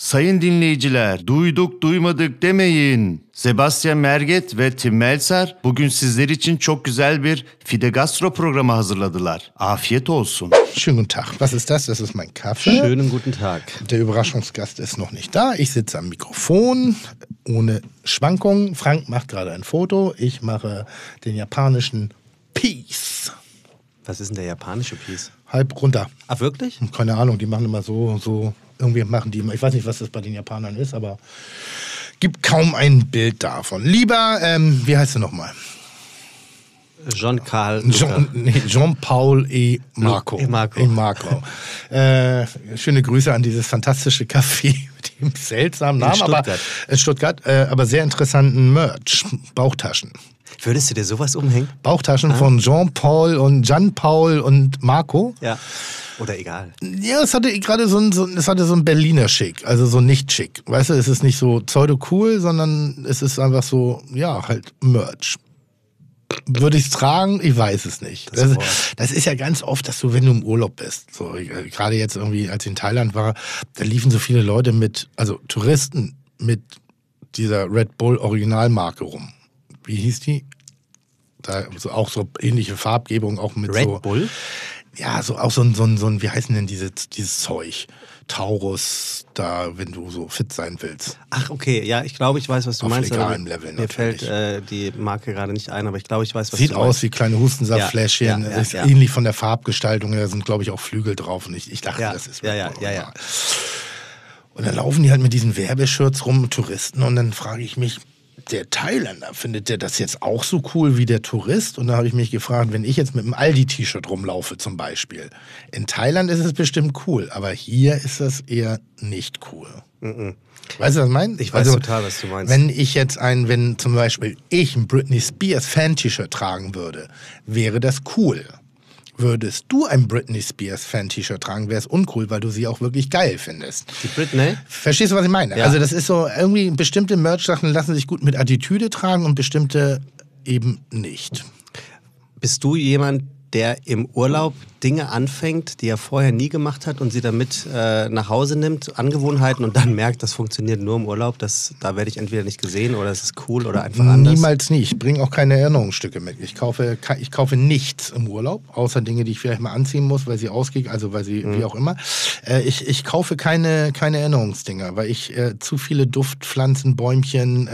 Sayın dinleyiciler, duyduk duymadık demeyin. Sebastian Merget ve Tim Melzer bugün sizler için çok güzel bir Fide Gastro programı hazırladılar. Afiyet olsun. Schönen guten Tag. Was ist das? Das ist mein Kaffee. Schönen guten Tag. Der Überraschungsgast ist noch nicht da. Ich sitze am Mikrofon, ohne Schwankungen. Frank macht gerade ein Foto. Ich mache den japanischen Peace. Was ist denn der japanische Peace? Halb runter. Ach, wirklich? Keine Ahnung, die machen immer so. Irgendwie machen die immer. Ich weiß nicht, was das bei den Japanern ist, aber gibt kaum ein Bild davon. Lieber, wie heißt du nochmal? Jean-Paul E. Marco. Marco. Schöne Grüße an dieses fantastische Café mit dem seltsamen Namen. In Stuttgart, aber sehr interessanten Merch. Bauchtaschen. Würdest du dir sowas umhängen? Bauchtaschen von Jean-Paul und Gian-Paul und Marco. Ja. Oder egal. Ja, es hatte gerade so ein Berliner Schick, also so nicht schick. Weißt du, es ist nicht so pseudo-cool, sondern es ist einfach so, ja, halt Merch. Würde ich es tragen? Ich weiß es nicht. Das ist ja ganz oft, dass du, wenn du im Urlaub bist, so gerade jetzt irgendwie, als ich in Thailand war, da liefen so viele Leute also Touristen mit dieser Red Bull Originalmarke rum. Wie hieß die? Da auch so ähnliche Farbgebung, auch mit Red Bull? Ja, so auch so ein, wie heißen denn dieses Zeug? Taurus, da, wenn du so fit sein willst. Ach, okay, ja, ich glaube, ich weiß, was du meinst. Auf legalem Level mir fällt die Marke gerade nicht ein, aber ich glaube, ich weiß, was Sieht du meinst. aus wie kleine Hustensaftfläschchen, ist ähnlich von der Farbgestaltung, da sind, glaube ich, auch Flügel drauf und ich dachte, das ist ja. Und dann laufen die halt mit diesen Werbeshirts rum, Touristen, und dann frage ich mich, der Thailänder, findet der das jetzt auch so cool wie der Tourist? Und da habe ich mich gefragt, wenn ich jetzt mit einem Aldi-T-Shirt rumlaufe zum Beispiel. In Thailand ist es bestimmt cool, aber hier ist das eher nicht cool. Weißt du, was ich meine? Ich weiß total, was du meinst. Wenn zum Beispiel ich ein Britney Spears Fan-T-Shirt tragen würde, wäre das cool. Würdest du ein Britney Spears Fan-T-Shirt tragen, wäre es uncool, weil du sie auch wirklich geil findest. Die Britney? Verstehst du, was ich meine? Ja. Also das ist so, irgendwie bestimmte Merch-Sachen lassen sich gut mit Attitüde tragen und bestimmte eben nicht. Bist du jemand, der im Urlaub Dinge anfängt, die er vorher nie gemacht hat und sie dann mit nach Hause nimmt, Angewohnheiten, und dann merkt, das funktioniert nur im Urlaub, da werde ich entweder nicht gesehen oder es ist cool oder einfach anders? Niemals nie. Ich bringe auch keine Erinnerungsstücke mit. Ich kaufe nichts im Urlaub, außer Dinge, die ich vielleicht mal anziehen muss, weil sie ausgeht, also weil sie, wie auch immer. Ich kaufe keine Erinnerungsdinger, weil ich zu viele Duftpflanzen, Bäumchen,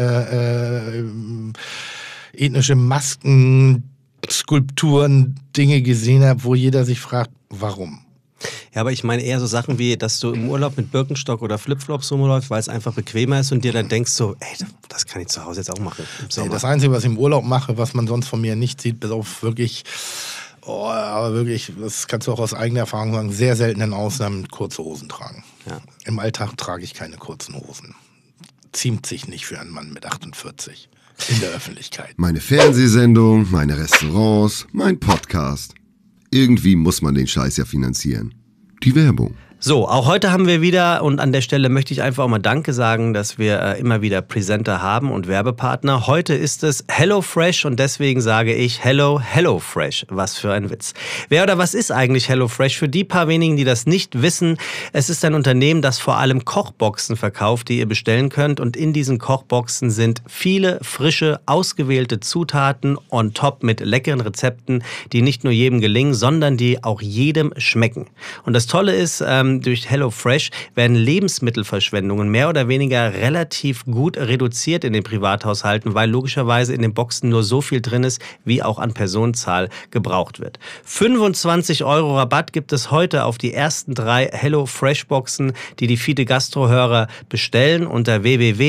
ethnische Masken, Skulpturen, Dinge gesehen habe, wo jeder sich fragt, warum? Ja, aber ich meine eher so Sachen wie, dass du im Urlaub mit Birkenstock oder Flipflops rumläufst, weil es einfach bequemer ist und dir dann denkst so, ey, das kann ich zu Hause jetzt auch machen. Das Einzige, was ich im Urlaub mache, was man sonst von mir nicht sieht, bis auf wirklich, aber wirklich, das kannst du auch aus eigener Erfahrung sagen, sehr seltenen Ausnahmen kurze Hosen tragen. Ja. Im Alltag trage ich keine kurzen Hosen. Ziemt sich nicht für einen Mann mit 48. In der Öffentlichkeit. Meine Fernsehsendung, meine Restaurants, mein Podcast. Irgendwie muss man den Scheiß ja finanzieren. Die Werbung. So, auch heute haben wir wieder, und an der Stelle möchte ich einfach auch mal Danke sagen, dass wir immer wieder Presenter haben und Werbepartner. Heute ist es HelloFresh und deswegen sage ich HelloFresh. Was für ein Witz. Wer oder was ist eigentlich HelloFresh? Für die paar wenigen, die das nicht wissen, es ist ein Unternehmen, das vor allem Kochboxen verkauft, die ihr bestellen könnt, und in diesen Kochboxen sind viele frische, ausgewählte Zutaten on top mit leckeren Rezepten, die nicht nur jedem gelingen, sondern die auch jedem schmecken. Und das Tolle ist, durch HelloFresh werden Lebensmittelverschwendungen mehr oder weniger relativ gut reduziert in den Privathaushalten, weil logischerweise in den Boxen nur so viel drin ist, wie auch an Personenzahl gebraucht wird. 25 € Rabatt gibt es heute auf die ersten 3 HelloFresh-Boxen, die Fide Gastro-Hörer bestellen. Unter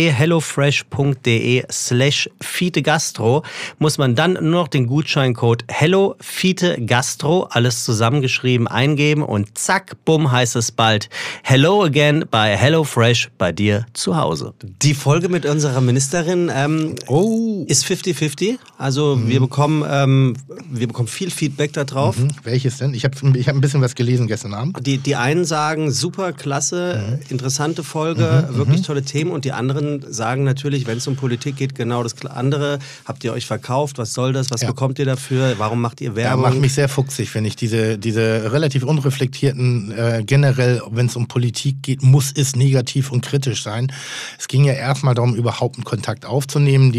www.hellofresh.de/FiteGastro muss man dann nur noch den Gutscheincode HelloFiteGastro, alles zusammengeschrieben, eingeben und zack, bumm, heißt es bald Hello again bei HelloFresh bei dir zu Hause. Die Folge mit unserer Ministerin ist 50-50. Also wir bekommen viel Feedback da drauf. Welches denn? Ich hab ein bisschen was gelesen gestern Abend. Die einen sagen, super, klasse, interessante Folge, wirklich tolle Themen. Und die anderen sagen natürlich, wenn es um Politik geht, genau das andere. Habt ihr euch verkauft? Was soll das? Was bekommt ihr dafür? Warum macht ihr Werbung? Ja, macht mich sehr fuchsig, wenn ich diese relativ unreflektierten generellen generell, wenn es um Politik geht, muss es negativ und kritisch sein. Es ging ja erstmal darum, überhaupt einen Kontakt aufzunehmen,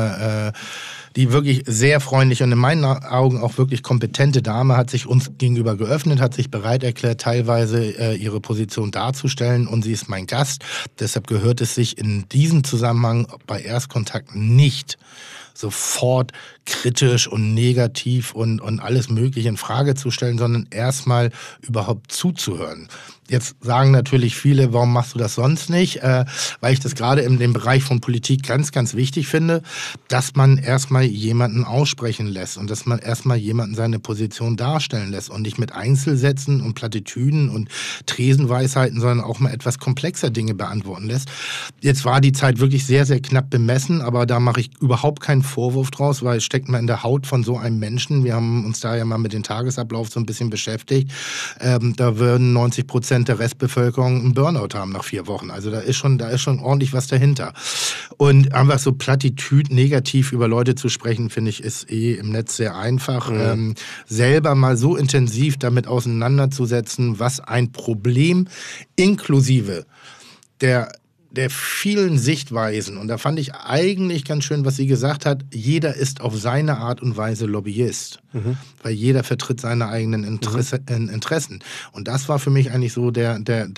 die wirklich sehr freundliche und in meinen Augen auch wirklich kompetente Dame hat sich uns gegenüber geöffnet, hat sich bereit erklärt, teilweise ihre Position darzustellen und sie ist mein Gast. Deshalb gehört es sich in diesem Zusammenhang bei Erstkontakt nicht sofort kritisch und negativ und alles Mögliche in Frage zu stellen, sondern erstmal überhaupt zuzuhören. Jetzt sagen natürlich viele, warum machst du das sonst nicht? Weil ich das gerade in dem Bereich von Politik ganz, ganz wichtig finde, dass man erstmal jemanden aussprechen lässt und dass man erstmal jemanden seine Position darstellen lässt und nicht mit Einzelsätzen und Plattitüden und Tresenweisheiten, sondern auch mal etwas komplexer Dinge beantworten lässt. Jetzt war die Zeit wirklich sehr, sehr knapp bemessen, aber da mache ich überhaupt keinen Vorwurf draus, weil es steckt mal in der Haut von so einem Menschen. Wir haben uns da ja mal mit dem Tagesablauf so ein bisschen beschäftigt. Da würden 90% der Restbevölkerung einen Burnout haben nach 4 Wochen. Also da ist schon ordentlich was dahinter. Und einfach so Plattitüd negativ über Leute zu sprechen, finde ich, ist im Netz sehr einfach. Selber mal so intensiv damit auseinanderzusetzen, was ein Problem inklusive der vielen Sichtweisen, und da fand ich eigentlich ganz schön, was sie gesagt hat, jeder ist auf seine Art und Weise Lobbyist, weil jeder vertritt seine eigenen Interessen. Und das war für mich eigentlich so der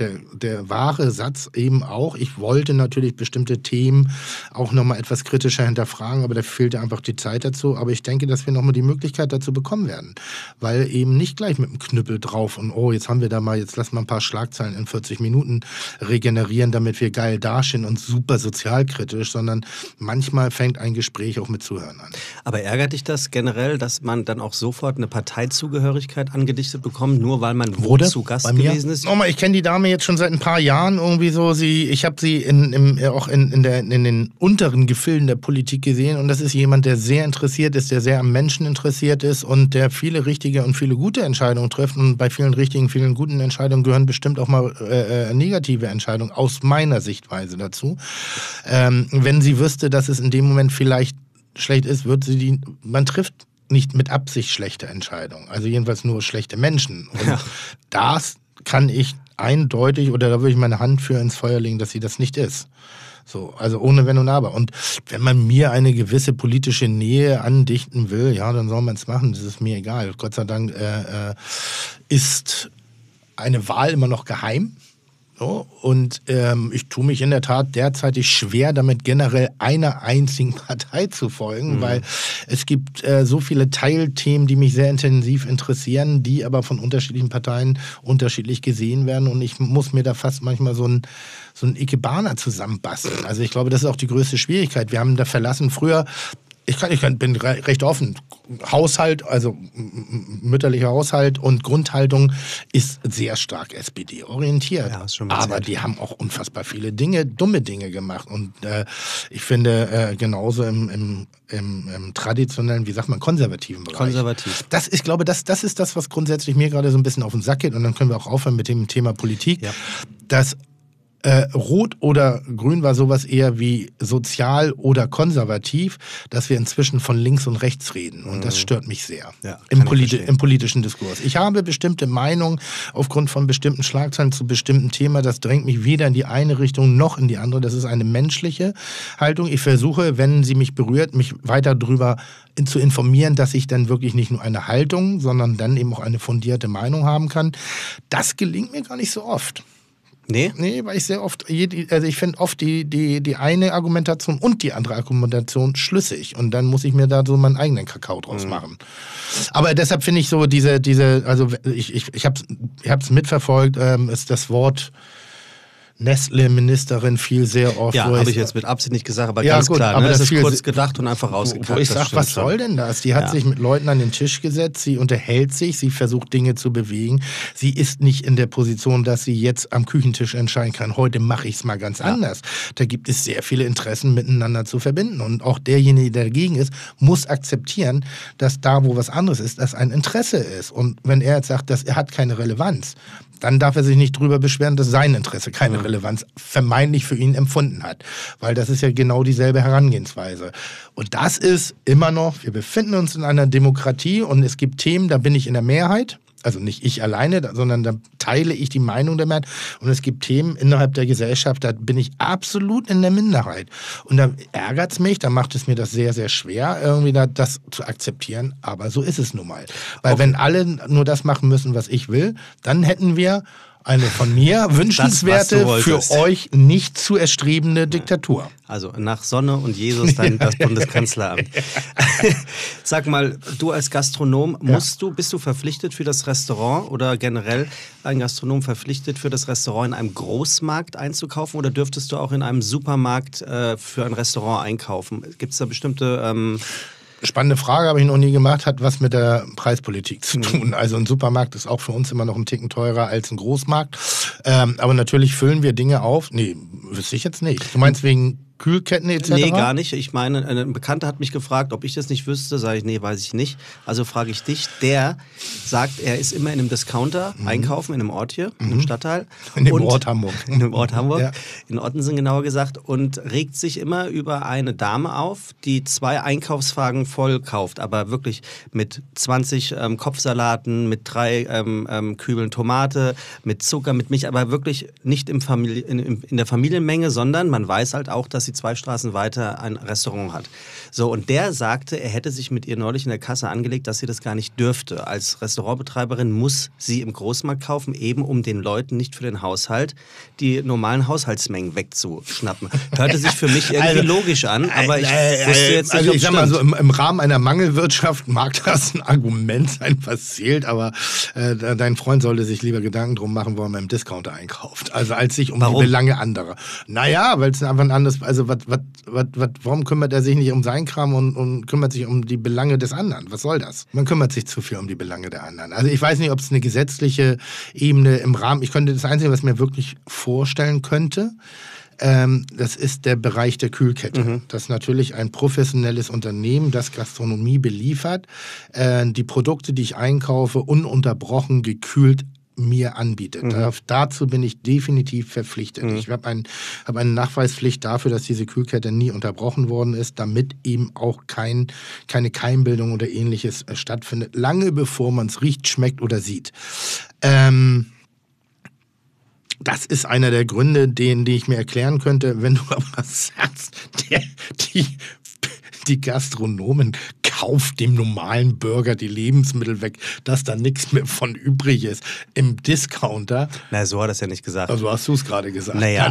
wahre Satz eben auch. Ich wollte natürlich bestimmte Themen auch nochmal etwas kritischer hinterfragen, aber da fehlte einfach die Zeit dazu. Aber ich denke, dass wir nochmal die Möglichkeit dazu bekommen werden, weil eben nicht gleich mit dem Knüppel drauf und jetzt haben wir da mal, jetzt lassen wir ein paar Schlagzeilen in 40 Minuten regenerieren, damit wir geil dastehen und super sozialkritisch, sondern manchmal fängt ein Gespräch auch mit Zuhören an. Aber ärgert dich das generell, dass man dann auch sofort eine Parteizugehörigkeit angedichtet bekommt, nur weil man zu Gast gewesen ist? Nochmal, ich kenne die Dame jetzt schon seit ein paar Jahren irgendwie so. Ich habe sie auch in den unteren Gefilden der Politik gesehen und das ist jemand, der sehr interessiert ist, der sehr am Menschen interessiert ist und der viele richtige und viele gute Entscheidungen trifft, und bei vielen richtigen, vielen guten Entscheidungen gehören bestimmt auch mal negative Entscheidungen aus meiner Sichtweise dazu. Wenn sie wüsste, dass es in dem Moment vielleicht schlecht ist, man trifft nicht mit Absicht schlechte Entscheidungen. Also jedenfalls nur schlechte Menschen. Und das kann ich eindeutig, oder da würde ich meine Hand für ins Feuer legen, dass sie das nicht ist. So, also ohne Wenn und Aber. Und wenn man mir eine gewisse politische Nähe andichten will, ja, dann soll man es machen. Das ist mir egal. Gott sei Dank ist eine Wahl immer noch geheim. So, und ich tue mich in der Tat derzeitig schwer damit, generell einer einzigen Partei zu folgen, weil es gibt so viele Teilthemen, die mich sehr intensiv interessieren, die aber von unterschiedlichen Parteien unterschiedlich gesehen werden, und ich muss mir da fast manchmal so ein Ikebana zusammenbasteln. Also ich glaube, das ist auch die größte Schwierigkeit. Wir haben da verlassen früher, ich bin recht offen. Haushalt, also mütterlicher Haushalt und Grundhaltung ist sehr stark SPD-orientiert. Ja, aber die haben auch unfassbar viele dumme Dinge gemacht. Und ich finde, genauso im traditionellen, wie sagt man, konservativen Bereich. Konservativ. Ich glaube, das ist das, was grundsätzlich mir gerade so ein bisschen auf den Sack geht. Und dann können wir auch aufhören mit dem Thema Politik. Ja. Dass Rot oder Grün war sowas eher wie sozial oder konservativ, dass wir inzwischen von links und rechts reden. Und das stört mich sehr im politischen Diskurs. Ich habe bestimmte Meinungen aufgrund von bestimmten Schlagzeilen zu bestimmten Themen. Das drängt mich weder in die eine Richtung noch in die andere. Das ist eine menschliche Haltung. Ich versuche, wenn sie mich berührt, mich weiter darüber zu informieren, dass ich dann wirklich nicht nur eine Haltung, sondern dann eben auch eine fundierte Meinung haben kann. Das gelingt mir gar nicht so oft. Nee, weil ich sehr oft, ich finde oft die eine Argumentation und die andere Argumentation schlüssig. Und dann muss ich mir da so meinen eigenen Kakao draus machen. Aber deshalb finde ich so also ich hab's mitverfolgt, ist das Wort Nestle-Ministerin fiel sehr oft. Ja, habe ich jetzt mit Absicht nicht gesagt, aber ganz klar. Aber das ist kurz gedacht und einfach rausgekackt. Wo ich sage, was soll denn das? Die hat sich mit Leuten an den Tisch gesetzt, sie unterhält sich, sie versucht Dinge zu bewegen. Sie ist nicht in der Position, dass sie jetzt am Küchentisch entscheiden kann, heute mache ich es mal ganz anders. Da gibt es sehr viele Interessen miteinander zu verbinden. Und auch derjenige, der dagegen ist, muss akzeptieren, dass da, wo was anderes ist, das ein Interesse ist. Und wenn er jetzt sagt, er hat keine Relevanz, dann darf er sich nicht drüber beschweren, dass sein Interesse keine Relevanz vermeintlich für ihn empfunden hat. Weil das ist ja genau dieselbe Herangehensweise. Und das ist immer noch, wir befinden uns in einer Demokratie und es gibt Themen, da bin ich in der Mehrheit. also nicht ich alleine, sondern da teile ich die Meinung der Mehrheit. Und es gibt Themen innerhalb der Gesellschaft, da bin ich absolut in der Minderheit. Und da ärgert es mich, da macht es mir das sehr, sehr schwer, irgendwie das zu akzeptieren. Aber so ist es nun mal. Weil wenn alle nur das machen müssen, was ich will, dann hätten wir eine von mir wünschenswerte, für euch nicht zu erstrebende Diktatur. Also nach Sonne und Jesus dann das Bundeskanzleramt. Sag mal, du als Gastronom, bist du verpflichtet für das Restaurant oder generell ein Gastronom verpflichtet für das Restaurant in einem Großmarkt einzukaufen oder dürftest du auch in einem Supermarkt für ein Restaurant einkaufen? Gibt es da bestimmte... Spannende Frage, habe ich noch nie gemacht, hat was mit der Preispolitik zu tun. Also ein Supermarkt ist auch für uns immer noch ein Ticken teurer als ein Großmarkt. Aber natürlich füllen wir Dinge auf. Nee, wüsste ich jetzt nicht. Du meinst wegen Kühlketten etc.? Nee, gar nicht. Ich meine, ein Bekannter hat mich gefragt, ob ich das nicht wüsste. Sage ich, nee, weiß ich nicht. Also frage ich dich. Der sagt, er ist immer in einem Discounter einkaufen, in einem Ort hier, in einem Stadtteil. In dem Ort Hamburg. In dem Ort Hamburg, Ja. in Ottensen genauer gesagt. Und regt sich immer über eine Dame auf, die 2 Einkaufswagen voll kauft. Aber wirklich mit 20 Kopfsalaten, mit 3 Kübeln Tomate, mit Zucker, mit Milch. Aber wirklich nicht in der Familienmenge, sondern man weiß halt auch, dass sie 2 Straßen weiter ein Restaurant hat. So, und der sagte, er hätte sich mit ihr neulich in der Kasse angelegt, dass sie das gar nicht dürfte. Als Restaurantbetreiberin muss sie im Großmarkt kaufen, eben um den Leuten nicht für den Haushalt die normalen Haushaltsmengen wegzuschnappen. Hörte sich für mich irgendwie logisch an, aber ich wusste jetzt nicht, also ob ich es sag mal so, stimmt. im Rahmen einer Mangelwirtschaft mag das ein Argument sein, was zählt, aber dein Freund sollte sich lieber Gedanken drum machen, wo er im Discounter einkauft, also als sich um Warum? die Belange anderer. Naja, weil es einfach ein anderes, also warum kümmert er sich nicht um seinen Kram und kümmert sich um die Belange des anderen? Was soll das? Man kümmert sich zu viel um die Belange der anderen. Also ich weiß nicht, ob es eine gesetzliche Ebene im Rahmen, ich könnte das Einzige, was ich mir wirklich vorstellen könnte, das ist der Bereich der Kühlkette. Das ist natürlich ein professionelles Unternehmen, das Gastronomie beliefert, die Produkte, die ich einkaufe, ununterbrochen gekühlt mir anbietet. Dazu bin ich definitiv verpflichtet. Ich habe eine Nachweispflicht dafür, dass diese Kühlkette nie unterbrochen worden ist, damit eben auch keine Keimbildung oder ähnliches stattfindet, lange bevor man es riecht, schmeckt oder sieht. Das ist einer der Gründe, die ich mir erklären könnte, wenn du aber sagst, die Gastronomen kauft dem normalen Bürger die Lebensmittel weg, dass da nichts mehr von übrig ist. Im Discounter. Na, so hat er es ja nicht gesagt. Also hast du es gerade gesagt. Naja.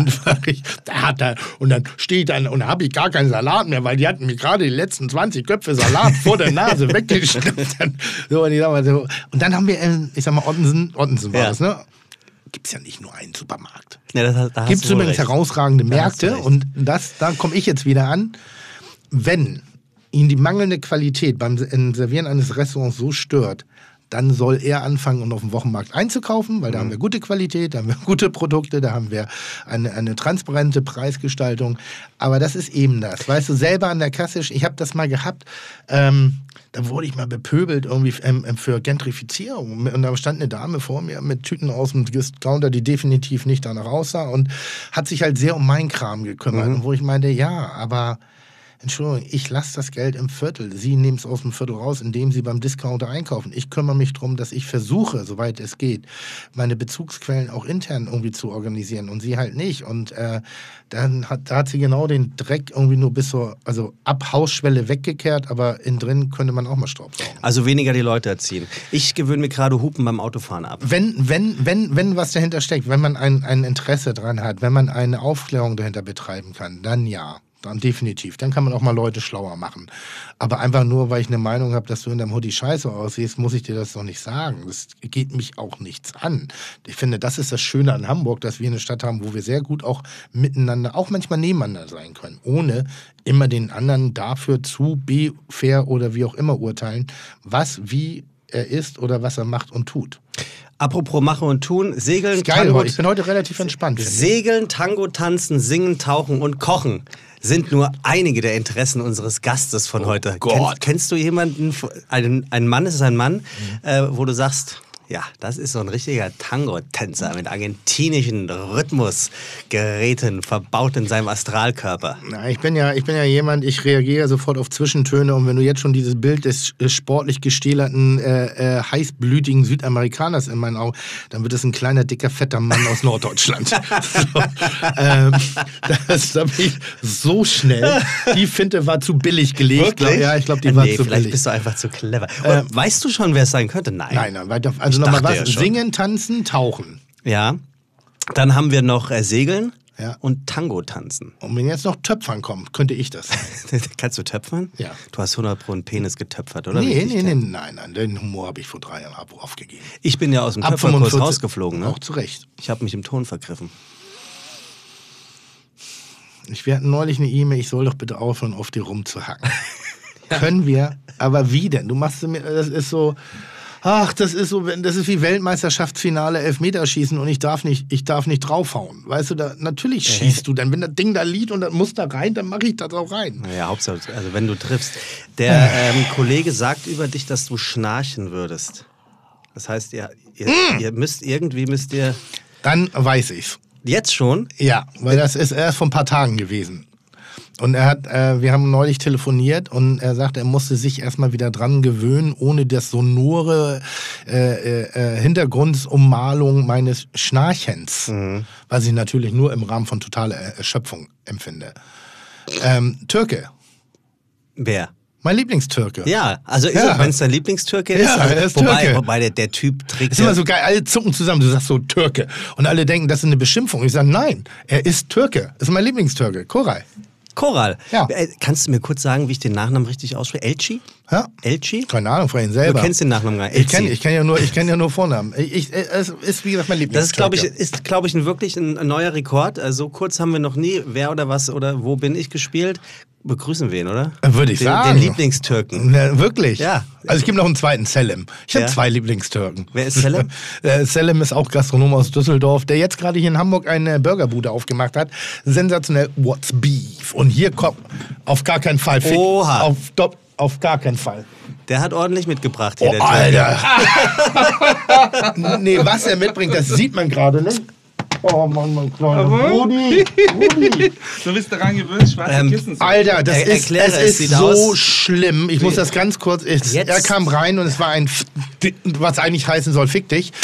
Und dann steht dann, und da habe ich gar keinen Salat mehr, weil die hatten mir gerade die letzten 20 Köpfe Salat vor der Nase weggeschnippt. So, und ich sag mal so. Und dann haben wir, ich sag mal, Ottensen war das, ne? Gibt es ja nicht nur einen Supermarkt. Ja, da Gibt es übrigens herausragende Märkte und da komme ich jetzt wieder an. Wenn ihn die mangelnde Qualität beim Servieren eines Restaurants so stört, dann soll er anfangen, um auf dem Wochenmarkt einzukaufen, weil da haben wir gute Qualität, da haben wir gute Produkte, da haben wir eine transparente Preisgestaltung. Aber das ist eben das. Weißt du, selber an der Kasse, ich habe das mal gehabt, da wurde ich mal bepöbelt irgendwie für Gentrifizierung. Und da stand eine Dame vor mir mit Tüten aus dem Discounter, die definitiv nicht danach aussah und hat sich halt sehr um meinen Kram gekümmert. Und wo ich meinte, ja, aber Entschuldigung, ich lasse das Geld im Viertel. Sie nehmen es aus dem Viertel raus, indem Sie beim Discounter einkaufen. Ich kümmere mich darum, dass ich versuche, soweit es geht, meine Bezugsquellen auch intern irgendwie zu organisieren und sie halt nicht. Und da hat sie genau den Dreck irgendwie nur bis zur, also ab Hausschwelle weggekehrt, aber innen drin könnte man auch mal Staubsaugen. Also weniger die Leute erziehen. Ich gewöhne mir gerade Hupen beim Autofahren ab. Wenn was dahinter steckt, wenn man ein Interesse dran hat, wenn man eine Aufklärung dahinter betreiben kann, dann ja. Dann definitiv. Dann kann man auch mal Leute schlauer machen. Aber einfach nur, weil ich eine Meinung habe, dass du in deinem Hoodie scheiße aussiehst, muss ich dir das doch nicht sagen. Das geht mich auch nichts an. Ich finde, das ist das Schöne an Hamburg, dass wir eine Stadt haben, wo wir sehr gut auch miteinander, auch manchmal nebeneinander sein können, ohne immer den anderen dafür zu fair oder wie auch immer urteilen, wie er ist oder was er macht und tut. Apropos Machen und Tun, Segeln, Geil, Tango, ich bin heute relativ entspannt. Segeln, Tango tanzen, singen, tauchen und kochen sind nur einige der Interessen unseres Gastes von heute. Gott. Kennst du jemanden, ein Mann, ist es ein Mann, wo du sagst, Ja, das ist so ein richtiger Tango-Tänzer mit argentinischen Rhythmusgeräten verbaut in seinem Astralkörper. Na, ich bin ja jemand, ich reagiere sofort auf Zwischentöne und wenn du jetzt schon dieses Bild des sportlich gestählerten, heißblütigen Südamerikaners in meinen Augen, dann wird es ein kleiner, dicker, fetter Mann aus Norddeutschland. So, das habe ich so schnell. Die Finte war zu billig gelegt. Ich glaube, die war zu vielleicht billig. bist du einfach zu clever. Weißt du schon, wer es sein könnte? Nein. Nein, weiter. Also nochmal was. dachte ja schon. Singen, tanzen, tauchen. Ja. Dann haben wir noch Segeln Ja. und Tango tanzen. Und wenn jetzt noch Töpfern kommt, könnte ich das. Kannst du töpfern? Ja. Du hast 100 Pro einen Penis getöpfert, oder? Nee, nein. Den Humor habe ich vor 3 Jahren aufgegeben. Ich bin ja aus dem Ab Töpferkurs 45 rausgeflogen. Ne? Auch zu Recht. Ich habe mich im Ton vergriffen. Wir hatten neulich eine E-Mail, ich soll doch bitte aufhören, auf dir rumzuhacken. Können wir, aber wie denn? Du machst mir, das ist so, das ist wie Weltmeisterschaftsfinale Elfmeterschießen und ich darf nicht draufhauen. Weißt du, natürlich schießt du dann. Wenn das Ding da liegt und das muss da rein, dann mache ich das auch rein. Naja, Hauptsache, also wenn du triffst. Der Kollege sagt über dich, dass du schnarchen würdest. Das heißt, ihr müsst irgendwie. Dann weiß ich's. Jetzt schon? Ja, weil das ist erst vor ein paar Tagen gewesen. Und wir haben neulich telefoniert und er sagte, er musste sich erstmal wieder dran gewöhnen, ohne das sonore Hintergrundummalung meines Schnarchens, was ich natürlich nur im Rahmen von totaler Erschöpfung empfinde. Türke. Wer? Mein Lieblingstürke. Ja, also wenn es dein Lieblingstürke ist. Ja, Also, er ist Türke. wobei der Typ trägt. Ist immer so geil, alle zucken zusammen, du sagst so Türke. Und alle denken, das ist eine Beschimpfung. Ich sage, nein, er ist Türke. Das ist mein Lieblingstürke, Koray. Koral. Ja. Kannst du mir kurz sagen, wie ich den Nachnamen richtig ausspreche? Elchi? Ja? Elchi? Keine Ahnung, von ihm selber. Du kennst den Nachnamen gar nicht. Ich kenn ja nur Vornamen. Es ist, wie gesagt, mein Lieblingstürke. Das ist, glaube ich, wirklich ein neuer Rekord. Also so kurz haben wir noch nie wer oder was oder wo bin ich gespielt. Begrüßen wir ihn, oder? Würde ich sagen. Den Lieblingstürken. Na, wirklich? Ja. Also es gibt noch einen zweiten, Selim. Ich habe 2 Lieblingstürken. Wer ist Selim? Selim ist auch Gastronom aus Düsseldorf, der jetzt gerade hier in Hamburg eine Burgerbude aufgemacht hat. Sensationell, What's Beef? Und hier kommt auf gar keinen Fall. Oha. Auf gar keinen Fall. Der hat ordentlich mitgebracht hier, Oh, der Türke. Alter. Nee, was er mitbringt, das sieht man gerade, ne? Oh Mann, mein kleiner Rudi. Du bist daran gewöhnt, schwarze Kissen zu. Alter, es ist so aus. schlimm. Ich muss das ganz kurz. Er kam rein und es war ein, was eigentlich heißen soll, fick dich.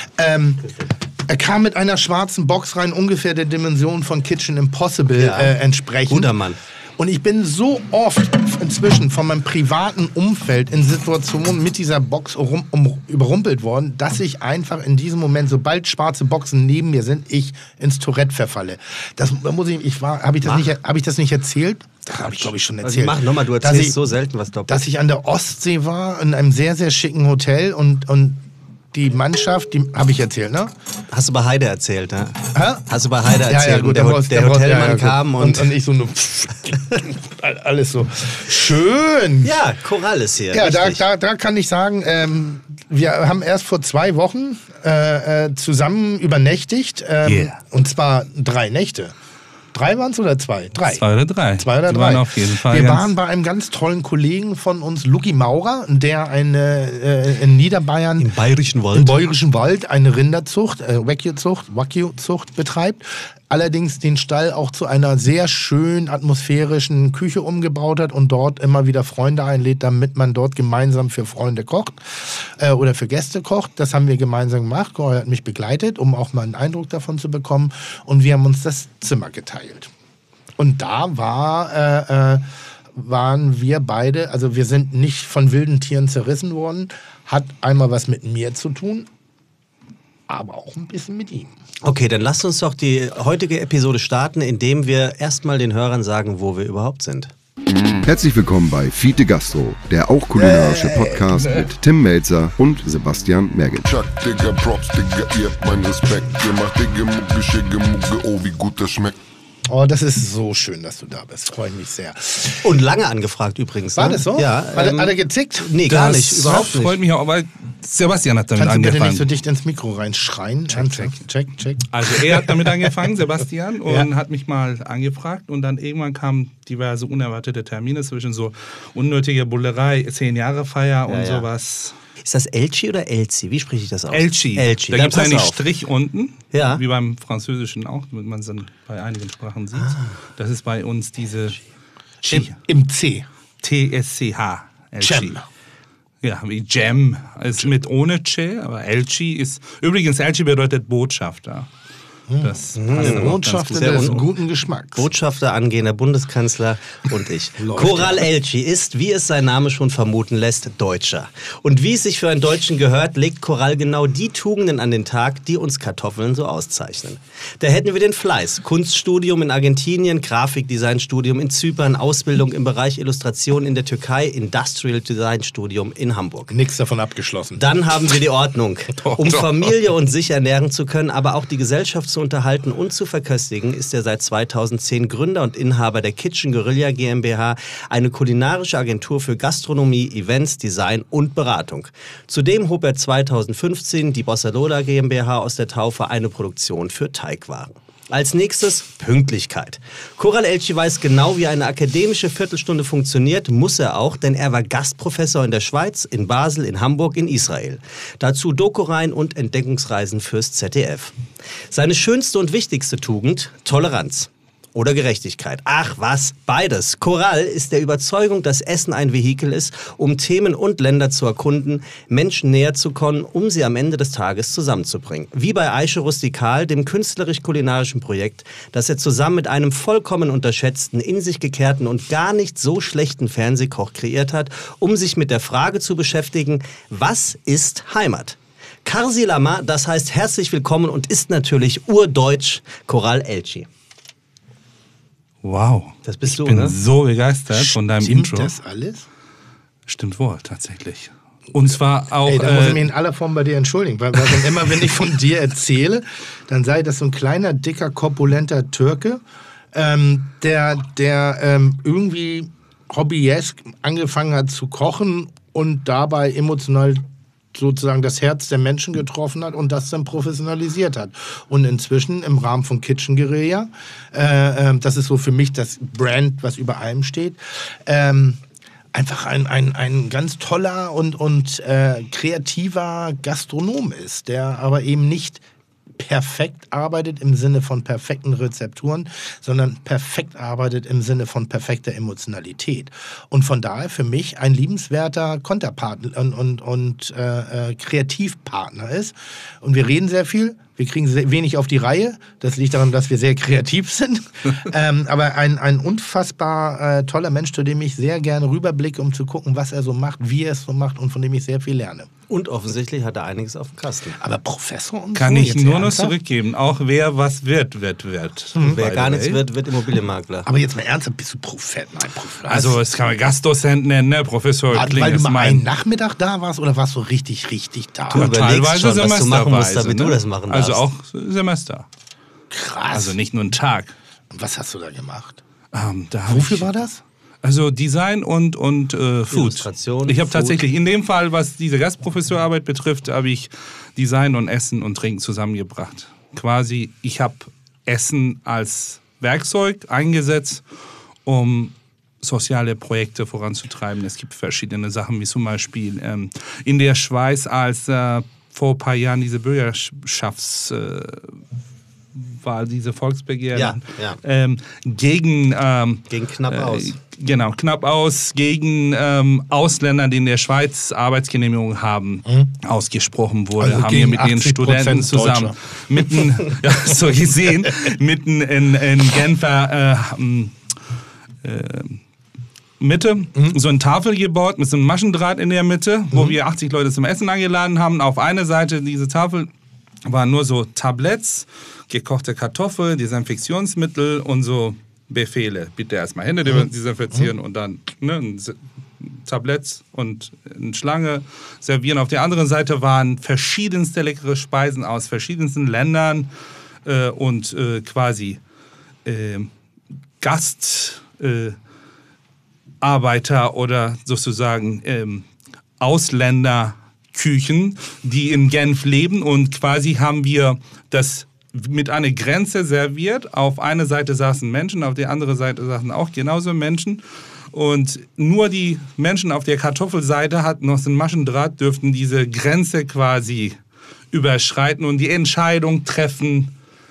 Er kam mit einer schwarzen Box rein, ungefähr der Dimension von Kitchen Impossible entsprechend. Guter Mann. Und ich bin so oft inzwischen von meinem privaten Umfeld in Situationen mit dieser Box überrumpelt worden, dass ich einfach in diesem Moment, sobald schwarze Boxen neben mir sind, ich ins Tourette verfalle. Habe ich das nicht erzählt? Das habe ich, glaube ich, schon erzählt. Also mach nochmal, du erzählst so selten was doppelt. Dass ich an der Ostsee war, in einem sehr, sehr schicken Hotel und die Mannschaft, die habe ich erzählt, ne? Hast du bei Heide erzählt, ne? Hä? Hast du bei Heide erzählt, ja, gut, und der Hotelmann kam und ich so nur alles so schön. Ja, Korall ist hier. Ja, richtig. da kann ich sagen, wir haben erst vor 2 Wochen zusammen übernächtigt, und zwar 3 Nächte. 3 waren es oder 2? 3. 2 oder 3. 2 oder 3. Die waren auf jeden Fall Wir waren bei einem ganz tollen Kollegen von uns, Lucky Maurer, der in Niederbayern Im Bayerischen Wald. im Bayerischen Wald eine Rinderzucht, Wagyu-Zucht betreibt. Allerdings den Stall auch zu einer sehr schön atmosphärischen Küche umgebaut hat und dort immer wieder Freunde einlädt, damit man dort gemeinsam für Freunde kocht oder für Gäste kocht. Das haben wir gemeinsam gemacht. Cora hat mich begleitet, um auch mal einen Eindruck davon zu bekommen. Und wir haben uns das Zimmer geteilt. Und da waren wir beide, also wir sind nicht von wilden Tieren zerrissen worden, hat einmal was mit mir zu tun, aber auch ein bisschen mit ihm. Okay, dann lasst uns doch die heutige Episode starten, indem wir erstmal den Hörern sagen, wo wir überhaupt sind. Herzlich willkommen bei Fide Gastro, der auch kulinarische Podcast mit Tim Melzer und Sebastian Merget. Chuck, Digga, Props, Digga, ihr habt meinen Respekt. Ihr macht Digga, Mucke, Schicke, Mucke, oh, wie gut das schmeckt. Oh, das ist so schön, dass du da bist. Freue ich mich sehr. Und lange angefragt übrigens. War ne? das so? Ja. Hat er gezickt? Nee, gar nicht. Überhaupt nicht. Freut mich auch, aber Sebastian hat damit Kannst du bitte angefangen. nicht so dicht ins Mikro reinschreien? Check. Also er hat damit angefangen, Sebastian, und hat mich mal angefragt und dann irgendwann kamen diverse unerwartete Termine zwischen so unnötige Bullerei, 10-Jahre-Feier und sowas. Ist das Elchi oder Elzi? Wie spreche ich das aus? Elchi. Elchi. Da gibt es einen Strich unten, Ja. wie beim Französischen auch, damit man es dann bei einigen Sprachen sieht. Das ist bei uns diese Im C. TSCH. Elchi. Cem. Ja, wie Cem. Ist mit ohne Che, aber Elchi ist. Übrigens, Elchi bedeutet Botschafter. Das passt aber auch ganz Botschafter gut. des guten Geschmacks. Botschafter, angehender Bundeskanzler und ich. Coral Elchi ist, wie es sein Name schon vermuten lässt, Deutscher. Und wie es sich für einen Deutschen gehört, legt Coral genau die Tugenden an den Tag, die uns Kartoffeln so auszeichnen. Da hätten wir den Fleiß, Kunststudium in Argentinien, Grafikdesignstudium in Zypern, Ausbildung im Bereich Illustration in der Türkei, Industrial Design Studium in Hamburg. Nichts davon abgeschlossen. Dann haben wir die Ordnung. Um Familie und sich ernähren zu können, aber auch die Gesellschaft zu unterhalten und zu verköstigen, ist er seit 2010 Gründer und Inhaber der Kitchen Guerilla GmbH, eine kulinarische Agentur für Gastronomie, Events, Design und Beratung. Zudem hob er 2015 die Bossa Lola GmbH aus der Taufe, eine Produktion für Teigwaren. Als nächstes Pünktlichkeit. Coral Elchi weiß genau, wie eine akademische Viertelstunde funktioniert, muss er auch, denn er war Gastprofessor in der Schweiz, in Basel, in Hamburg, in Israel. Dazu Doku-Reihen und Entdeckungsreisen fürs ZDF. Seine schönste und wichtigste Tugend, Toleranz. Oder Gerechtigkeit. Ach was, beides. Coral ist der Überzeugung, dass Essen ein Vehikel ist, um Themen und Länder zu erkunden, Menschen näher zu kommen, um sie am Ende des Tages zusammenzubringen. Wie bei Aische Rustikal, dem künstlerisch-kulinarischen Projekt, das er zusammen mit einem vollkommen unterschätzten, in sich gekehrten und gar nicht so schlechten Fernsehkoch kreiert hat, um sich mit der Frage zu beschäftigen, was ist Heimat? Karsi Lama, das heißt herzlich willkommen und ist natürlich urdeutsch, Coral Elchi. Wow. Das bist du, Ich bin ne? so begeistert von deinem Stimmt Intro. das alles? Stimmt wohl, tatsächlich. Und zwar auch. Ey, da muss ich mich in aller Form bei dir entschuldigen, weil immer, wenn ich von dir erzähle, dann sei das so ein kleiner, dicker, korpulenter Türke, der irgendwie hobbyesk angefangen hat zu kochen und dabei emotional sozusagen das Herz der Menschen getroffen hat und das dann professionalisiert hat. Und inzwischen im Rahmen von Kitchen Guerilla, das ist so für mich das Brand, was über allem steht, einfach ein ganz toller und kreativer Gastronom ist, der aber eben nicht perfekt arbeitet im Sinne von perfekten Rezepturen, sondern perfekt arbeitet im Sinne von perfekter Emotionalität. Und von daher für mich ein liebenswerter Konterpartner und Kreativpartner ist. Und wir reden sehr viel. Wir kriegen wenig auf die Reihe. Das liegt daran, dass wir sehr kreativ sind. Aber ein unfassbar toller Mensch, zu dem ich sehr gerne rüberblicke, um zu gucken, was er so macht, wie er es so macht und von dem ich sehr viel lerne. Und offensichtlich hat er einiges auf dem Kasten. Aber Professor und Kann so, ich jetzt nur noch ernsthaft? zurückgeben. Auch wer was wird. Wer gar nichts wird, wird Immobilienmakler. Aber jetzt mal ernsthaft, bist du Prophet? Nein, Prophet. Also, es kann man Gastdozent nennen, ne? Professor klingt weil du ist mal mein. einen Nachmittag da warst oder warst du richtig da? Du überlegst Teilweise schon, was du machen musst, semesterweise, damit du das machen darfst. Also auch Semester. Krass. Also nicht nur einen Tag. Und was hast du da gemacht? Da hab Wofür ich, war das? Also Design und Food. Illustration, Ich habe Food. tatsächlich in dem Fall, was diese Gastprofessorarbeit betrifft, habe ich Design und Essen und Trinken zusammengebracht. Quasi, ich habe Essen als Werkzeug eingesetzt, um soziale Projekte voranzutreiben. Es gibt verschiedene Sachen, wie zum Beispiel in der Schweiz, als vor ein paar Jahren diese war diese Volksbegehren gegen Knapp aus. Genau, knapp aus gegen Ausländer, die in der Schweiz Arbeitsgenehmigung haben, ausgesprochen wurde. Also haben wir gegen mit den 80% Studenten zusammen Deutscher. mitten, ja, so gesehen, mitten in Genfer Mitte so eine Tafel gebaut mit so einem Maschendraht in der Mitte, wo wir 80 Leute zum Essen eingeladen haben. Auf einer Seite diese Tafel waren nur so Tabletts, gekochte Kartoffeln, Desinfektionsmittel und so Befehle. Bitte erstmal Hände desinfizieren und dann Tabletts und eine Schlange servieren. Auf der anderen Seite waren verschiedenste leckere Speisen aus verschiedensten Ländern und quasi Gastarbeiter oder sozusagen Ausländerküchen Küchen, die in Genf leben und quasi haben wir das mit einer Grenze serviert. Auf einer Seite saßen Menschen, auf der anderen Seite saßen auch genauso Menschen. Und nur die Menschen auf der Kartoffelseite hatten noch so einen Maschendraht, dürften diese Grenze quasi überschreiten und die Entscheidung treffen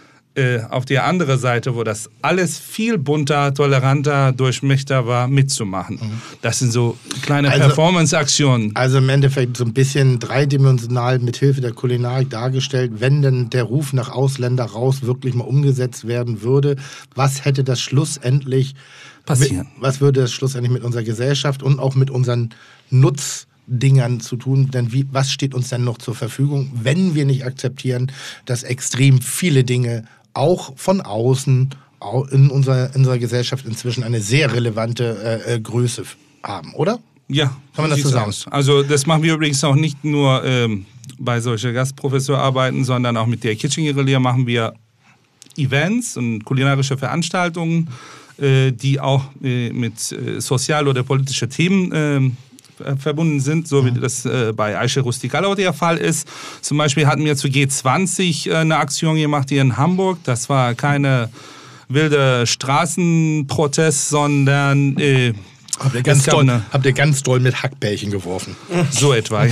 auf der anderen Seite, wo das alles viel bunter, toleranter, durchmischter war, mitzumachen. Das sind so kleine Performance-Aktionen. Also im Endeffekt so ein bisschen dreidimensional mit Hilfe der Kulinarik dargestellt, wenn denn der Ruf nach Ausländer raus wirklich mal umgesetzt werden würde, was hätte das schlussendlich passieren? Was würde das schlussendlich mit unserer Gesellschaft und auch mit unseren Nutzdingern zu tun? Denn was steht uns denn noch zur Verfügung, wenn wir nicht akzeptieren, dass extrem viele Dinge auch von außen in unserer Gesellschaft inzwischen eine sehr relevante Größe haben, oder? Ja, kann man das so sagen? Also das machen wir übrigens auch nicht nur bei solchen Gastprofessorarbeiten, sondern auch mit der Kitchen Guerilla machen wir Events und kulinarische Veranstaltungen, die auch mit sozial- oder politischen Themen verbunden sind, so wie das bei Eiche Rusticale der Fall ist. Zum Beispiel hatten wir zu G20 eine Aktion gemacht hier in Hamburg. Das war keine wilde Straßenprotest, sondern Habt ihr ganz doll mit Hackbällchen geworfen? So etwa.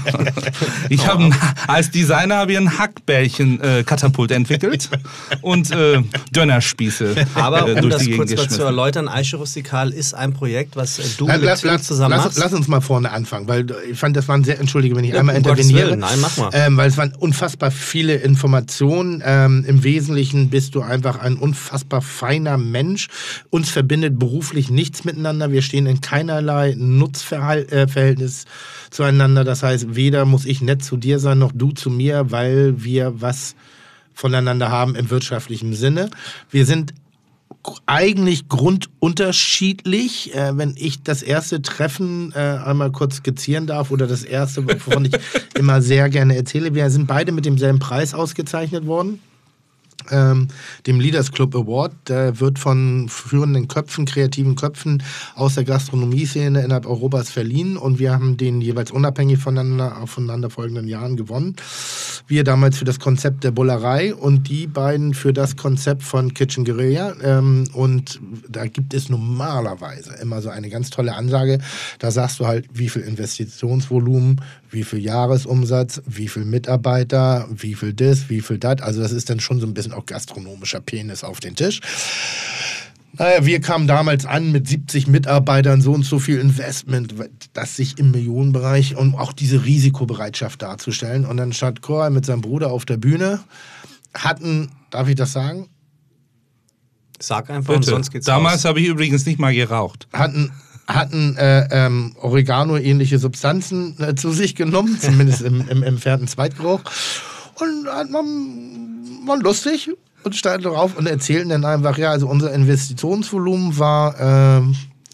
Ich als Designer habe ich ein Hackbällchen-Katapult entwickelt und Dönerspieße. Aber um das kurz mal zu erläutern, Eiche Rustikal ist ein Projekt, was du mit Tim zusammen machst. Lass uns mal vorne anfangen, weil ich fand, das waren sehr, entschuldige, wenn ich einmal interveniere. Nein, mach mal. Weil es waren unfassbar viele Informationen. Im Wesentlichen bist du einfach ein unfassbar feiner Mensch. Uns verbindet beruflich nichts miteinander. Wir stehen in keinerlei Nutzverhältnis zueinander. Das heißt, weder muss ich nett zu dir sein, noch du zu mir, weil wir was voneinander haben im wirtschaftlichen Sinne. Wir sind eigentlich grundunterschiedlich. Wenn ich das erste Treffen einmal kurz skizzieren darf oder das erste, wovon ich immer sehr gerne erzähle, wir sind beide mit demselben Preis ausgezeichnet worden. Dem Leaders Club Award, der wird von führenden Köpfen, kreativen Köpfen aus der Gastronomie-Szene innerhalb Europas verliehen und wir haben den jeweils unabhängig voneinander folgenden Jahren gewonnen. Wir damals für das Konzept der Bullerei und die beiden für das Konzept von Kitchen Guerilla und da gibt es normalerweise immer so eine ganz tolle Ansage, da sagst du halt, wie viel Investitionsvolumen, wie viel Jahresumsatz, wie viel Mitarbeiter, wie viel das, wie viel das, also das ist dann schon so ein bisschen auch gastronomischer Penis auf den Tisch. Naja, wir kamen damals an mit 70 Mitarbeitern, so und so viel Investment, das sich im Millionenbereich und auch diese Risikobereitschaft darzustellen. Und dann stand Koray mit seinem Bruder auf der Bühne, darf ich das sagen? Sag einfach, und sonst geht's Damals habe ich übrigens nicht mal geraucht. Hatten Oregano-ähnliche Substanzen zu sich genommen, zumindest im entfernten Zweitgeruch. Und war lustig und standen drauf und erzählten dann einfach, ja, also unser Investitionsvolumen war,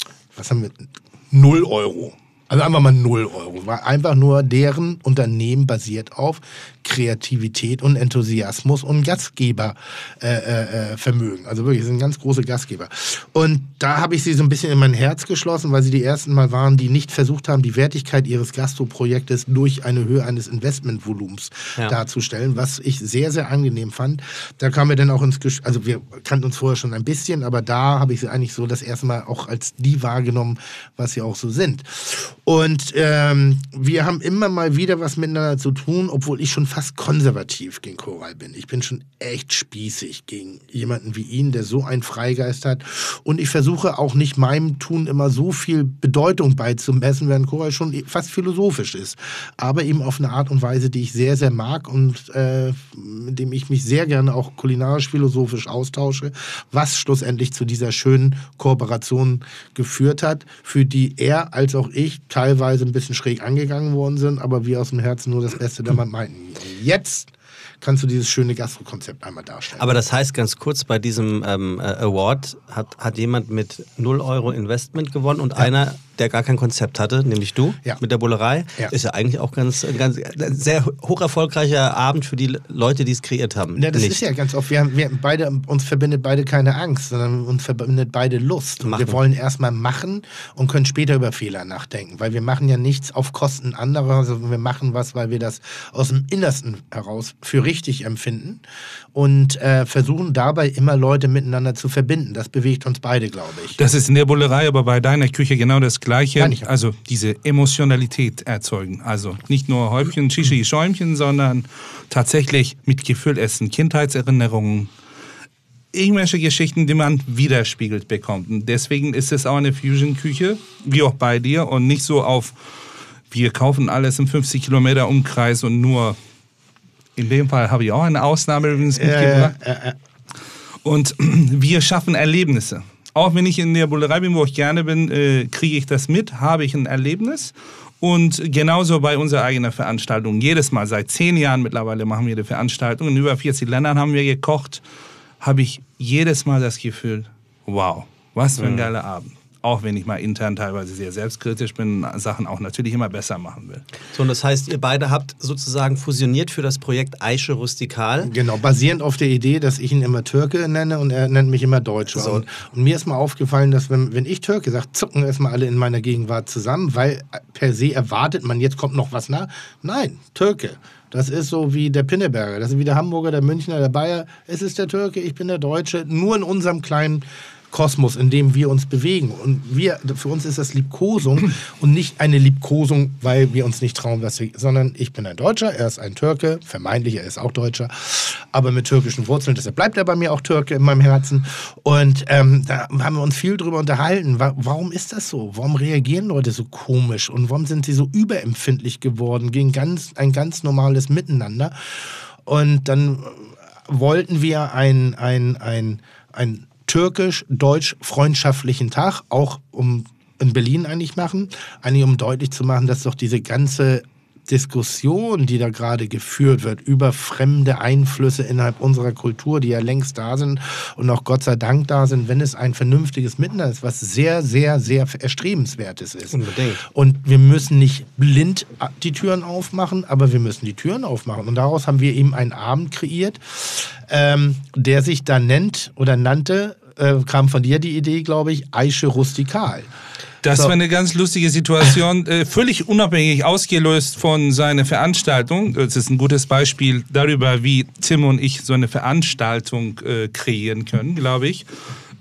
0 Euro. Also einfach mal 0 Euro. War einfach nur deren Unternehmen basiert auf Kreativität und Enthusiasmus und Gastgebervermögen. Also wirklich, sind ganz große Gastgeber. Und da habe ich sie so ein bisschen in mein Herz geschlossen, weil sie die ersten Mal waren, die nicht versucht haben, die Wertigkeit ihres Gastroprojektes durch eine Höhe eines Investmentvolumens darzustellen, was ich sehr, sehr angenehm fand. Da kamen wir dann auch ins Gespräch, also wir kannten uns vorher schon ein bisschen, aber da habe ich sie eigentlich so das erste Mal auch als die wahrgenommen, was sie auch so sind. Und wir haben immer mal wieder was miteinander zu tun, obwohl ich schon fast konservativ gegen Koray bin. Ich bin schon echt spießig gegen jemanden wie ihn, der so einen Freigeist hat. Und ich versuche auch nicht meinem Tun immer so viel Bedeutung beizumessen, während Koray schon fast philosophisch ist. Aber eben auf eine Art und Weise, die ich sehr, sehr mag und mit dem ich mich sehr gerne auch kulinarisch-philosophisch austausche, was schlussendlich zu dieser schönen Kooperation geführt hat, für die er als auch ich teilweise ein bisschen schräg angegangen worden sind, aber wir aus dem Herzen nur das Beste damit meinten. Jetzt kannst du dieses schöne Gastro-Konzept einmal darstellen. Aber das heißt ganz kurz, bei diesem Award hat jemand mit 0 Euro Investment gewonnen und einer, der gar kein Konzept hatte, nämlich du mit der Bullerei. Ja. Ist ja eigentlich auch ein sehr hoch erfolgreicher Abend für die Leute, die es kreiert haben. Ja, das ist ja ganz oft, uns verbindet beide keine Angst, sondern uns verbindet beide Lust. Und wir wollen erstmal machen und können später über Fehler nachdenken, weil wir machen ja nichts auf Kosten anderer, sondern wir machen was, weil wir das aus dem Innersten heraus für richtig empfinden und versuchen dabei immer Leute miteinander zu verbinden. Das bewegt uns beide, glaube ich. Das ist in der Bullerei, aber bei deiner Küche genau das Gleiche. Also diese Emotionalität erzeugen. Also nicht nur Häubchen, Shishi, Schäumchen, sondern tatsächlich mit Gefühl essen, Kindheitserinnerungen, irgendwelche Geschichten, die man widerspiegelt bekommt. Und deswegen ist es auch eine Fusion-Küche, wie auch bei dir, und nicht so auf, wir kaufen alles im 50 Kilometer Umkreis und nur, in dem Fall habe ich auch eine Ausnahme übrigens mitgebracht. Und wir schaffen Erlebnisse. Auch wenn ich in der Bullerei bin, wo ich gerne bin, kriege ich das mit, habe ich ein Erlebnis. Und genauso bei unserer eigenen Veranstaltung. Jedes Mal, seit 10 Jahren mittlerweile machen wir die Veranstaltung. In über 40 Ländern haben wir gekocht. Habe ich jedes Mal das Gefühl, wow, was für ein geiler Abend. Auch wenn ich mal intern teilweise sehr selbstkritisch bin, Sachen auch natürlich immer besser machen will. So, und das heißt, ihr beide habt sozusagen fusioniert für das Projekt Aische Rustikal. Genau, basierend auf der Idee, dass ich ihn immer Türke nenne und er nennt mich immer Deutscher. So. Und mir ist mal aufgefallen, dass wenn ich Türke sage, zucken erstmal alle in meiner Gegenwart zusammen, weil per se erwartet man, jetzt kommt noch was nach. Nein, Türke. Das ist so wie der Pinneberger, das ist wie der Hamburger, der Münchner, der Bayer. Es ist der Türke, ich bin der Deutsche, nur in unserem kleinen Kosmos, in dem wir uns bewegen. Und für uns ist das Liebkosung und nicht eine Liebkosung, weil wir uns nicht trauen, sondern ich bin ein Deutscher, er ist ein Türke, vermeintlich, er ist auch Deutscher, aber mit türkischen Wurzeln, deshalb bleibt er bei mir auch Türke in meinem Herzen. Und da haben wir uns viel drüber unterhalten. Warum ist das so? Warum reagieren Leute so komisch? Und warum sind sie so überempfindlich geworden gegen ein ganz normales Miteinander? Und dann wollten wir ein türkisch-deutsch-freundschaftlichen Tag, auch in Berlin eigentlich machen, eigentlich um deutlich zu machen, dass doch diese ganze Diskussion, die da gerade geführt wird, über fremde Einflüsse innerhalb unserer Kultur, die ja längst da sind und auch Gott sei Dank da sind, wenn es ein vernünftiges Miteinander ist, was sehr, sehr, sehr erstrebenswertes ist. Unbedingt. Und wir müssen nicht blind die Türen aufmachen, aber wir müssen die Türen aufmachen. Und daraus haben wir eben einen Abend kreiert, der sich da nannte, kam von dir die Idee, glaube ich, Aische Rustikal. Das war eine ganz lustige Situation, völlig unabhängig ausgelöst von seiner Veranstaltung. Das ist ein gutes Beispiel darüber, wie Tim und ich so eine Veranstaltung kreieren können, glaube ich.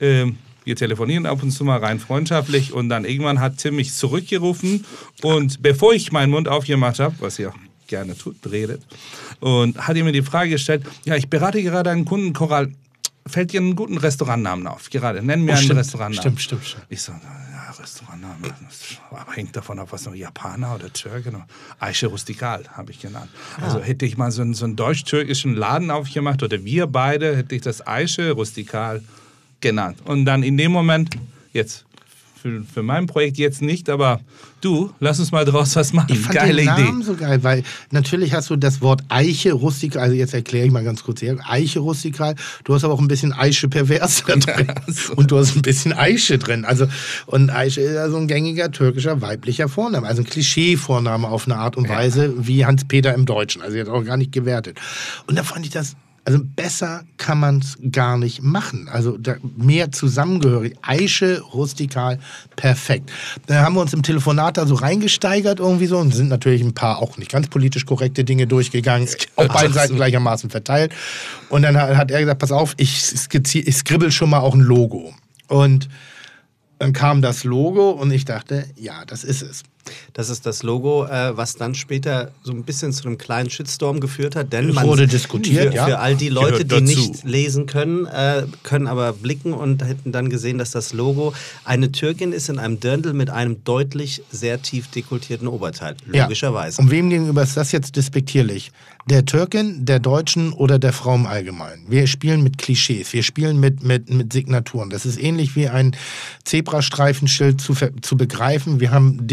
Wir telefonieren ab und zu mal rein freundschaftlich und dann irgendwann hat Tim mich zurückgerufen und bevor ich meinen Mund aufgemacht habe, was ihr auch gerne tut, redet, und hat mir die Frage gestellt, ja, ich berate gerade einen Kunden, Coral, fällt dir einen guten Restaurantnamen auf? Gerade, nenn mir einen Restaurantnamen. Stimmt. Ich so, Restaurantnamen, aber hängt davon ab, was noch Japaner oder Türke noch. Aische Rustikal habe ich genannt. Also hätte ich mal so einen deutsch-türkischen Laden aufgemacht oder wir beide, hätte ich das Aische Rustikal genannt. Und dann in dem Moment, jetzt für mein Projekt jetzt nicht, aber du, lass uns mal draus was machen. Ich fand den Namen so geil, weil natürlich hast du das Wort Eiche rustikal, also jetzt erkläre ich mal ganz kurz her, Eiche rustikal, du hast aber auch ein bisschen Eiche pervers da drin und du hast ein bisschen Aische drin. Also, und Aische ist ja so ein gängiger türkischer weiblicher Vorname, also ein Klischee-Vorname auf eine Art und Weise wie Hans-Peter im Deutschen, also jetzt auch gar nicht gewertet. Und da fand ich das, also besser kann man es gar nicht machen. Also mehr zusammengehörig. Aische, rustikal, perfekt. Da haben wir uns im Telefonat da so reingesteigert irgendwie so und sind natürlich ein paar auch nicht ganz politisch korrekte Dinge durchgegangen, auf beiden Seiten gleichermaßen verteilt. Und dann hat er gesagt, pass auf, ich skribbel schon mal auch ein Logo. Und dann kam das Logo und ich dachte, ja, das ist es. Das ist das Logo, was dann später so ein bisschen zu einem kleinen Shitstorm geführt hat. Denn es wurde diskutiert, für all die Leute, die nicht lesen können, können aber blicken und hätten dann gesehen, dass das Logo eine Türkin ist in einem Dirndl mit einem deutlich sehr tief dekolletierten Oberteil. Logischerweise. Ja. Und wem gegenüber ist das jetzt despektierlich? Der Türkin, der Deutschen oder der Frau im Allgemeinen? Wir spielen mit Klischees, wir spielen mit Signaturen. Das ist ähnlich wie ein Zebrastreifenschild zu begreifen. Wir haben Dinge, die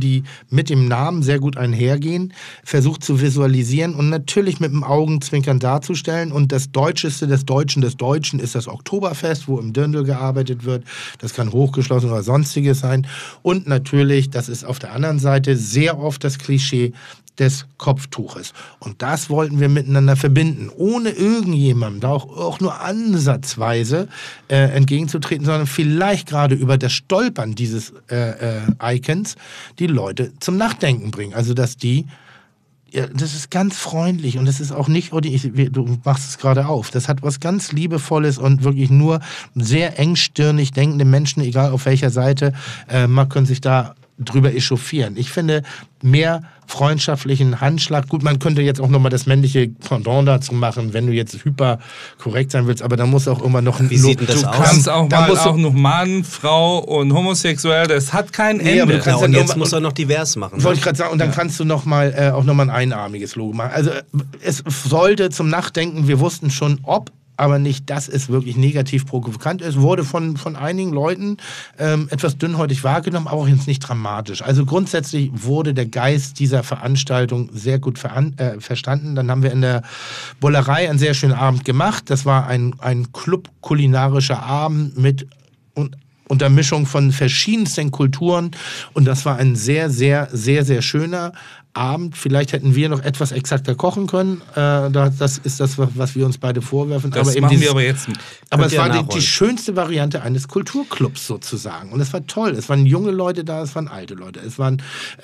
die mit dem Namen sehr gut einhergehen, versucht zu visualisieren und natürlich mit dem Augenzwinkern darzustellen. Und das Deutscheste des Deutschen ist das Oktoberfest, wo im Dirndl gearbeitet wird. Das kann hochgeschlossen oder sonstiges sein. Und natürlich, das ist auf der anderen Seite sehr oft das Klischee des Kopftuches. Und das wollten wir miteinander verbinden, ohne irgendjemandem da auch nur ansatzweise entgegenzutreten, sondern vielleicht gerade über das Stolpern dieses Icons die Leute zum Nachdenken bringen. Also dass das ist ganz freundlich und das ist auch nicht, du machst es gerade auf, das hat was ganz Liebevolles und wirklich nur sehr engstirnig denkende Menschen, egal auf welcher Seite, man können sich da drüber echauffieren. Ich finde, mehr freundschaftlichen Handschlag, gut, man könnte jetzt auch nochmal das männliche Pendant dazu machen, wenn du jetzt hyper korrekt sein willst, aber da muss auch immer noch ein... Wie sieht denn das aus? Du kannst auch mal auch noch Mann, Frau und homosexuell, das hat kein Ende. aber du kannst und jetzt muss er noch divers machen. Wollte ich gerade sagen, und dann kannst du auch noch mal ein einarmiges Logo machen. Also es sollte zum Nachdenken, wir wussten schon, ob, aber nicht, dass es wirklich negativ provokant ist, wurde von einigen Leuten etwas dünnhäutig wahrgenommen, aber auch jetzt nicht dramatisch. Also grundsätzlich wurde der Geist dieser Veranstaltung sehr gut verstanden. Dann haben wir in der Bullerei einen sehr schönen Abend gemacht. Das war ein Club-kulinarischer Abend mit unter Mischung von verschiedensten Kulturen und das war ein sehr, sehr, sehr, sehr schöner Abend. Vielleicht hätten wir noch etwas exakter kochen können. Das ist das, was wir uns beide vorwerfen. Das aber machen wir aber jetzt. Aber es war die schönste Variante eines Kulturclubs sozusagen. Und es war toll. Es waren junge Leute da, es waren alte Leute. Es waren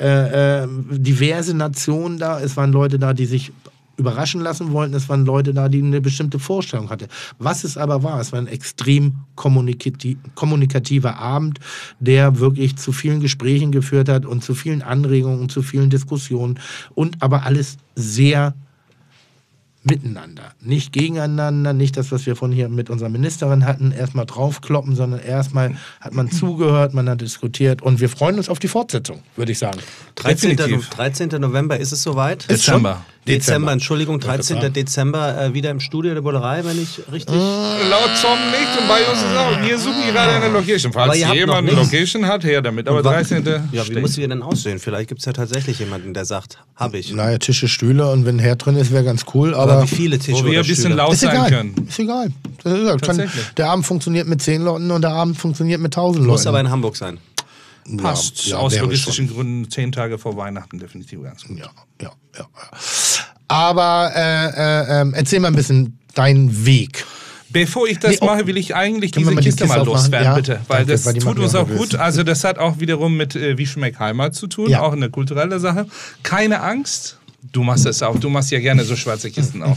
diverse Nationen da. Es waren Leute da, die sich überraschen lassen wollten. Es waren Leute da, die eine bestimmte Vorstellung hatten. Was es aber war, es war ein extrem kommunikativer Abend, der wirklich zu vielen Gesprächen geführt hat und zu vielen Anregungen, zu vielen Diskussionen und aber alles sehr miteinander, nicht gegeneinander, nicht das, was wir von hier mit unserer Ministerin hatten, erstmal draufkloppen, sondern erstmal hat man zugehört, man hat diskutiert und wir freuen uns auf die Fortsetzung, würde ich sagen. 13. November ist es soweit? Dezember, Entschuldigung, 13. Dezember wieder im Studio der Bullerei, wenn ich richtig... Laut Tom nicht und bei uns ist auch. Wir suchen gerade eine Location. Falls jemand eine Location hat, her damit. Aber 13. Ja, wie muss sie denn aussehen? Vielleicht gibt es ja tatsächlich jemanden, der sagt, habe ich. Naja, Tische, Stühle und wenn ein Herd drin ist, wäre ganz cool. Aber wie viele Tische wo wir ein bisschen laut sein können. Ist egal. Der Abend funktioniert mit 10 Leuten und der Abend funktioniert mit 1000 Leuten. Muss aber in Hamburg sein. Passt aus logistischen Gründen 10 Tage vor Weihnachten definitiv ganz gut. Ja. Aber erzähl mal ein bisschen deinen Weg. Bevor ich das mache, will ich eigentlich diese Kiste mal loswerden, ja, bitte. Weil danke, das tut uns auch gut. Also das hat auch wiederum mit Wie schmeckt Heimat zu tun, auch eine kulturelle Sache. Keine Angst, du machst es auch. Du machst ja gerne so schwarze Kisten auf.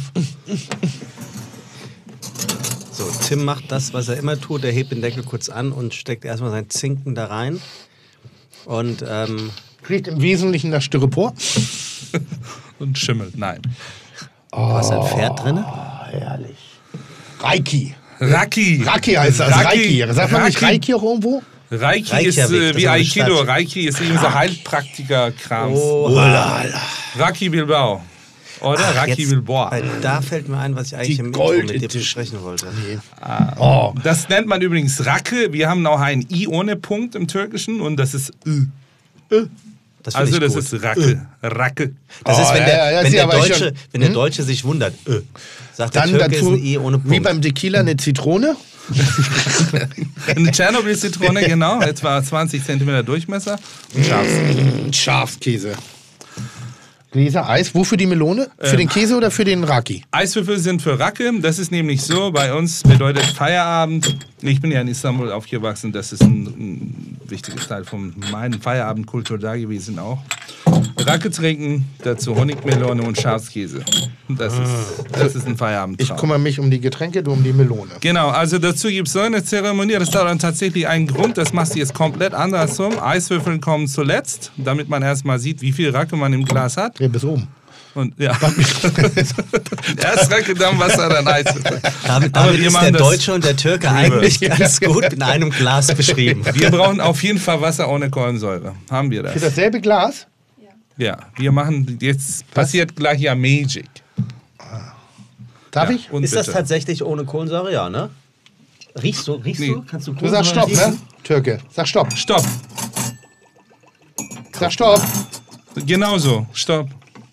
So, Tim macht das, was er immer tut. Er hebt den Deckel kurz an und steckt erstmal sein Zinken da rein. Und Riecht im Wesentlichen nach Styropor. Und schimmelt, nein. Was ist ein Pferd drin? Herrlich. Reiki. Raki heißt das. Reiki. Sagt man nicht Reiki auch irgendwo? Reiki ist wie Aikido. Reiki ist eben so Heilpraktiker-Krams. Raki Bilbao. Oder Raki Bilbao. Da fällt mir ein, was ich eigentlich im Intro mit dir besprechen wollte. Das nennt man übrigens Rake. Wir haben auch ein I ohne Punkt im Türkischen und das ist Ü. Das ist Rake. Rake. Das ist, wenn der Deutsche sich wundert. Sagt dann der Türke dazu, ist ein I ohne Punkt. Wie beim Tequila eine Zitrone. Eine Tschernobyl-Zitrone, genau. Etwa 20 cm Durchmesser. Und Schafskäse. Gläser Eis. Wofür die Melone? Für den Käse oder für den Raki? Eiswürfel sind für Rake. Das ist nämlich so. Bei uns bedeutet Feierabend. Ich bin ja in Istanbul aufgewachsen. Das ist ein wichtiges Teil von meinem Feierabendkultur da gewesen auch. Rake trinken, dazu Honigmelone und Schafskäse. Das ist ein Feierabendtraum. Ich kümmere mich um die Getränke, du um die Melone. Genau, also dazu gibt es so eine Zeremonie. Das hat dann tatsächlich einen Grund. Das machst du jetzt komplett andersrum. Eiswürfeln kommen zuletzt, damit man erstmal sieht, wie viel Rake man im Glas hat. Dreh bis oben. Und ja. Erst Rake, dann Wasser, dann Eiswürfel. Damit ist der Deutsche und der Türke eigentlich ganz gut in einem Glas beschrieben. Wir brauchen auf jeden Fall Wasser ohne Kohlensäure. Haben wir das? Für dasselbe Glas? Ja, wir machen, jetzt passiert gleich ja Magic. Darf ich? Ist das tatsächlich ohne Kohlensäure? Ja, ne? Riechst du? Kannst du Du sagst Stopp, ne? Türke, sag Stopp. Stopp. Sag Stopp. Genauso. Stopp.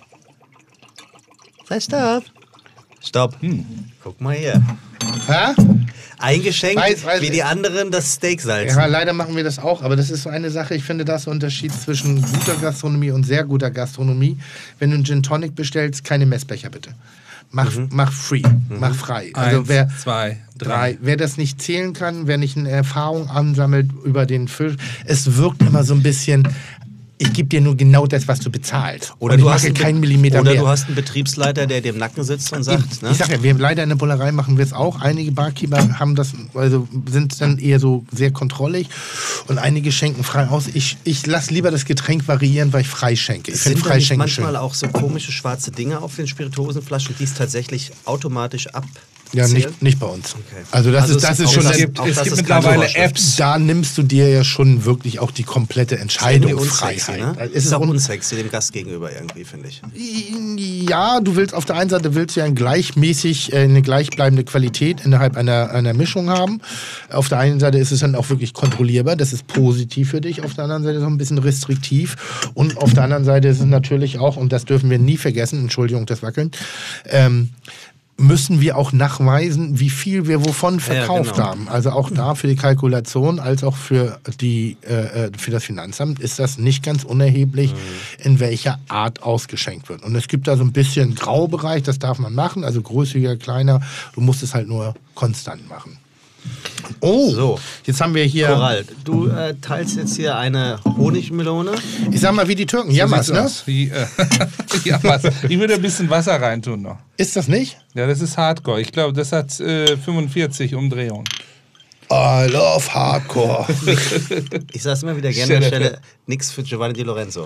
Sag Stopp. Stopp. Guck mal hier. Hä? Eingeschenkt, Weiß, wie die anderen das Steak salzen. Ja, leider machen wir das auch, aber das ist so eine Sache, ich finde, da ist der Unterschied zwischen guter Gastronomie und sehr guter Gastronomie. Wenn du einen Gin Tonic bestellst, keine Messbecher bitte. Mach free, mach frei. Also 1, wer 2, 3. wer das nicht zählen kann, wer nicht eine Erfahrung ansammelt über den Fisch, es wirkt immer so ein bisschen, ich gebe dir nur genau das, was du bezahlst. Oder und du ich hast mache keinen Millimeter oder mehr. du hast einen Betriebsleiter, der dir im Nacken sitzt und sagt, Ich sag ja, wir leider in der Bullerei machen wir es auch. Einige Barkeeper haben das, also sind dann eher so sehr kontrollig und einige schenken frei aus. Ich lasse lieber das Getränk variieren, weil ich frei schenke. Ich finde sind da nicht Freischenken manchmal schön. auch so komische schwarze Dinge auf den Spirituosenflaschen, die es tatsächlich automatisch ab. Ja, nicht bei uns. Okay. Also das Also ist es schon auch das, das- Es das gibt ist keine mittlerweile Vorschrift. Apps. da nimmst du dir ja schon wirklich auch die komplette Irgendwie Entscheidungsfreiheit. unsexy, ne? Es Ist auch un- unsexy dem Gast gegenüber irgendwie, finde ich. Ja, du willst auf der einen Seite willst du ja eine gleichbleibende Qualität innerhalb einer Mischung haben. Auf der einen Seite ist es dann auch wirklich kontrollierbar, das ist positiv für dich. Auf der anderen Seite ist es auch ein bisschen restriktiv. Und auf der anderen Seite ist es natürlich auch, und das dürfen wir nie vergessen, Entschuldigung, das Wackeln, müssen wir auch nachweisen, wie viel wir wovon verkauft genau. haben. Also auch da für die Kalkulation als auch für das Finanzamt ist das nicht ganz unerheblich, in welcher Art ausgeschenkt wird. Und es gibt da so ein bisschen Graubereich, das darf man machen, also größiger, kleiner. Du musst es halt nur konstant machen. Oh, So. jetzt haben wir hier, Koral, du teilst jetzt hier eine Honigmelone. ich sag mal wie die Türken, Jammers, Sieht's ne? aus. Jammers. Ich würde ein bisschen Wasser reintun noch. Ist das nicht? Ja, das ist Hardcore. Ich glaube, das hat 45 Umdrehungen. I love Hardcore. Ich sag's immer wieder gerne an der Stell dir Stelle, nix für Giovanni Di Lorenzo.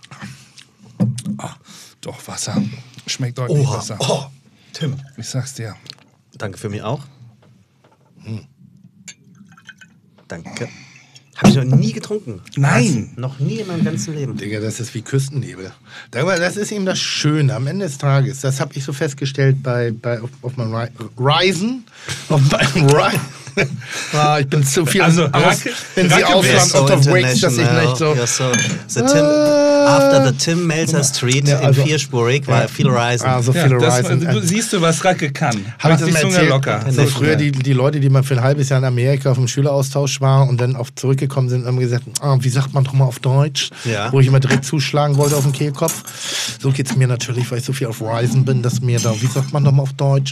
Doch, Wasser. Schmeckt deutlich besser. Oh, Tim. Ich sag's dir. Danke für mich auch. Danke. Habe ich noch nie getrunken. Nein. Noch nie in meinem ganzen Leben. Digga, das ist wie Küstennebel. Das ist eben das Schöne am Ende des Tages. Das habe ich so festgestellt auf meinem Ryzen. Auf meinem Ryzen. Ich bin zu viel Also, wenn sie ausland out of Wakes, dass ich nicht so... You're so after the Tim Melzer Street Ja, also- in vierspurig war viel Reisen. Also Ja, viele das, Ryzen. du siehst du, was Racke kann. Habe ich Macht das die mal Zunge erzählt? locker. So früher die Leute, die mal für ein halbes Jahr in Amerika auf dem Schüleraustausch waren und dann auch zurückgekommen sind, haben gesagt, wie sagt man doch mal auf Deutsch? Ja. Wo ich immer direkt zuschlagen wollte auf den Kehlkopf. So geht es mir natürlich, weil ich so viel auf Ryzen bin, dass mir da, wie sagt man doch mal auf Deutsch?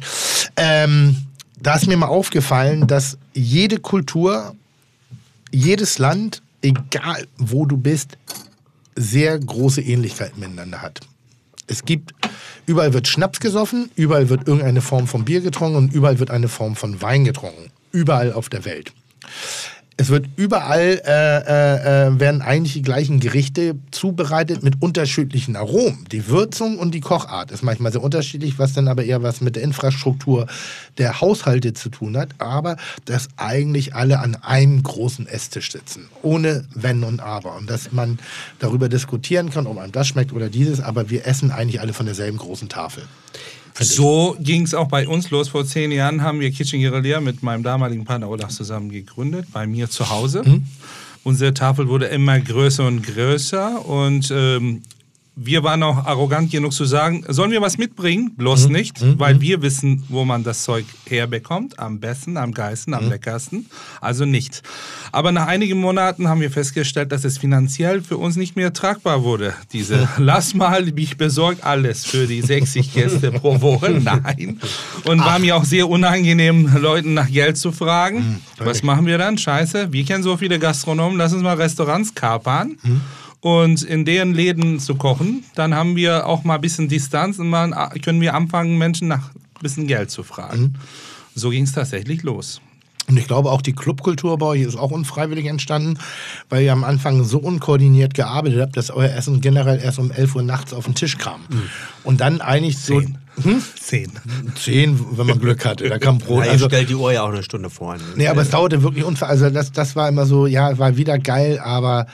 Da ist mir mal aufgefallen, dass jede Kultur, jedes Land, egal wo du bist, sehr große Ähnlichkeiten miteinander hat. Es gibt, überall wird Schnaps gesoffen, überall wird irgendeine Form von Bier getrunken und überall wird eine Form von Wein getrunken. Überall auf der Welt. Es wird überall, werden eigentlich die gleichen Gerichte zubereitet mit unterschiedlichen Aromen. Die Würzung und die Kochart ist manchmal sehr unterschiedlich, was dann aber eher was mit der Infrastruktur der Haushalte zu tun hat. Aber dass eigentlich alle an einem großen Esstisch sitzen, ohne Wenn und Aber. Und dass man darüber diskutieren kann, ob einem das schmeckt oder dieses, aber wir essen eigentlich alle von derselben großen Tafel. So ging es auch bei uns los. Vor 10 Jahren haben wir Kitchen Guerilla mit meinem damaligen Partner Olaf zusammen gegründet, bei mir zu Hause. Unsere Tafel wurde immer größer und größer und wir waren auch arrogant genug zu sagen, sollen wir was mitbringen? Bloß nicht, weil wir wissen, wo man das Zeug herbekommt. Am besten, am geilsten, am leckersten. Also nicht. Aber nach einigen Monaten haben wir festgestellt, dass es finanziell für uns nicht mehr tragbar wurde. Lass mal, ich besorge alles für die 60 Gäste pro Woche. Nein. Und war mir auch sehr unangenehm, Leuten nach Geld zu fragen. Was machen wir dann? Scheiße, wir kennen so viele Gastronomen, lass uns mal Restaurants kapern. Und in deren Läden zu kochen, dann haben wir auch mal ein bisschen Distanz und können wir anfangen, Menschen nach ein bisschen Geld zu fragen. So ging es tatsächlich los. Und ich glaube, auch die Clubkultur bei euch ist auch unfreiwillig entstanden, weil ihr am Anfang so unkoordiniert gearbeitet habt, dass euer Essen generell erst um 11 Uhr nachts auf den Tisch kam. Und dann eigentlich so... 10. 10, wenn man Glück hatte. Da kam Brot. Ja, Also, stellt die Uhr ja auch eine Stunde vor. nee, aber es dauerte wirklich also das war immer so, ja, war wieder geil, aber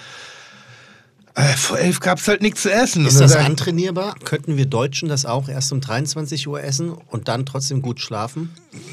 vor 11 gab es halt nichts zu essen. Ist Und das dann- antrainierbar? Könnten wir Deutschen das auch erst um 23 Uhr essen und dann trotzdem gut schlafen?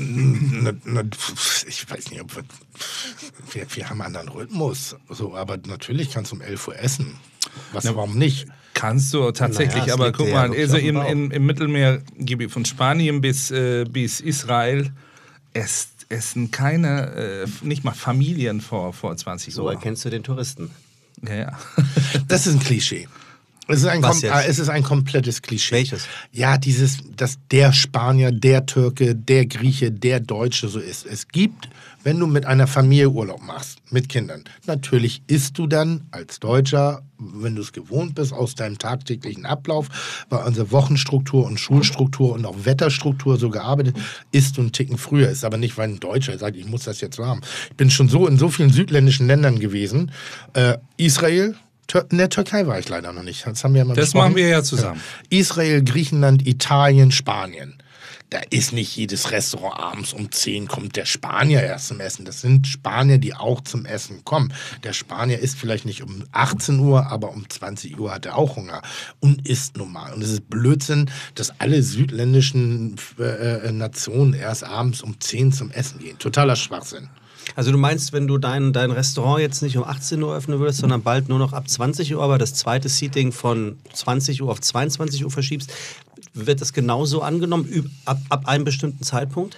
Ich weiß nicht, ob wir haben einen anderen Rhythmus. So, aber natürlich kannst du um 11 Uhr essen. Warum nicht? Kannst du tatsächlich, Naja, es aber liegt guck dir mal, ja wirklich also auf dem Bauch. im Mittelmeergebiet von Spanien bis Israel essen keine, nicht mal Familien vor 20 So Uhr. erkennst du den Touristen. Ja. Das ist ein Klischee. Es ist ein komplettes Klischee. Welches? Ja, dass der Spanier, der Türke, der Grieche, der Deutsche so ist. Es gibt, wenn du mit einer Familie Urlaub machst, mit Kindern, natürlich isst du dann als Deutscher, wenn du es gewohnt bist, aus deinem tagtäglichen Ablauf, weil unsere Wochenstruktur und Schulstruktur und auch Wetterstruktur so gearbeitet, isst du einen Ticken früher. Ist aber nicht, weil ein Deutscher sagt, ich muss das jetzt so haben. Ich bin schon so in so vielen südländischen Ländern gewesen. Israel, in der Türkei war ich leider noch nicht. Das haben wir ja mal Das besprochen. machen wir ja zusammen. Israel, Griechenland, Italien, Spanien. Da ist nicht jedes Restaurant abends um 10 kommt der Spanier erst zum Essen. Das sind Spanier, die auch zum Essen kommen. Der Spanier isst vielleicht nicht um 18 Uhr, aber um 20 Uhr hat er auch Hunger und isst normal. Und es ist Blödsinn, dass alle südländischen Nationen erst abends um 10 zum Essen gehen. Totaler Schwachsinn. Also du meinst, wenn du dein Restaurant jetzt nicht um 18 Uhr öffnen würdest, sondern bald nur noch ab 20 Uhr, aber das zweite Seating von 20 Uhr auf 22 Uhr verschiebst, wird das genauso angenommen ab einem bestimmten Zeitpunkt?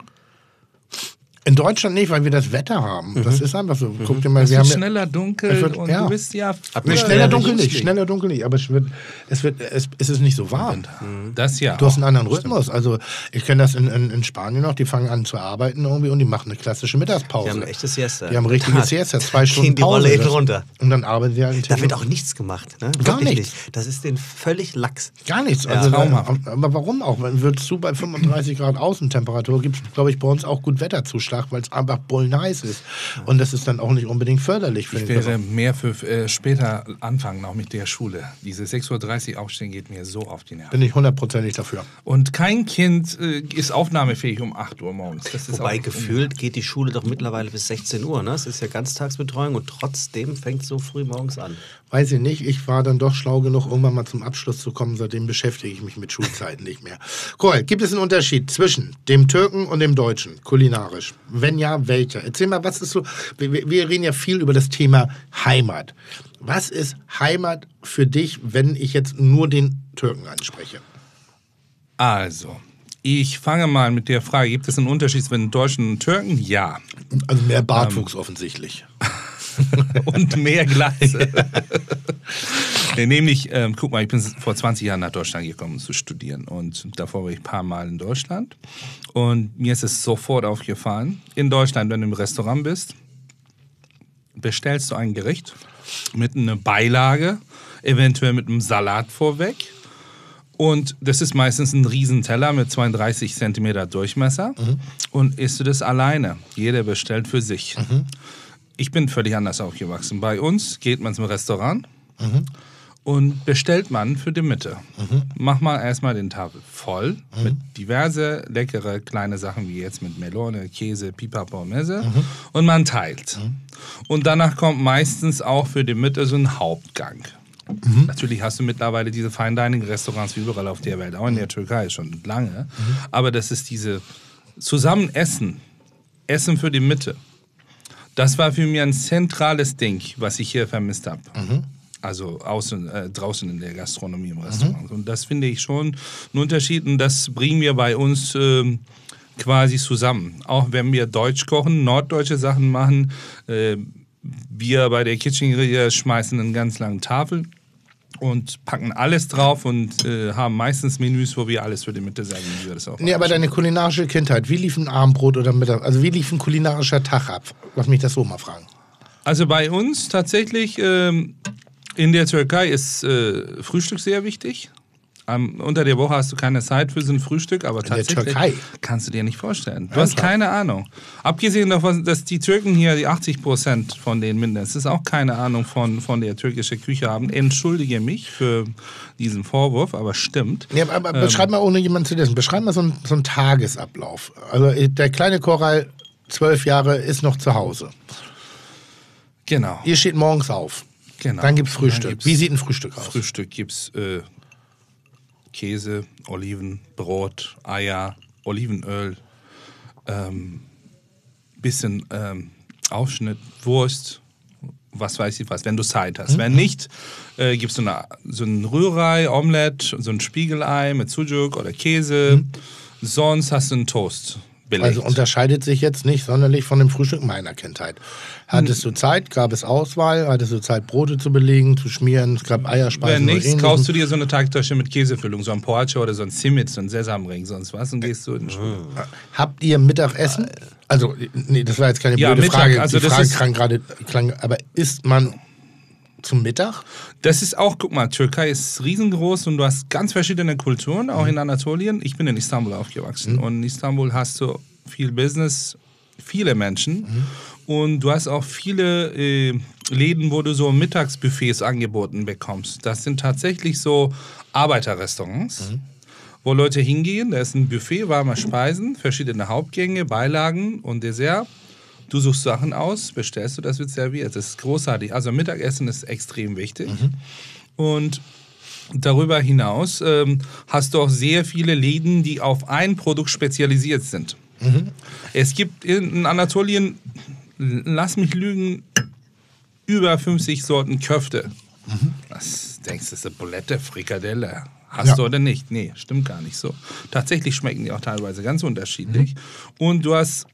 In Deutschland nicht, weil wir das Wetter haben. Das ist einfach so. Guck dir mal, Es wir wird haben schneller dunkel und du bist ja... Nee, schneller dunkel nicht, aber es ist nicht so warm. Das ja. Du hast einen anderen Rhythmus. Also ich kenne das in Spanien noch, die fangen an zu arbeiten irgendwie und die machen eine klassische Mittagspause. Die haben eine echte Siesta. Die haben richtige Tag. Siesta, 2 Stunden Gehen die Pause. Rolle hinten runter. Und dann arbeiten sie halt Da wird auch nichts gemacht. Ne? Gar Wirklich nichts. nicht. Das ist denen völlig lax. Gar nichts. Ja, Also, traumhaft. aber warum auch? Wenn würdest du bei 35 Grad Außentemperatur, gibt es, glaube ich, bei uns auch gut Wetterzuschlag, weil es einfach heiß ist. Und das ist dann auch nicht unbedingt förderlich für Ich den wäre mehr für später anfangen, auch mit der Schule. Diese 6:30 Uhr aufstehen geht mir so auf die Nerven. Bin ich 100%ig dafür. Und kein Kind ist aufnahmefähig um 8 Uhr morgens. Das ist Wobei auch gefühlt geht die Schule doch mittlerweile bis 16 Uhr. Ne? Es ist ja Ganztagsbetreuung und trotzdem fängt es so früh morgens an. Weiß ich nicht, ich war dann doch schlau genug, irgendwann mal zum Abschluss zu kommen. Seitdem beschäftige ich mich mit Schulzeiten nicht mehr. Cool, gibt es einen Unterschied zwischen dem Türken und dem Deutschen, kulinarisch? Wenn ja, welcher? Erzähl mal, was ist so, wir reden ja viel über das Thema Heimat. Was ist Heimat für dich, wenn ich jetzt nur den Türken anspreche? Also, ich fange mal mit der Frage, gibt es einen Unterschied zwischen Deutschen und Türken? Ja. Also mehr Bartwuchs offensichtlich. Und mehr Glatze. Nämlich, guck mal, ich bin vor 20 Jahren nach Deutschland gekommen, um zu studieren. Und davor war ich ein paar Mal in Deutschland. Und mir ist es sofort aufgefallen, in Deutschland, wenn du im Restaurant bist, bestellst du ein Gericht mit einer Beilage, eventuell mit einem Salat vorweg. Und das ist meistens ein Riesenteller mit 32 Zentimeter Durchmesser. Und isst du das alleine. Jeder bestellt für sich. Ich bin völlig anders aufgewachsen. Bei uns geht man zum Restaurant und bestellt man für die Mitte. Mach mal erstmal den Tafel voll mit diverse leckere kleine Sachen wie jetzt mit Melone, Käse, Pipapo, Messe und man teilt. Und danach kommt meistens auch für die Mitte so ein Hauptgang. Natürlich hast du mittlerweile diese Fine-Dining-Restaurants überall auf der Welt, auch in der Türkei schon lange. Aber das ist diese Zusammenessen, Essen für die Mitte. Das war für mich ein zentrales Ding, was ich hier vermisst habe. Also draußen in der Gastronomie im Restaurant. Und das finde ich schon einen Unterschied und das bringen wir bei uns quasi zusammen. Auch wenn wir Deutsch kochen, norddeutsche Sachen machen, wir bei der Kitchen Guerilla schmeißen eine ganz lange Tafel und packen alles drauf und haben meistens Menüs, wo wir alles für die Mitte sagen, wie wir das auch Nee, aber deine kulinarische Kindheit, wie lief ein Abendbrot oder Mittag, also wie lief ein kulinarischer Tag ab? Lass mich das so mal fragen. Also bei uns tatsächlich, in der Türkei ist Frühstück sehr wichtig. Unter der Woche hast du keine Zeit für so ein Frühstück, aber tatsächlich der Türkei? kannst du dir nicht vorstellen. Du hast keine Ahnung. Abgesehen davon, dass die Türken hier, die 80% von denen mindestens, auch keine Ahnung von der türkischen Küche haben. Entschuldige mich für diesen Vorwurf, aber stimmt. Ja, aber beschreib mal, ohne jemanden zu lesen, beschreib mal so einen Tagesablauf. Also der kleine Koral, 12 Jahre, ist noch zu Hause. Genau. Ihr steht morgens auf. Genau. Dann gibt's Frühstück. Dann gibt's Wie sieht ein Frühstück aus? Frühstück gibt's Käse, Oliven, Brot, Eier, Olivenöl, bisschen Aufschnitt, Wurst, was weiß ich was, wenn du Zeit hast. Wenn nicht, gibst du so ein Rührei, Omelette, so ein Spiegelei mit Sujuk oder Käse. Sonst hast du einen Toast belegt. Also unterscheidet sich jetzt nicht sonderlich von dem Frühstück meiner Kindheit. Hattest du Zeit, gab es Auswahl, hattest du Zeit, Brote zu belegen, zu schmieren, es gab Eierspeisen. Wenn nichts, kaufst du dir so eine Teigtasche mit Käsefüllung, so ein Poached oder so ein Simit, so ein Sesamring, sonst was, und gehst du in den Schule. Habt ihr Mittagessen? Also, nee, das war jetzt keine blöde Mittag, Frage. also die das Frage klang, aber isst man zum Mittag? Das ist auch, guck mal, Türkei ist riesengroß und du hast ganz verschiedene Kulturen, auch in Anatolien. Ich bin in Istanbul aufgewachsen und in Istanbul hast du viel Business, viele Menschen und du hast auch viele Läden, wo du so Mittagsbuffets angeboten bekommst. Das sind tatsächlich so Arbeiterrestaurants, wo Leute hingehen, da ist ein Buffet, warme Speisen, verschiedene Hauptgänge, Beilagen und Dessert. Du suchst Sachen aus, bestellst du, das wird serviert. Das ist großartig. Also Mittagessen ist extrem wichtig. Und darüber hinaus hast du auch sehr viele Läden, die auf ein Produkt spezialisiert sind. Es gibt in Anatolien, lass mich lügen, über 50 Sorten Köfte. Was denkst du, das ist eine Bulette, Frikadelle? Hast du oder nicht? Nee, stimmt gar nicht so. Tatsächlich schmecken die auch teilweise ganz unterschiedlich. Und du hast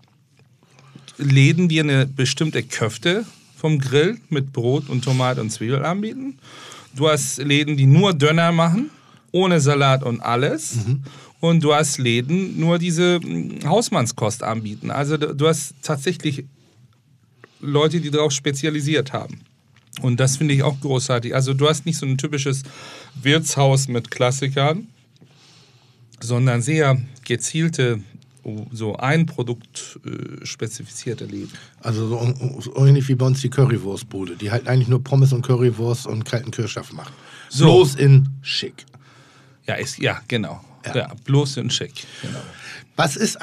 Läden, die eine bestimmte Köfte vom Grill mit Brot und Tomate und Zwiebel anbieten. Du hast Läden, die nur Döner machen, ohne Salat und alles. Und du hast Läden, nur diese Hausmannskost anbieten. Also du hast tatsächlich Leute, die darauf spezialisiert haben. Und das finde ich auch großartig. Also du hast nicht so ein typisches Wirtshaus mit Klassikern, sondern sehr gezielte, so ein Produkt spezifizierte Läden. Also so ähnlich wie bei uns die Currywurstbude, die halt eigentlich nur Pommes und Currywurst und kalten Kirschsaft macht. So. Bloß in schick. Ja, genau. Ja, bloß in schick. Genau. Was ist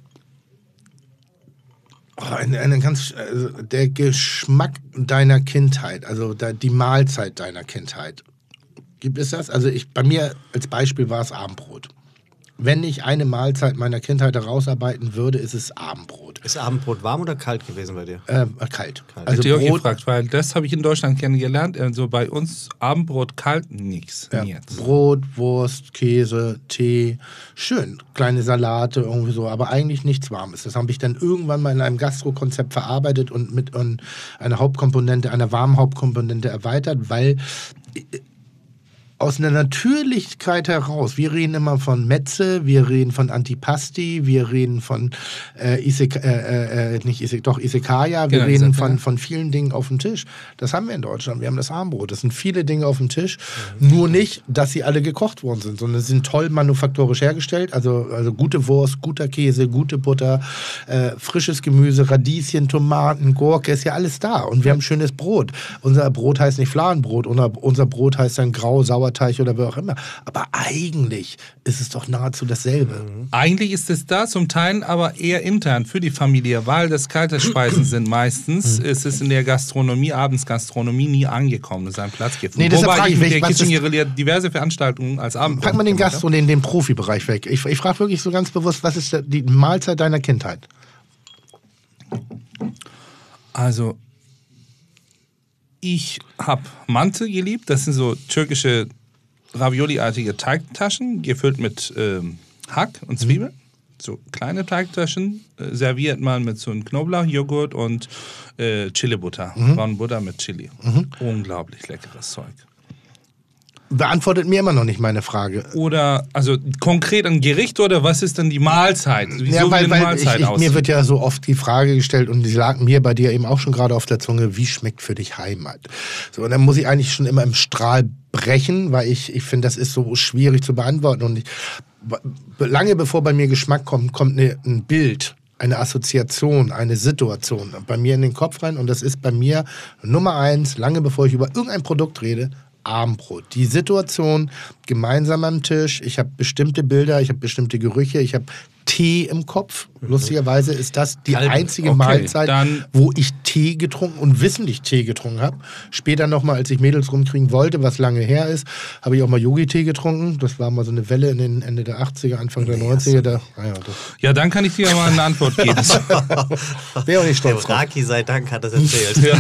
eine ganz, also der Geschmack deiner Kindheit, also die Mahlzeit deiner Kindheit? Gibt es das? Also bei mir als Beispiel war es Abendbrot. Wenn ich eine Mahlzeit meiner Kindheit herausarbeiten würde, ist es Abendbrot. Ist Abendbrot warm oder kalt gewesen bei dir? Kalt. Also Also ich auch Brot, gefragt, weil das habe ich in Deutschland kennengelernt. Also bei uns Abendbrot kalt, nichts. Jetzt. Brot, Wurst, Käse, Tee, schön, kleine Salate, irgendwie so, aber eigentlich nichts Warmes. Das habe ich dann irgendwann mal in einem Gastro-Konzept verarbeitet und mit einer Hauptkomponente, einer warmen Hauptkomponente erweitert, weil aus einer Natürlichkeit heraus, wir reden immer von Metze, wir reden von Antipasti, wir reden von Isekaya, wir reden von vielen Dingen auf dem Tisch. Das haben wir in Deutschland, wir haben das Abendbrot, das sind viele Dinge auf dem Tisch, nur nicht, dass sie alle gekocht worden sind, sondern sie sind toll manufaktorisch hergestellt, also gute Wurst, guter Käse, gute Butter, frisches Gemüse, Radieschen, Tomaten, Gurke, ist ja alles da und wir haben schönes Brot. Unser Brot heißt nicht Fladenbrot, unser Brot heißt dann grau, sauer, oder wie auch immer. Aber eigentlich ist es doch nahezu dasselbe. Eigentlich ist es da zum Teil aber eher intern für die Familie, weil das kalte Speisen sind meistens. Ist es in der Gastronomie, Abendsgastronomie nie angekommen, das ist ein Platz gefunden. Nee, deshalb Wobei frage ich mit der was Kitchen diverse Veranstaltungen als Abend. Pack mal den Gastro, den Profibereich weg. Ich frage wirklich so ganz bewusst, was ist die Mahlzeit deiner Kindheit? Also, ich habe Mante geliebt. Das sind so türkische Ravioli-artige Teigtaschen, gefüllt mit Hack und Zwiebeln. So kleine Teigtaschen, serviert man mit so einem Knoblauchjoghurt und Chili-Butter. Braunbutter mit Chili. Unglaublich leckeres Zeug. Beantwortet mir immer noch nicht meine Frage. Oder, also konkret ein Gericht oder was ist denn die Mahlzeit? Ja, weil mir wird ja so oft die Frage gestellt und die lag mir bei dir eben auch schon gerade auf der Zunge, wie schmeckt für dich Heimat? So, und dann muss ich eigentlich schon immer im Strahl brechen, weil ich finde, das ist so schwierig zu beantworten. Und lange bevor bei mir Geschmack kommt ein Bild, eine Assoziation, eine Situation bei mir in den Kopf rein und das ist bei mir Nummer 1, lange bevor ich über irgendein Produkt rede, Abendbrot. Die Situation, gemeinsam am Tisch, ich habe bestimmte Bilder, ich habe bestimmte Gerüche, ich habe Tee im Kopf. Lustigerweise ist das die einzige Mahlzeit, wo ich Tee getrunken und wissentlich Tee getrunken habe. Später nochmal, als ich Mädels rumkriegen wollte, was lange her ist, habe ich auch mal Yogi-Tee getrunken. Das war mal so eine Welle in den Ende der 80er, Anfang der 90er. Ja, dann kann ich dir mal eine Antwort geben. Wäre auch nicht stolz drauf. Raki sei Dank hat das erzählt.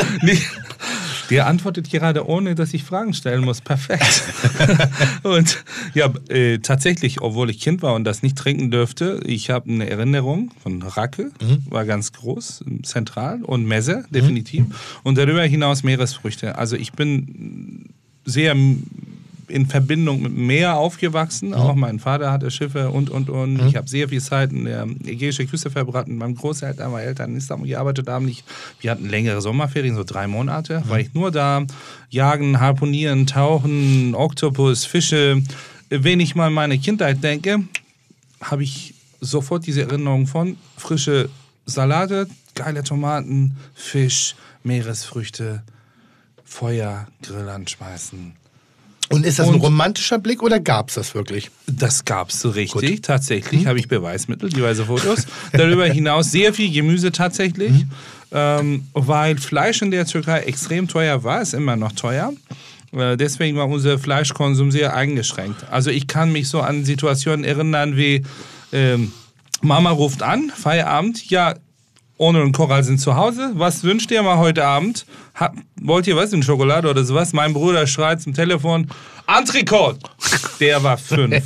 Der antwortet gerade, ohne dass ich Fragen stellen muss. Perfekt. Und ja, tatsächlich, obwohl ich Kind war und das nicht trinken dürfte, ich habe eine Erinnerung von Rake, war ganz groß, zentral, und Messe, definitiv. Und darüber hinaus Meeresfrüchte. Also ich bin sehr in Verbindung mit Meer aufgewachsen. Auch mein Vater hatte Schiffe und. Ich habe sehr viel Zeit in der ägäischen Küste verbracht. Mit meinem Großeltern, meine Eltern in Istanbul gearbeitet haben. Wir hatten längere Sommerferien, so 3 Monate. War ich nur da, jagen, harponieren, tauchen, Oktopus, Fische. Wenn ich mal an meine Kindheit denke, habe ich sofort diese Erinnerung von frische Salate, geile Tomaten, Fisch, Meeresfrüchte, Feuer, Grill anschmeißen. Und ist das ein romantischer Blick oder gab es das wirklich? Das gab es so richtig. Gut. Tatsächlich habe ich Beweismittel, diverse Fotos. Darüber hinaus sehr viel Gemüse tatsächlich, weil Fleisch in der Türkei extrem teuer war, ist immer noch teuer. Deswegen war unser Fleischkonsum sehr eingeschränkt. Also ich kann mich so an Situationen erinnern wie Mama ruft an, Feierabend, ja, Onur und Koral sind zu Hause. Was wünscht ihr mal heute Abend? Wollt ihr was, eine Schokolade oder sowas? Mein Bruder schreit zum Telefon, Entrecote! Der war 5.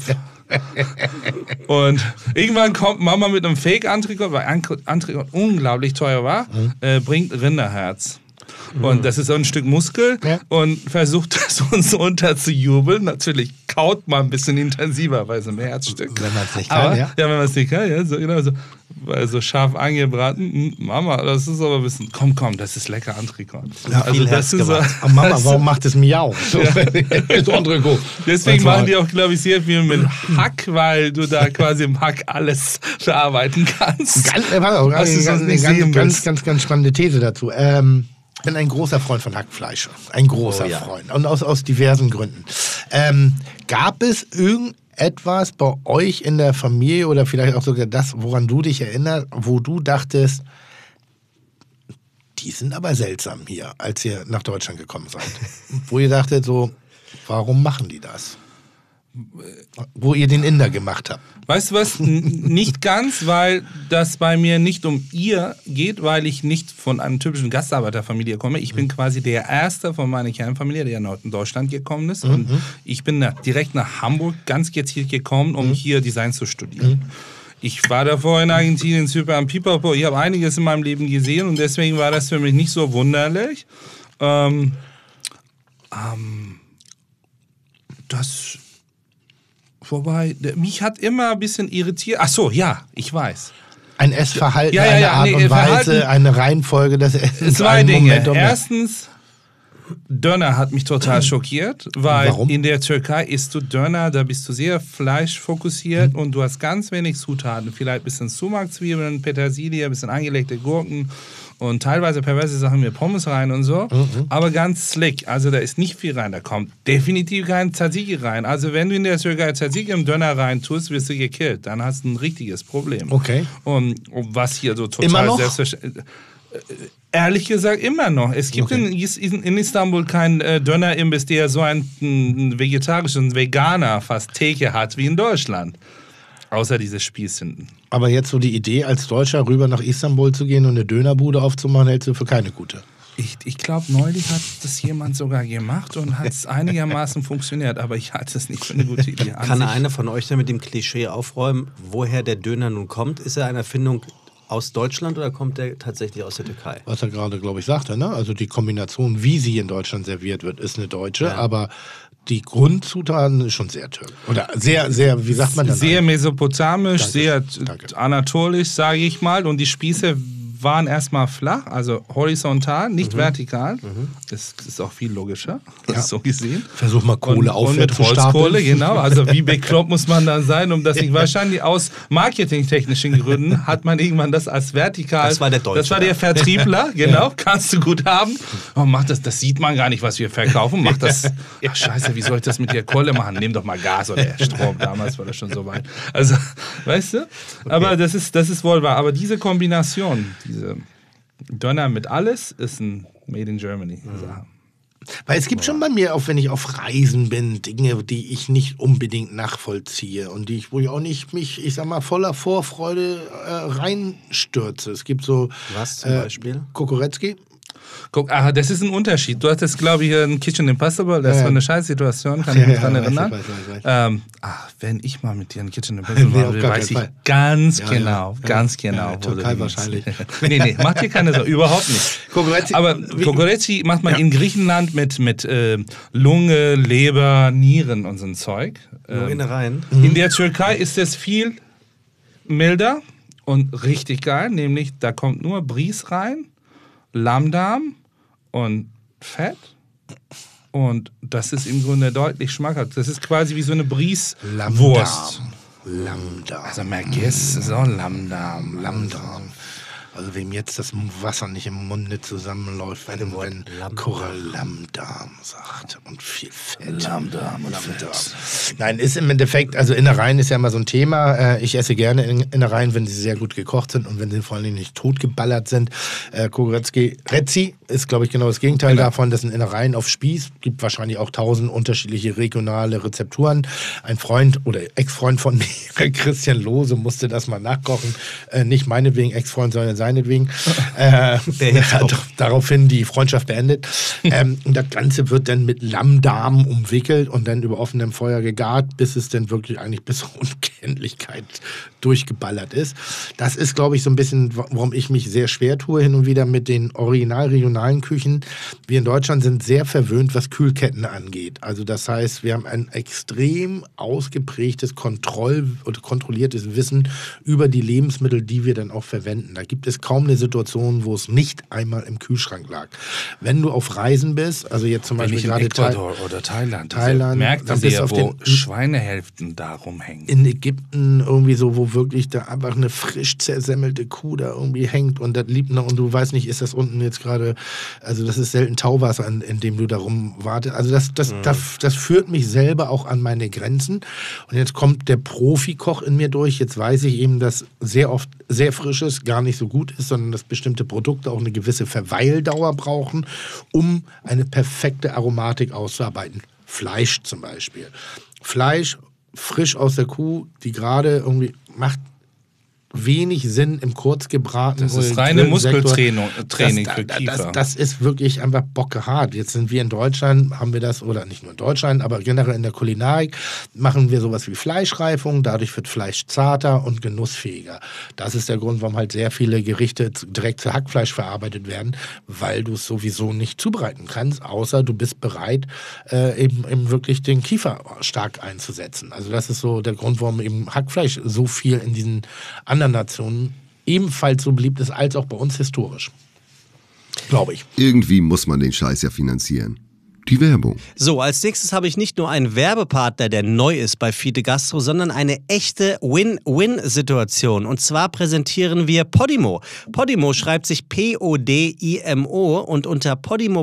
Und irgendwann kommt Mama mit einem Fake-Entrecote, weil Entrecote unglaublich teuer war, bringt Rinderherz. Und das ist so ein Stück Muskel und versucht das uns unterzujubeln. Natürlich kaut man ein bisschen intensiver bei so einem Herzstück. Wenn man es nicht kann, ja, wenn man es nicht kann, ja, so, genau so. Weil so scharf angebraten. Mama, das ist aber ein bisschen, komm, das ist lecker Entrecote. Ja, also das ist so. Mama, warum macht es Miau? So, deswegen machen die auch, glaube ich, sehr viel mit Hack, weil du da quasi im Hack alles verarbeiten kannst. Ganz spannende These dazu. Ich bin ein großer Freund von Hackfleisch. Ein großer Freund. Und aus diversen Gründen. Gab es irgendetwas bei euch in der Familie oder vielleicht auch sogar das, woran du dich erinnerst, wo du dachtest, die sind aber seltsam hier, als ihr nach Deutschland gekommen seid? Wo ihr dachtet so, warum machen die das? Wo ihr den Inder gemacht habt. Weißt du was? Nicht ganz, weil das bei mir nicht um ihr geht, weil ich nicht von einer typischen Gastarbeiterfamilie komme. Ich bin quasi der Erste von meiner Kernfamilie, der nach Deutschland gekommen ist. Und ich bin direkt nach Hamburg ganz gezielt gekommen, um hier Design zu studieren. Ich war davor in Argentinien, Zypern, Pipapo. Ich habe einiges in meinem Leben gesehen und deswegen war das für mich nicht so wunderlich. Wobei, mich hat immer ein bisschen irritiert. Ach so, ja, ich weiß. Ein Essverhalten, eine Art und Weise, eine Reihenfolge des Essens. 2 Dinge. Erstens, Döner hat mich total schockiert, weil in der Türkei isst du Döner, da bist du sehr fleischfokussiert und du hast ganz wenig Zutaten. Vielleicht ein bisschen Sumak-Zwiebeln, Petersilie, ein bisschen angelegte Gurken und teilweise perverse Sachen mit Pommes rein und so, aber ganz slick. Also da ist nicht viel rein, da kommt definitiv kein Tzatziki rein. Also wenn du in der Türkei Tzatziki im Döner rein tust, wirst du gekillt. Dann hast du ein richtiges Problem. Okay. Und was hier so total selbstverständlich... Ehrlich gesagt immer noch. Es gibt in Istanbul keinen Döner-Imbiss, der so einen vegetarischen Veganer fast Theke hat wie in Deutschland. Außer diese Spießchen. Aber jetzt so die Idee, als Deutscher rüber nach Istanbul zu gehen und eine Dönerbude aufzumachen, hältst du für keine gute? Ich glaube, neulich hat das jemand sogar gemacht und hat es einigermaßen funktioniert, aber ich halte es nicht für eine gute Idee. Kann einer von euch denn mit dem Klischee aufräumen, woher der Döner nun kommt? Ist er eine Erfindung aus Deutschland oder kommt der tatsächlich aus der Türkei? Was er gerade, glaube ich, sagte, ne? Also die Kombination, wie sie in Deutschland serviert wird, ist eine deutsche, aber die Grundzutaten ist schon sehr türkisch. Oder sehr, sehr, wie sagt man das? Sehr mesopotamisch, Danke. Anatolisch, sage ich mal. Und die Spieße waren erstmal flach, also horizontal, nicht vertikal. Das ist auch viel logischer, so gesehen. Versuch mal Kohle und mit Holzkohle, genau. Also wie bekloppt muss man dann sein, um das nicht... Wahrscheinlich aus marketingtechnischen Gründen hat man irgendwann das als vertikal... Das war der Deutsche. Das war der Vertriebler, genau. Kannst du gut haben. Oh, mach das sieht man gar nicht, was wir verkaufen. Mach das... Ach, scheiße, wie soll ich das mit der Kohle machen? Nimm doch mal Gas oder Strom. Damals war das schon so weit. Also, weißt du? Aber das ist wohl wahr. Aber diese Kombination, diese Döner mit alles, ist ein Made in Germany Sache. Weil es gibt schon bei mir, auch wenn ich auf Reisen bin, Dinge, die ich nicht unbedingt nachvollziehe und wo ich auch nicht mich, ich sag mal, voller Vorfreude reinstürze. Es gibt so... Was zum Beispiel? Kokoretzki. Guck, das ist ein Unterschied. Du hattest, glaube ich, ein Kitchen Impossible. Das war eine Scheißsituation, kann ich mich dran erinnern. Weiß. Wenn ich mal mit dir ein Kitchen Impossible mache, weiß ich ganz genau. Ja, Türkei wahrscheinlich. Nee, mach dir keine Sorge, überhaupt nicht. Aber Kokoretzki macht man in Griechenland mit Lunge, Leber, Nieren und so ein Zeug. Innereien. In der Türkei ist es viel milder und richtig geil, nämlich da kommt nur Bries rein, Lammdarm und Fett. Und das ist im Grunde deutlich schmackhaft. Das ist quasi wie so eine Bries-Wurst. Lammdarm. Also Merguez ist auch Lammdarm. Also wem jetzt das Wasser nicht im Munde zusammenläuft, wenn Cora Lammdarm sagt und viel Fett. Lammdarm. Nein, ist im Endeffekt, also Innereien ist ja immer so ein Thema. Ich esse gerne Innereien, wenn sie sehr gut gekocht sind und wenn sie vor allem nicht totgeballert sind. Kokoretzki ist, glaube ich, genau das Gegenteil davon. Das sind Innereien auf Spieß. Gibt wahrscheinlich auch 1000 unterschiedliche regionale Rezepturen. Ein Freund oder Ex-Freund von mir, Christian Lohse, musste das mal nachkochen. Nicht meinetwegen Ex-Freund, sondern seinetwegen. Daraufhin die Freundschaft beendet. Und das Ganze wird dann mit Lammdarm umwickelt und dann über offenem Feuer gegart, bis es dann wirklich eigentlich bis zur Unkenntlichkeit durchgeballert ist. Das ist, glaube ich, so ein bisschen, warum ich mich sehr schwer tue hin und wieder mit den original-regionalen Küchen. Wir in Deutschland sind sehr verwöhnt, was Kühlketten angeht. Also das heißt, wir haben ein extrem ausgeprägtes kontrolliertes Wissen über die Lebensmittel, die wir dann auch verwenden. Da gibt es kaum eine Situation, wo es nicht einmal im Kühlschrank lag. Wenn du auf Reisen bist, also jetzt zum Beispiel gerade Ecuador oder Thailand, merkt dann ihr, bist auf wo den Schweinehälften da rumhängen. In Ägypten irgendwie so, wo wirklich da einfach eine frisch zersemmelte Kuh da irgendwie hängt und das liebt noch und du weißt nicht, ist das unten jetzt gerade, also das ist selten Tauwasser, in dem du da rumwartest. Also das führt mich selber auch an meine Grenzen. Und jetzt kommt der Profikoch in mir durch. Jetzt weiß ich eben, dass sehr oft sehr Frisches gar nicht so gut ist, sondern dass bestimmte Produkte auch eine gewisse Verweildauer brauchen, um eine perfekte Aromatik auszuarbeiten. Fleisch zum Beispiel. Fleisch frisch aus der Kuh, die gerade irgendwie macht wenig Sinn im Kurzgebratenen. Das ist reine Muskeltraining für Kiefer. Das ist wirklich einfach bockehart. Jetzt sind wir in Deutschland, haben wir das, oder nicht nur in Deutschland, aber generell in der Kulinarik, machen wir sowas wie Fleischreifung. Dadurch wird Fleisch zarter und genussfähiger. Das ist der Grund, warum halt sehr viele Gerichte direkt zu Hackfleisch verarbeitet werden, weil du es sowieso nicht zubereiten kannst, außer du bist bereit, eben wirklich den Kiefer stark einzusetzen. Also das ist so der Grund, warum eben Hackfleisch so viel in diesen anderen Nationen ebenfalls so beliebt ist, als auch bei uns historisch. Glaube ich. Irgendwie muss man den Scheiß ja finanzieren. Die Werbung. So, als nächstes habe ich nicht nur einen Werbepartner, der neu ist bei Fide Gastro, sondern eine echte Win-Win-Situation. Und zwar präsentieren wir Podimo. Podimo schreibt sich Podimo und unter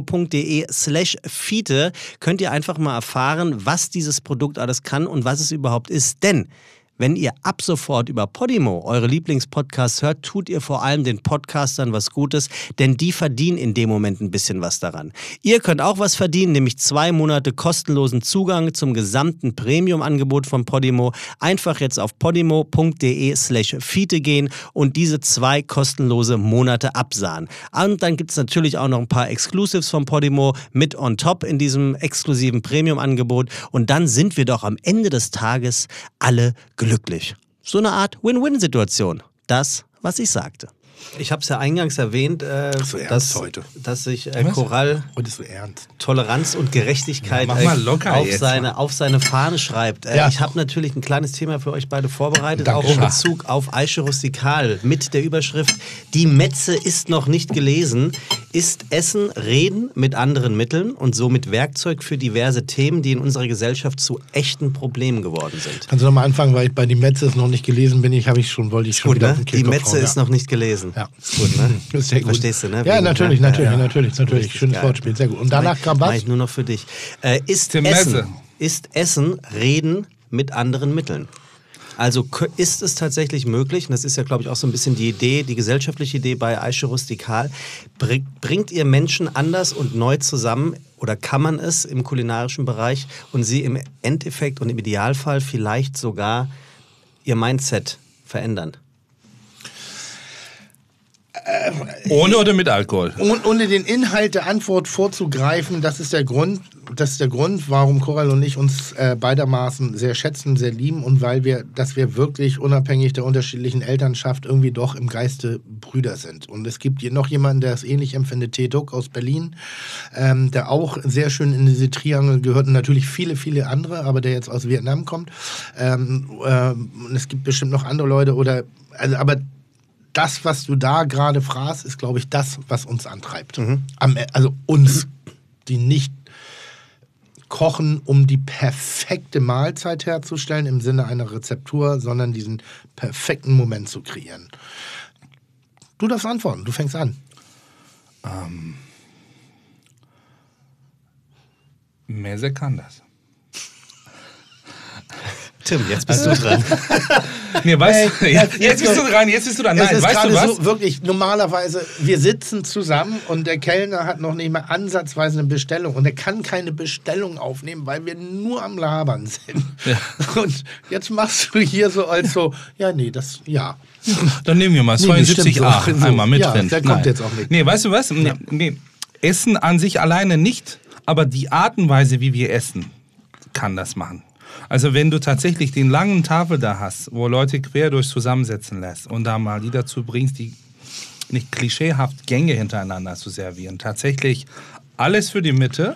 podimo.de/Fite könnt ihr einfach mal erfahren, was dieses Produkt alles kann und was es überhaupt ist. Denn wenn ihr ab sofort über Podimo eure Lieblingspodcasts hört, tut ihr vor allem den Podcastern was Gutes, denn die verdienen in dem Moment ein bisschen was daran. Ihr könnt auch was verdienen, nämlich 2 Monate kostenlosen Zugang zum gesamten Premium-Angebot von Podimo. Einfach jetzt auf podimo.de/Fite gehen und diese 2 kostenlose Monate absahen. Und dann gibt es natürlich auch noch ein paar Exclusives von Podimo mit on top in diesem exklusiven Premium-Angebot. Und dann sind wir doch am Ende des Tages alle glücklich. So eine Art Win-Win-Situation. Das, was ich sagte. Ich habe es ja eingangs erwähnt, so ernst heute. dass sich Corall Heute ist so ernst. Toleranz und Gerechtigkeit Ja, mach mal locker auf, jetzt. auf seine Fahne schreibt. Ja. Ich habe natürlich ein kleines Thema für euch beide vorbereitet, Danke. auch in Bezug auf Aische Rustikal mit der Überschrift Die Metze ist noch nicht gelesen. Ist Essen Reden mit anderen Mitteln und somit Werkzeug für diverse Themen, die in unserer Gesellschaft zu echten Problemen geworden sind? Kannst du nochmal anfangen, weil ich bei die Metze ist noch nicht gelesen bin. Wollte ich schon Gut, wieder ne? auf den Die Kehlkopf Metze hauen, ist noch nicht gelesen. Ja. Ist gut, ne? Das ist sehr gut. Verstehst du, ne? Ja, Wegen- natürlich. Richtig Schönes geil. Wortspiel, sehr gut. Und danach kam Mach was? ich nur noch für dich. Ist Die Messe. Essen Reden mit anderen Mitteln? Also ist es tatsächlich möglich, und das ist ja, glaube ich, auch so ein bisschen die Idee, die gesellschaftliche Idee bei Aische Rustikal, bringt ihr Menschen anders und neu zusammen oder kann man es im kulinarischen Bereich und sie im Endeffekt und im Idealfall vielleicht sogar ihr Mindset verändern? Ohne oder mit Alkohol? Und ohne den Inhalt der Antwort vorzugreifen, das ist der Grund, warum Corall und ich uns beidermaßen sehr schätzen, sehr lieben und dass wir wirklich unabhängig der unterschiedlichen Elternschaft irgendwie doch im Geiste Brüder sind. Und es gibt noch jemanden, der es ähnlich empfindet, T-Duck aus Berlin, der auch sehr schön in diese Triangel gehört und natürlich viele, viele andere, aber der jetzt aus Vietnam kommt. Und es gibt bestimmt noch andere Leute aber das, was du da gerade fragst, ist, glaube ich, das, was uns antreibt. Also uns, die nicht kochen, um die perfekte Mahlzeit herzustellen im Sinne einer Rezeptur, sondern diesen perfekten Moment zu kreieren. Du darfst antworten, du fängst an. Mese kann das. Tim, jetzt bist du dran. Nee, weißt du, jetzt bist du dran, jetzt bist du dran. Es Nein, ist weißt du gerade was? so wirklich, normalerweise, wir sitzen zusammen und der Kellner hat noch nicht mal ansatzweise eine Bestellung und er kann keine Bestellung aufnehmen, weil wir nur am Labern sind. Ja. Und jetzt machst du hier so als so, ja. Dann nehmen wir mal Nee, stimmt 72a so. einmal mit Ja, drin. der kommt jetzt auch mit. Nee, weißt du was? Nee. Essen an sich alleine nicht, aber die Art und Weise, wie wir essen, kann das machen. Also wenn du tatsächlich den langen Tafel da hast, wo Leute quer durch zusammensetzen lässt und da mal die dazu bringst, die nicht klischeehaft Gänge hintereinander zu servieren, tatsächlich alles für die Mitte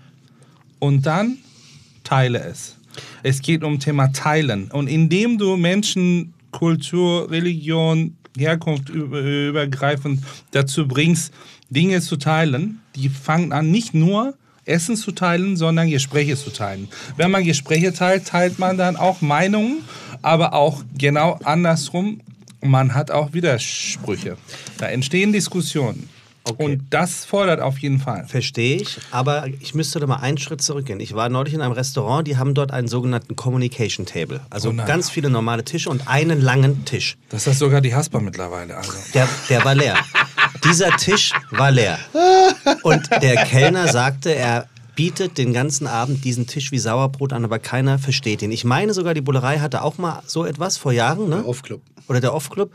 und dann teile es. Es geht um Thema Teilen. Und indem du Menschen, Kultur, Religion, Herkunft übergreifend dazu bringst, Dinge zu teilen, die fangen an, nicht nur Essen zu teilen, sondern Gespräche zu teilen. Wenn man Gespräche teilt, teilt man dann auch Meinungen, aber auch genau andersrum. Man hat auch Widersprüche. Da entstehen Diskussionen. Okay. Und das fordert auf jeden Fall. Verstehe ich, aber ich müsste da mal einen Schritt zurückgehen. Ich war neulich in einem Restaurant, die haben dort einen sogenannten Communication Table. Also Oh nein. ganz viele normale Tische und einen langen Tisch. Das ist sogar die Haspa mittlerweile. Also. Der war leer. Dieser Tisch war leer. Und der Kellner sagte, er bietet den ganzen Abend diesen Tisch wie Sauerbrot an, aber keiner versteht ihn. Ich meine sogar, die Bullerei hatte auch mal so etwas vor Jahren, ne? Der Off-Club. Oder der Off-Club.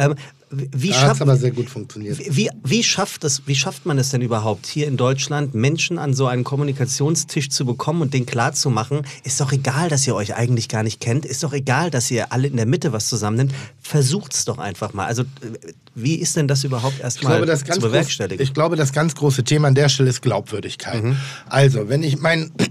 Wie Da hat es aber sehr gut funktioniert. wie schafft man es denn überhaupt, hier in Deutschland Menschen an so einen Kommunikationstisch zu bekommen und den klar zu machen, ist doch egal, dass ihr euch eigentlich gar nicht kennt, ist doch egal, dass ihr alle in der Mitte was zusammennimmt, versucht's doch einfach mal. Also wie ist denn das überhaupt erstmal zu bewerkstelligen? Ich glaube, das ganz große Thema an der Stelle ist Glaubwürdigkeit. Also, wenn ich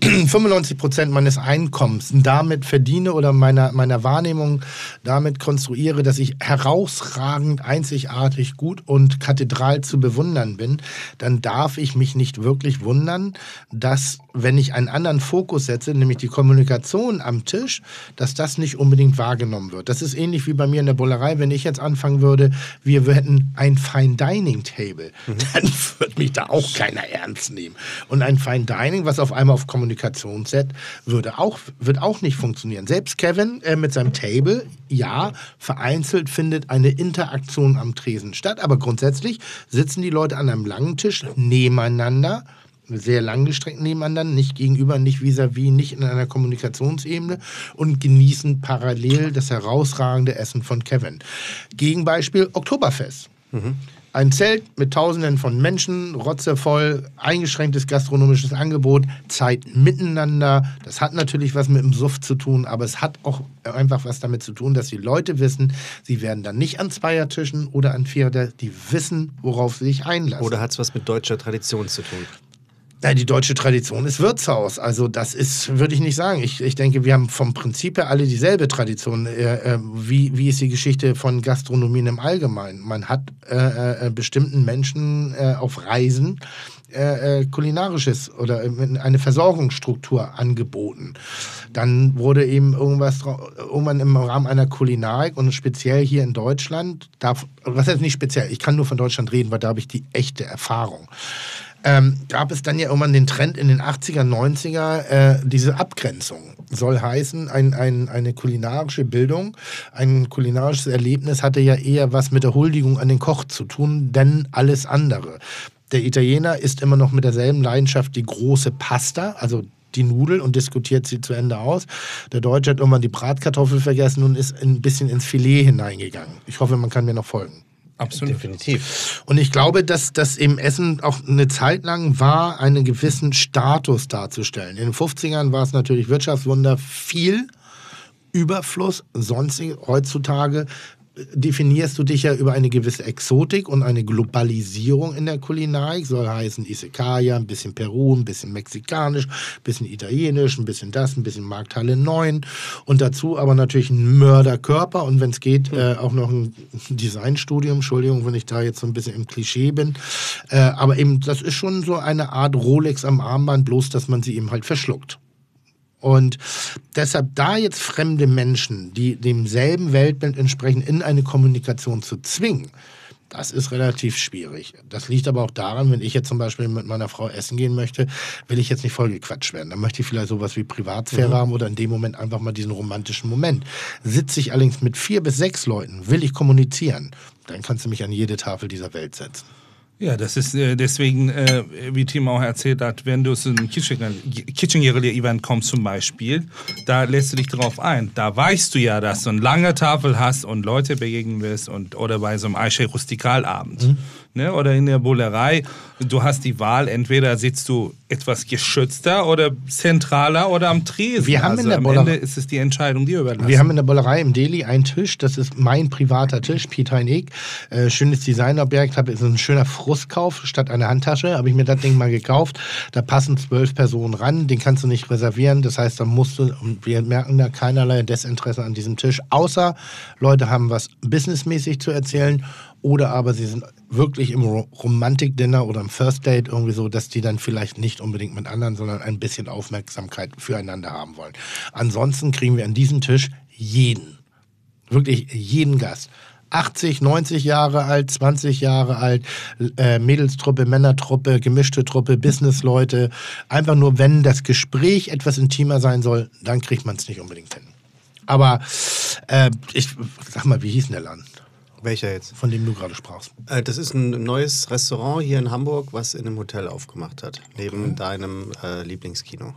95% meines Einkommens damit verdiene oder meiner Wahrnehmung damit konstruiere, dass ich herausragend, einzigartig, gut und kathedral zu bewundern bin, dann darf ich mich nicht wirklich wundern, dass, wenn ich einen anderen Fokus setze, nämlich die Kommunikation am Tisch, dass das nicht unbedingt wahrgenommen wird. Das ist ähnlich wie bei mir in der Bullerei, wenn ich jetzt anfangen würde, wir hätten ein Fine Dining Table, dann würde mich da auch keiner ernst nehmen. Und ein Fine Dining, was auf einmal auf Kommunikation setzt, wird auch nicht funktionieren. Selbst Kevin mit seinem Table, ja, vereinzelt findet eine Interaktion am Tresen statt, aber grundsätzlich sitzen die Leute an einem langen Tisch nebeneinander, sehr langgestreckt nebeneinander, nicht gegenüber, nicht vis-à-vis, nicht in einer Kommunikationsebene und genießen parallel das herausragende Essen von Kevin. Gegenbeispiel Oktoberfest. Ein Zelt mit Tausenden von Menschen, rotzevoll, eingeschränktes gastronomisches Angebot, Zeit miteinander. Das hat natürlich was mit dem Suff zu tun, aber es hat auch einfach was damit zu tun, dass die Leute wissen, sie werden dann nicht an Zweiertischen oder an Vierer, die wissen, worauf sie sich einlassen. Oder hat es was mit deutscher Tradition zu tun? Ja, die deutsche Tradition ist Wirtshaus. Also das ist, würde ich nicht sagen. Ich denke, wir haben vom Prinzip her alle dieselbe Tradition. Wie ist die Geschichte von Gastronomien im Allgemeinen? Man hat bestimmten Menschen auf Reisen kulinarisches oder eine Versorgungsstruktur angeboten. Dann wurde eben irgendwann im Rahmen einer Kulinarik und speziell hier in Deutschland, was heißt nicht speziell, ich kann nur von Deutschland reden, weil da habe ich die echte Erfahrung. Gab es dann ja irgendwann den Trend in den 80er, 90er, diese Abgrenzung. Soll heißen, eine kulinarische Bildung, ein kulinarisches Erlebnis hatte ja eher was mit der Huldigung an den Koch zu tun, denn alles andere. Der Italiener isst immer noch mit derselben Leidenschaft die große Pasta, also die Nudel, und diskutiert sie zu Ende aus. Der Deutsche hat irgendwann die Bratkartoffel vergessen und ist ein bisschen ins Filet hineingegangen. Ich hoffe, man kann mir noch folgen. Absolut. Definitiv. Und ich glaube, dass das im Essen auch eine Zeit lang war, einen gewissen Status darzustellen. In den 50ern war es natürlich Wirtschaftswunder, viel Überfluss, sonstig. Heutzutage definierst du dich ja über eine gewisse Exotik und eine Globalisierung in der Kulinarik. Soll heißen Izakaya, ein bisschen Peru, ein bisschen mexikanisch, ein bisschen italienisch, ein bisschen das, ein bisschen Markthalle 9 und dazu aber natürlich ein Mörderkörper und wenn es geht, auch noch ein Designstudium. Entschuldigung, wenn ich da jetzt so ein bisschen im Klischee bin. Aber eben, das ist schon so eine Art Rolex am Armband, bloß dass man sie eben halt verschluckt. Und deshalb da jetzt fremde Menschen, die demselben Weltbild entsprechen, in eine Kommunikation zu zwingen, das ist relativ schwierig. Das liegt aber auch daran, wenn ich jetzt zum Beispiel mit meiner Frau essen gehen möchte, will ich jetzt nicht vollgequatscht werden. Dann möchte ich vielleicht sowas wie Privatsphäre haben oder in dem Moment einfach mal diesen romantischen Moment. Sitze ich allerdings mit 4 bis 6 Leuten, will ich kommunizieren, dann kannst du mich an jede Tafel dieser Welt setzen. Ja, das ist deswegen, wie Tim auch erzählt hat, wenn du zu einem Kitchen Guerilla Event kommst zum Beispiel, da lässt du dich drauf ein. Da weißt du ja, dass du eine lange Tafel hast und Leute begegnen wirst oder bei so einem Aische Rustikalabend. Ne? Oder in der Bullerei, du hast die Wahl, entweder sitzt du etwas geschützter oder zentraler oder am Tresen. Wir haben also in der am Ende ist es die Entscheidung, die überlassen. Wir haben in der Bollerei im Deli einen Tisch, das ist mein privater Tisch, Peter und ich. Schönes Designerobjekt, ist ein schöner Frustkauf statt einer Handtasche, habe ich mir das Ding mal gekauft. Da passen 12 Personen ran, den kannst du nicht reservieren, das heißt, da musst du, und wir merken da keinerlei Desinteresse an diesem Tisch, außer Leute haben was businessmäßig zu erzählen oder aber sie sind wirklich im Romantik-Dinner oder im First Date irgendwie so, dass die dann vielleicht nicht unbedingt mit anderen, sondern ein bisschen Aufmerksamkeit füreinander haben wollen. Ansonsten kriegen wir an diesem Tisch jeden, wirklich jeden Gast. 80, 90 Jahre alt, 20 Jahre alt, Mädelstruppe, Männertruppe, gemischte Truppe, Businessleute. Einfach nur, wenn das Gespräch etwas intimer sein soll, dann kriegt man es nicht unbedingt hin. Aber ich sag mal, wie hieß denn der Laden? Welcher jetzt? Von dem du gerade sprachst. Das ist ein neues Restaurant hier in Hamburg, was in einem Hotel aufgemacht hat, neben deinem Lieblingskino.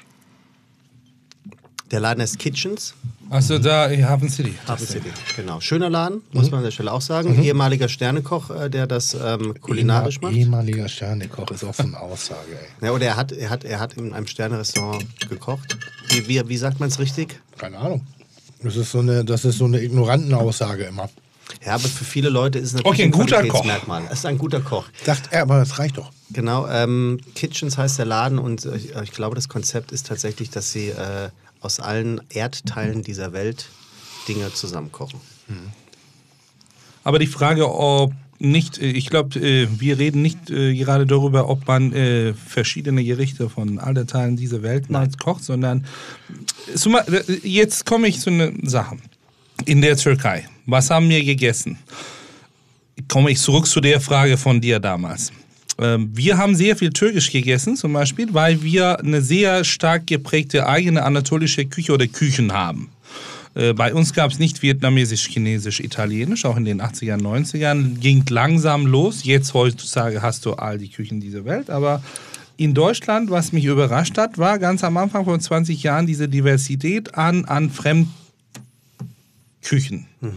Der Laden heißt Kitchens. Also da Hafen City. Hafen City, genau. Schöner Laden, muss man an der Stelle auch sagen. Ehemaliger Sternekoch, der das kulinarisch macht. Ehemaliger Sternekoch ist auch so eine Aussage, ey. Ja, oder er hat in einem Sternerestaurant gekocht. Wie sagt man es richtig? Keine Ahnung. Das ist so eine Ignorantenaussage immer. Ja, aber für viele Leute ist es natürlich ein guter Qualitätsmerkmal. Es ist ein guter Koch. Sagt er, aber das reicht doch. Genau, Kitchens heißt der Laden und ich glaube, das Konzept ist tatsächlich, dass sie aus allen Erdteilen dieser Welt Dinge zusammenkochen. Aber die Frage, ob nicht, ich glaube, wir reden nicht gerade darüber, ob man verschiedene Gerichte von allen Teilen dieser Welt mal kocht, sondern jetzt komme ich zu einer Sache. In der Türkei, was haben wir gegessen? Komme ich zurück zu der Frage von dir damals. Wir haben sehr viel Türkisch gegessen, zum Beispiel, weil wir eine sehr stark geprägte eigene anatolische Küche oder Küchen haben. Bei uns gab es nicht vietnamesisch, chinesisch, italienisch, auch in den 80ern, 90ern. Ging langsam los. Jetzt heutzutage hast du all die Küchen dieser Welt. Aber in Deutschland, was mich überrascht hat, war ganz am Anfang von 20 Jahren diese Diversität an Fremdküchen.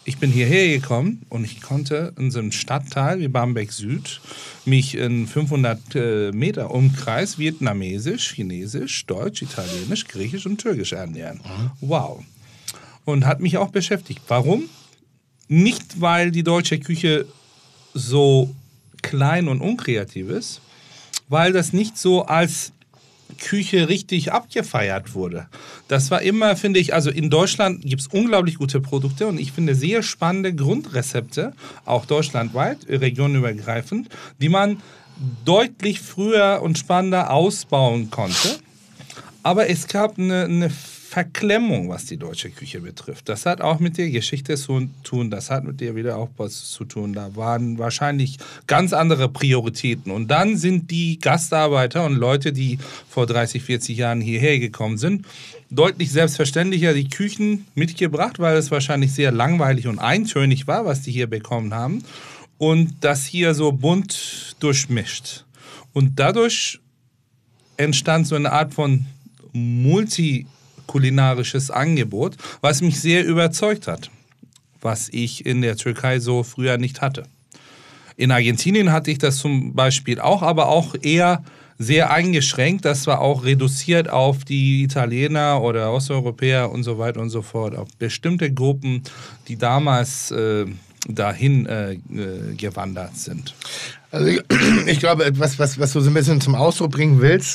ich bin hierher gekommen und ich konnte in so einem Stadtteil wie Barmbek Süd mich in 500 Meter Umkreis vietnamesisch, chinesisch, deutsch, italienisch, griechisch und türkisch ernähren. Wow. Und hat mich auch beschäftigt. Warum? Nicht, weil die deutsche Küche so klein und unkreativ ist, weil das nicht so als Küche richtig abgefeiert wurde. Das war immer, finde ich, also in Deutschland gibt es unglaublich gute Produkte und ich finde sehr spannende Grundrezepte, auch deutschlandweit, regionenübergreifend, die man deutlich früher und spannender ausbauen konnte. Aber es gab eine Verklemmung, was die deutsche Küche betrifft. Das hat auch mit der Geschichte zu tun, das hat mit der Wiederaufbau zu tun. Da waren wahrscheinlich ganz andere Prioritäten. Und dann sind die Gastarbeiter und Leute, die vor 30, 40 Jahren hierher gekommen sind, deutlich selbstverständlicher die Küchen mitgebracht, weil es wahrscheinlich sehr langweilig und eintönig war, was die hier bekommen haben. Und das hier so bunt durchmischt. Und dadurch entstand so eine Art von multikulinarisches Angebot, was mich sehr überzeugt hat, was ich in der Türkei so früher nicht hatte. In Argentinien hatte ich das zum Beispiel auch, aber auch eher sehr eingeschränkt. Das war auch reduziert auf die Italiener oder Osteuropäer und so weiter und so fort, auf bestimmte Gruppen, die damals dahin gewandert sind. Also ich glaube, etwas, was du so ein bisschen zum Ausdruck bringen willst,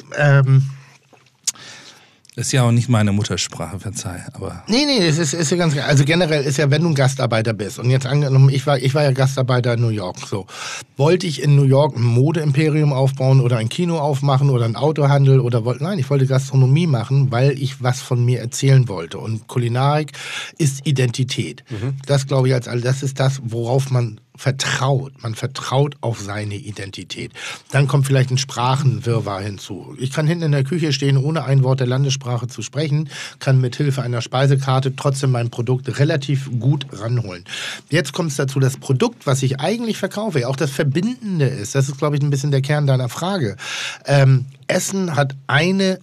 Das ist ja auch nicht meine Muttersprache, verzeih, aber... Nee, das ist ja ganz klar. Also generell ist ja, wenn du ein Gastarbeiter bist, und jetzt angenommen, ich war ja Gastarbeiter in New York, so. Wollte ich in New York ein Modeimperium aufbauen oder ein Kino aufmachen oder ein Autohandel oder nein, ich wollte Gastronomie machen, weil ich was von mir erzählen wollte. Und Kulinarik ist Identität. Das glaube ich das ist das, worauf man vertraut. Man vertraut auf seine Identität. Dann kommt vielleicht ein Sprachenwirrwarr hinzu. Ich kann hinten in der Küche stehen, ohne ein Wort der Landessprache zu sprechen, kann mit Hilfe einer Speisekarte trotzdem mein Produkt relativ gut ranholen. Jetzt kommt es dazu, das Produkt, was ich eigentlich verkaufe, auch das Verbindende ist, das ist, glaube ich, ein bisschen der Kern deiner Frage. Essen hat eine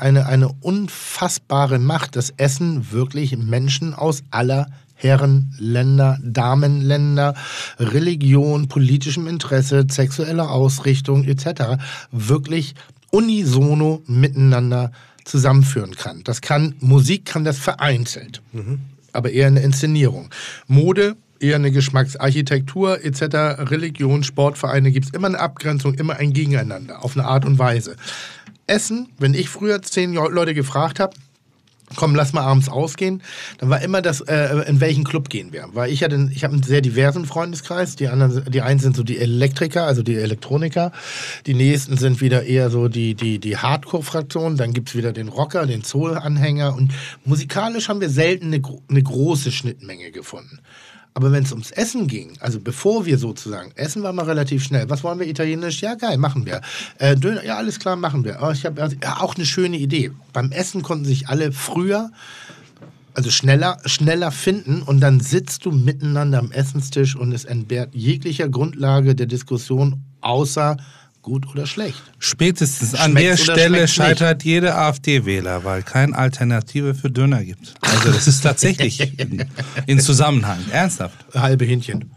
unfassbare Macht, dass Essen wirklich Menschen aus aller Herrenländer, Damenländer, Religion, politischem Interesse, sexueller Ausrichtung etc. wirklich unisono miteinander zusammenführen kann. Musik kann das vereinzelt, aber eher eine Inszenierung. Mode eher eine Geschmacksarchitektur etc., Religion, Sportvereine, gibt es immer eine Abgrenzung, immer ein Gegeneinander, auf eine Art und Weise. Essen, wenn ich früher 10 Leute gefragt habe, komm, lass mal abends ausgehen, dann war immer das, in welchen Club gehen wir. Weil ich habe einen sehr diversen Freundeskreis, die einen sind so die Elektriker, also die Elektroniker, die nächsten sind wieder eher so die Hardcore-Fraktion, dann gibt es wieder den Rocker, den Soul-Anhänger und musikalisch haben wir selten eine große Schnittmenge gefunden. Aber wenn es ums Essen ging, also bevor wir sozusagen, Essen war mal relativ schnell. Was wollen wir, italienisch? Ja, geil, machen wir. Döner, ja, alles klar, machen wir. Aber ich habe auch eine schöne Idee. Beim Essen konnten sich alle früher, also schneller finden und dann sitzt du miteinander am Essenstisch und es entbehrt jeglicher Grundlage der Diskussion, außer gut oder schlecht. Spätestens an der Stelle scheitert jeder AfD-Wähler, weil keine Alternative für Döner gibt. Also das ist tatsächlich in Zusammenhang. Ernsthaft. Halbe Hähnchen.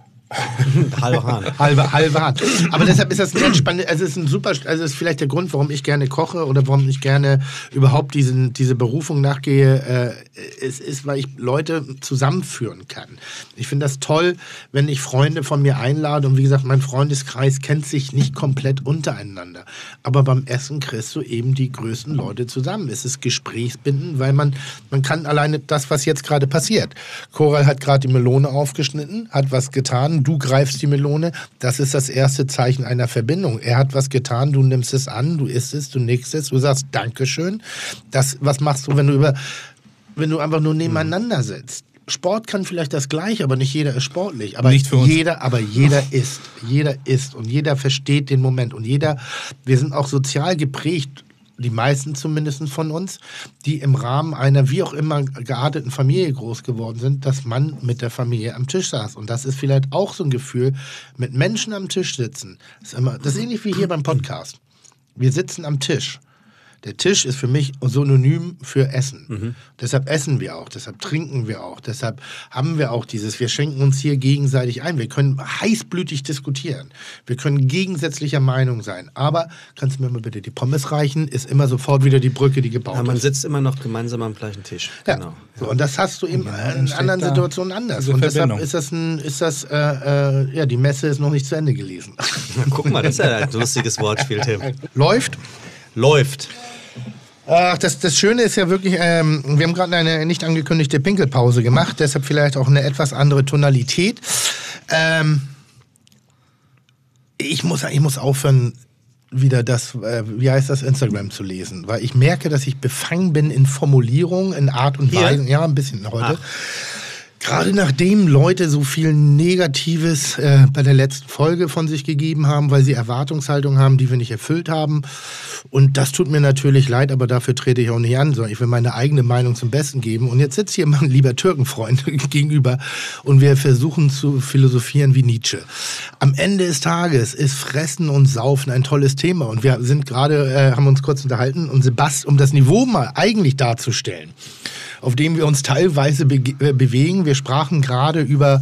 Halbe Hahn. Halbe Hahn. Aber deshalb ist das ein ganz spannend, also es ist vielleicht der Grund, warum ich gerne koche oder warum ich gerne überhaupt diese Berufung nachgehe, es ist, weil ich Leute zusammenführen kann. Ich finde das toll, wenn ich Freunde von mir einlade und wie gesagt, mein Freundeskreis kennt sich nicht komplett untereinander. Aber beim Essen kriegst du eben die größten Leute zusammen. Es ist gesprächsbindend, weil man kann alleine das, was jetzt gerade passiert. Koral hat gerade die Melone aufgeschnitten, hat was getan, du greifst die Melone, das ist das erste Zeichen einer Verbindung. Er hat was getan, du nimmst es an, du isst es, du nickst es, du sagst Dankeschön. Was machst du, wenn du einfach nur nebeneinander sitzt? Sport kann vielleicht das Gleiche, aber nicht jeder ist sportlich. Aber nicht für uns. Jeder isst. Jeder isst und jeder versteht den Moment. Und wir sind auch sozial geprägt, die meisten zumindest von uns, die im Rahmen einer wie auch immer gearteten Familie groß geworden sind, dass man mit der Familie am Tisch saß. Und das ist vielleicht auch so ein Gefühl, mit Menschen am Tisch sitzen. Das ist ähnlich wie hier beim Podcast. Wir sitzen am Tisch. Der Tisch ist für mich synonym für Essen. Deshalb essen wir auch, deshalb trinken wir auch, deshalb haben wir auch wir schenken uns hier gegenseitig ein. Wir können heißblütig diskutieren. Wir können gegensätzlicher Meinung sein. Aber, kannst du mir mal bitte die Pommes reichen, ist immer sofort wieder die Brücke, die gebaut ist. Man sitzt immer noch gemeinsam am gleichen Tisch. Ja. Genau. So, und das hast du eben in anderen Situationen anders. Und deshalb die Messe ist noch nicht zu Ende gelesen. Guck mal, das ist ja ein lustiges Wortspiel, Tim. Läuft. Ach, das Schöne ist ja wirklich, wir haben gerade eine nicht angekündigte Pinkelpause gemacht, deshalb vielleicht auch eine etwas andere Tonalität. Ich muss aufhören, wieder Instagram zu lesen, weil ich merke, dass ich befangen bin in Formulierungen, in Art und Weise. Ja, ein bisschen heute. Gerade nachdem Leute so viel Negatives bei der letzten Folge von sich gegeben haben, weil sie Erwartungshaltung haben, die wir nicht erfüllt haben. Und das tut mir natürlich leid, aber dafür trete ich auch nicht an, sondern ich will meine eigene Meinung zum Besten geben. Und jetzt sitzt hier mein lieber Türkenfreund gegenüber und wir versuchen zu philosophieren wie Nietzsche. Am Ende des Tages ist Fressen und Saufen ein tolles Thema. Und wir sind gerade, haben uns kurz unterhalten, und Sebastian, um das Niveau mal eigentlich darzustellen, auf dem wir uns teilweise bewegen. Wir sprachen gerade über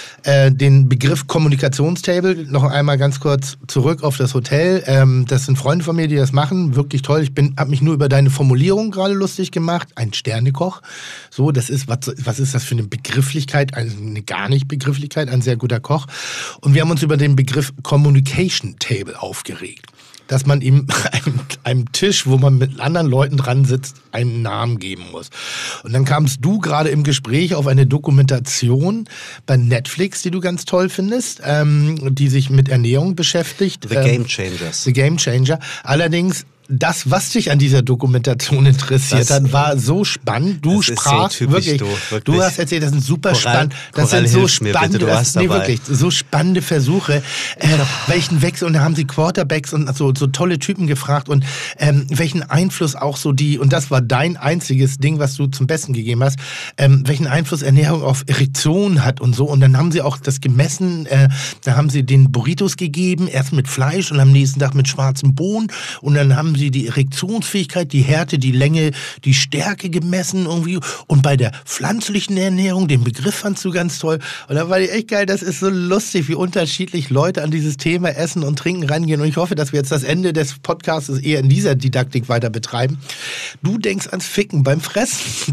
den Begriff Kommunikationstable. Noch einmal ganz kurz zurück auf das Hotel. Das sind Freunde von mir, die das machen. Wirklich toll. Ich habe mich nur über deine Formulierung gerade lustig gemacht. Ein Sternekoch. So, das ist, was ist das für eine Begrifflichkeit? Eine gar nicht Begrifflichkeit. Ein sehr guter Koch. Und wir haben uns über den Begriff Communication Table aufgeregt. Dass man ihm einem Tisch, wo man mit anderen Leuten dran sitzt, einen Namen geben muss. Und dann kamst du gerade im Gespräch auf eine Dokumentation bei Netflix, die du ganz toll findest, die sich mit Ernährung beschäftigt. The Game Changers. The Game Changer. Allerdings, das, was dich an dieser Dokumentation interessiert hat, war so spannend. Du sprachst so wirklich. Du hast erzählt, das sind super spannend. Das sind so spannende, wirklich so spannende Versuche. Welchen Wechsel, und da haben sie Quarterbacks und so tolle Typen gefragt und welchen Einfluss auch so und das war dein einziges Ding, was du zum Besten gegeben hast, welchen Einfluss Ernährung auf Erektion hat und so. Und dann haben sie auch das gemessen, da haben sie den Burritos gegeben, erst mit Fleisch und am nächsten Tag mit schwarzen Bohnen und dann haben sie die Erektionsfähigkeit, die Härte, die Länge, die Stärke gemessen irgendwie. Und bei der pflanzlichen Ernährung, den Begriff fandst du ganz toll. Und da war die echt geil, das ist so lustig, wie unterschiedlich Leute an dieses Thema Essen und Trinken rangehen. Und ich hoffe, dass wir jetzt das Ende des Podcasts eher in dieser Didaktik weiter betreiben. Du denkst ans Ficken beim Fressen.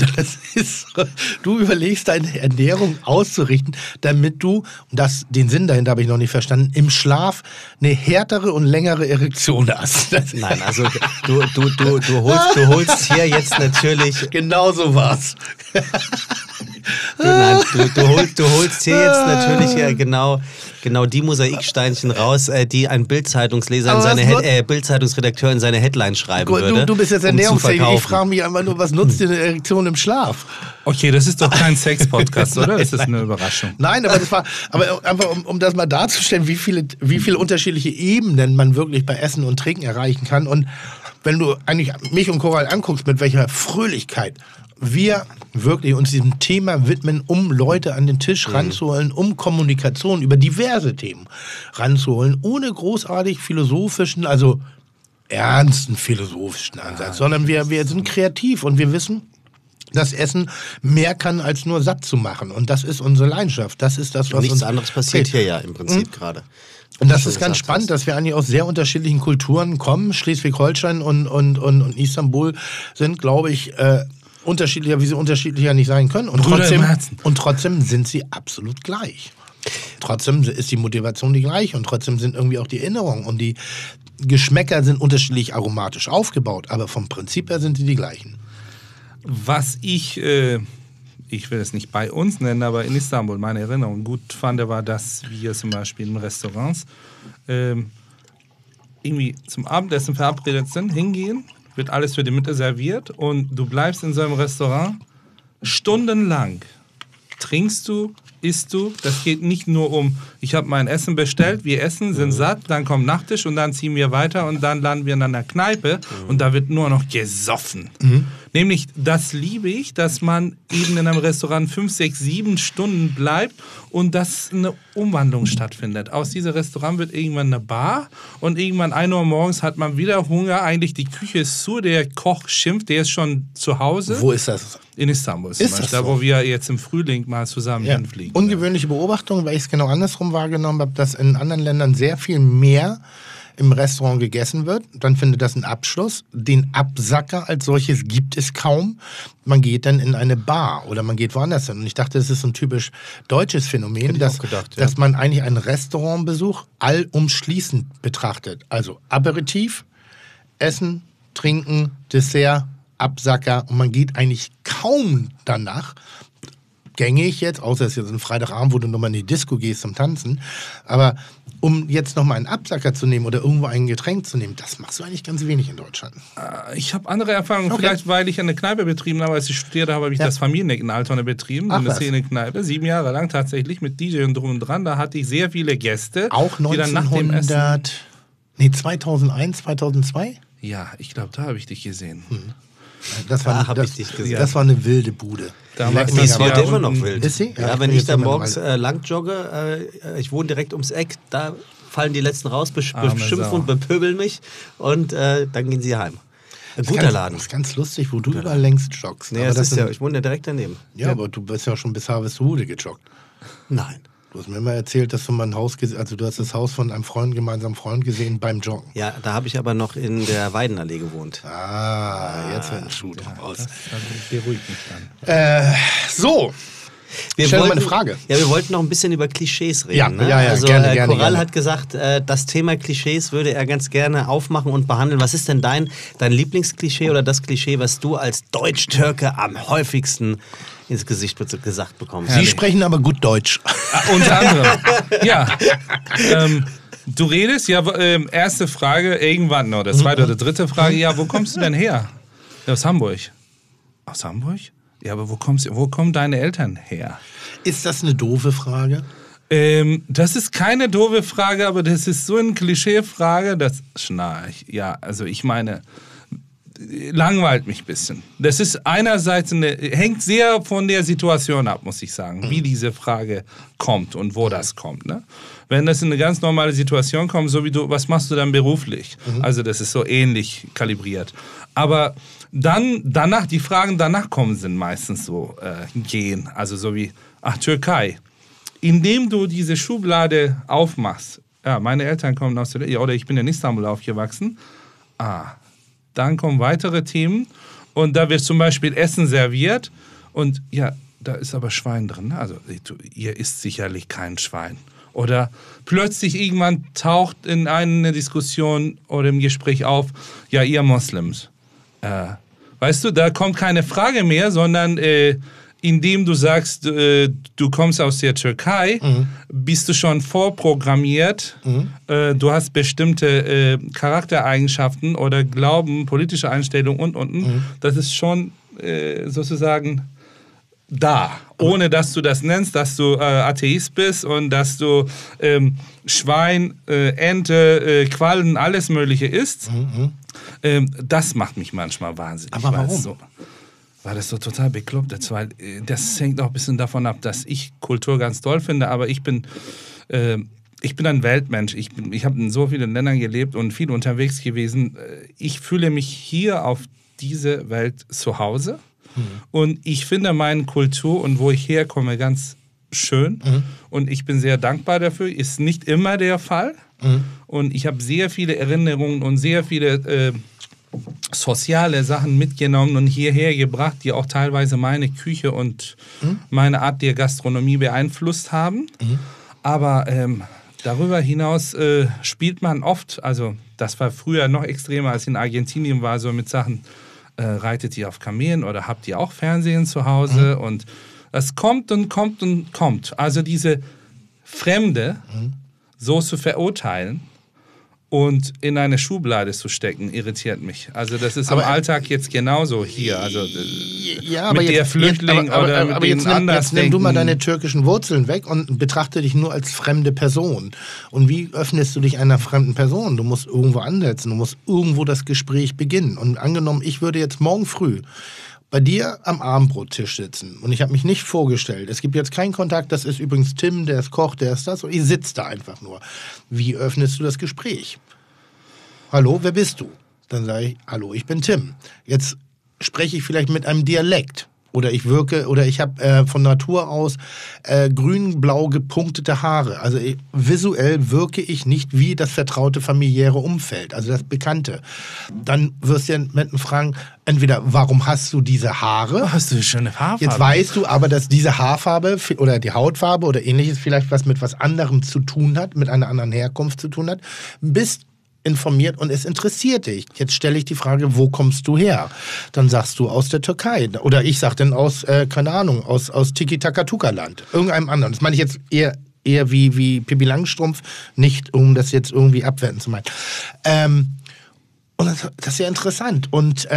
Du überlegst, deine Ernährung auszurichten, damit du, den Sinn dahinter habe ich noch nicht verstanden, im Schlaf eine härtere und längere Erektion hast. Nein, also du holst hier jetzt natürlich... Genau so war's. Du holst hier jetzt natürlich genau die Mosaiksteinchen raus, die ein Bild-Zeitungsredakteur in seine Headline schreiben würde. Du bist jetzt Ernährungsfähig. Ich frage mich einfach nur, was nutzt dir eine Erektion im Schlaf? Okay, das ist doch kein Sex-Podcast, oder? Das ist eine Überraschung. Nein, aber einfach um das mal darzustellen, wie viele unterschiedliche Ebenen man wirklich bei Essen und Trinken erreichen kann. Und wenn du eigentlich mich und Coral anguckst, mit welcher Fröhlichkeit wir wirklich uns diesem Thema widmen, um Leute an den Tisch ranzuholen, um Kommunikation über diverse Themen ranzuholen, ohne großartig philosophischen, also ernsten philosophischen Ansatz, sondern wir sind kreativ und wir wissen, dass Essen mehr kann, als nur satt zu machen. Und das ist unsere Leidenschaft. Das ist das, was nichts uns anderes passiert hier ja im Prinzip gerade. Und das ist ganz spannend, dass wir eigentlich aus sehr unterschiedlichen Kulturen kommen. Schleswig-Holstein und Istanbul sind, glaube ich, unterschiedlicher, wie sie unterschiedlicher nicht sein können. Und trotzdem sind sie absolut gleich. Trotzdem ist die Motivation die gleiche und trotzdem sind irgendwie auch die Erinnerungen und die Geschmäcker sind unterschiedlich aromatisch aufgebaut, aber vom Prinzip her sind sie die gleichen. Was ich will es nicht bei uns nennen, aber in Istanbul meine Erinnerung gut fand, war, dass wir zum Beispiel in Restaurants irgendwie zum Abendessen verabredet sind, hingehen, wird alles für die Mitte serviert und du bleibst in so einem Restaurant stundenlang. Trinkst du, isst du, das geht nicht nur um, ich habe mein Essen bestellt, wir essen, sind satt, dann kommt Nachtisch und dann ziehen wir weiter und dann landen wir in einer Kneipe und da wird nur noch gesoffen. Nämlich, das liebe ich, dass man eben in einem Restaurant 5, 6, 7 Stunden bleibt und dass eine Umwandlung stattfindet. Aus diesem Restaurant wird irgendwann eine Bar und irgendwann 1 Uhr morgens hat man wieder Hunger. Eigentlich die Küche ist zu, der Koch schimpft, der ist schon zu Hause. Wo ist das? In Istanbul zum Beispiel, da wo wir jetzt im Frühling mal zusammen hinfliegen. Ungewöhnliche Beobachtung, weil ich es genau andersrum wahrgenommen habe, dass in anderen Ländern sehr viel mehr im Restaurant gegessen wird. Dann findet das einen Abschluss. Den Absacker als solches gibt es kaum. Man geht dann in eine Bar oder man geht woanders hin. Und ich dachte, das ist so ein typisch deutsches Phänomen, dass man eigentlich einen Restaurantbesuch allumschließend betrachtet. Also Aperitif, Essen, Trinken, Dessert, Absacker und man geht eigentlich kaum danach, gängig jetzt, außer es ist jetzt ein Freitagabend, wo du nochmal in die Disco gehst zum Tanzen, aber um jetzt nochmal einen Absacker zu nehmen oder irgendwo ein Getränk zu nehmen, das machst du eigentlich ganz wenig in Deutschland. Ich habe andere Erfahrungen, vielleicht weil ich eine Kneipe betrieben habe, als ich studiert habe, habe ich das Familieneck in Altona betrieben, eine Szene-Kneipe, 7 Jahre lang tatsächlich mit DJ und drum und dran, da hatte ich sehr viele Gäste. Auch 2001, 2002? Ja, ich glaube, da habe ich dich gesehen. Das war eine wilde Bude. Die ist heute immer noch wild. Ist sie? Ja, wenn ich da morgens lang jogge, ich wohne direkt ums Eck, da fallen die Letzten raus, beschimpfen und bepöbeln mich und dann gehen sie heim. Ein guter Laden. Das ist ganz lustig, wo du überall längst joggst. Nee, ich wohne ja direkt daneben. Ja, aber du bist ja schon bis Harvestehude gejoggt. Nein. Du hast mir immer erzählt, dass du mal ein Haus du hast das Haus von einem gemeinsamen Freund gesehen beim Joggen. Ja, da habe ich aber noch in der Weidenallee gewohnt. Jetzt wird ein Schuh draus. Das beruhigt mich dann. So. Stell mal eine Frage. Ja, wir wollten noch ein bisschen über Klischees reden. Ja, also gerne. Coral hat gesagt, das Thema Klischees würde er ganz gerne aufmachen und behandeln. Was ist denn dein Lieblingsklischee oder das Klischee, was du als Deutsch-Türke am häufigsten ins Gesicht gesagt bekommst? Sie sprechen aber gut Deutsch. Unter anderem. Ja. Du redest, erste Frage, irgendwann, oder zweite oder dritte Frage, wo kommst du denn her? Aus Hamburg. Aus Hamburg? Ja, aber wo kommen deine Eltern her? Ist das eine doofe Frage? Das ist keine doofe Frage, aber das ist so eine Klischeefrage, das schnarch. Ja, also ich meine, langweilt mich ein bisschen. Das ist einerseits hängt sehr von der Situation ab, muss ich sagen, wie diese Frage kommt und wo das kommt. Ne? Wenn das in eine ganz normale Situation kommt, so wie was machst du dann beruflich? Also das ist so ähnlich kalibriert. Aber die Fragen danach kommen, sind meistens so gehen. Also so wie, Türkei. Indem du diese Schublade aufmachst, meine Eltern kommen aus Türkei, oder ich bin in Istanbul aufgewachsen, dann kommen weitere Themen und da wird zum Beispiel Essen serviert und da ist aber Schwein drin. Also ihr isst sicherlich kein Schwein. Oder plötzlich irgendwann taucht in einer Diskussion oder im Gespräch auf, ihr Moslems. Weißt du, da kommt keine Frage mehr, sondern indem du sagst, du kommst aus der Türkei, bist du schon vorprogrammiert, du hast bestimmte Charaktereigenschaften oder Glauben, politische Einstellungen und. Das ist schon sozusagen da, ohne dass du das nennst, dass du Atheist bist und dass du Schwein, Ente, Quallen, alles Mögliche isst. Das macht mich manchmal wahnsinnig. Aber warum? Weil das so total bekloppt ist, weil das hängt auch ein bisschen davon ab, dass ich Kultur ganz toll finde, aber ich bin ein Weltmensch. Ich habe in so vielen Ländern gelebt und viel unterwegs gewesen. Ich fühle mich hier auf diese Welt zu Hause. Und ich finde meine Kultur und wo ich herkomme ganz schön. Und ich bin sehr dankbar dafür. Ist nicht immer der Fall. Und ich habe sehr viele Erinnerungen und sehr viele soziale Sachen mitgenommen und hierher gebracht, die auch teilweise meine Küche und meine Art der Gastronomie beeinflusst haben. Aber darüber hinaus spielt man oft, also das war früher noch extremer, als in Argentinien war, so mit Sachen, reitet ihr auf Kamelen oder habt ihr auch Fernsehen zu Hause? Und das kommt und kommt und kommt. Also diese Fremde so zu verurteilen und in eine Schublade zu stecken, irritiert mich. Also das ist im Alltag jetzt genauso hier. Also mit der Flüchtling oder mit den Andersdenken. Jetzt nimm du mal deine türkischen Wurzeln weg und betrachte dich nur als fremde Person. Und wie öffnest du dich einer fremden Person? Du musst irgendwo ansetzen, du musst irgendwo das Gespräch beginnen. Und angenommen, ich würde jetzt morgen früh bei dir am Abendbrottisch sitzen und ich habe mich nicht vorgestellt. Es gibt jetzt keinen Kontakt, das ist übrigens Tim, der ist Koch, der ist das und ich sitze da einfach nur. Wie öffnest du das Gespräch? Hallo, wer bist du? Dann sage ich, hallo, ich bin Tim. Jetzt spreche ich vielleicht mit einem Dialekt oder ich habe von Natur aus grün-blau gepunktete Haare. Also visuell wirke ich nicht wie das vertraute familiäre Umfeld, also das Bekannte. Dann wirst du ja Menschen fragen, entweder, warum hast du diese Haare? Hast du schon eine Haarfarbe? Jetzt weißt du aber, dass diese Haarfarbe oder die Hautfarbe oder ähnliches vielleicht was mit was anderem zu tun hat, mit einer anderen Herkunft zu tun hat. Bist informiert und es interessiert dich. Jetzt stelle ich die Frage, wo kommst du her? Dann sagst du aus der Türkei. Oder ich sag dann aus, keine Ahnung, aus Tiki-Taka-Tuka-Land. Irgendeinem anderen. Das meine ich jetzt eher wie Pippi Langstrumpf, nicht um das jetzt irgendwie abwerten zu meinen. Und das ist ja interessant. Und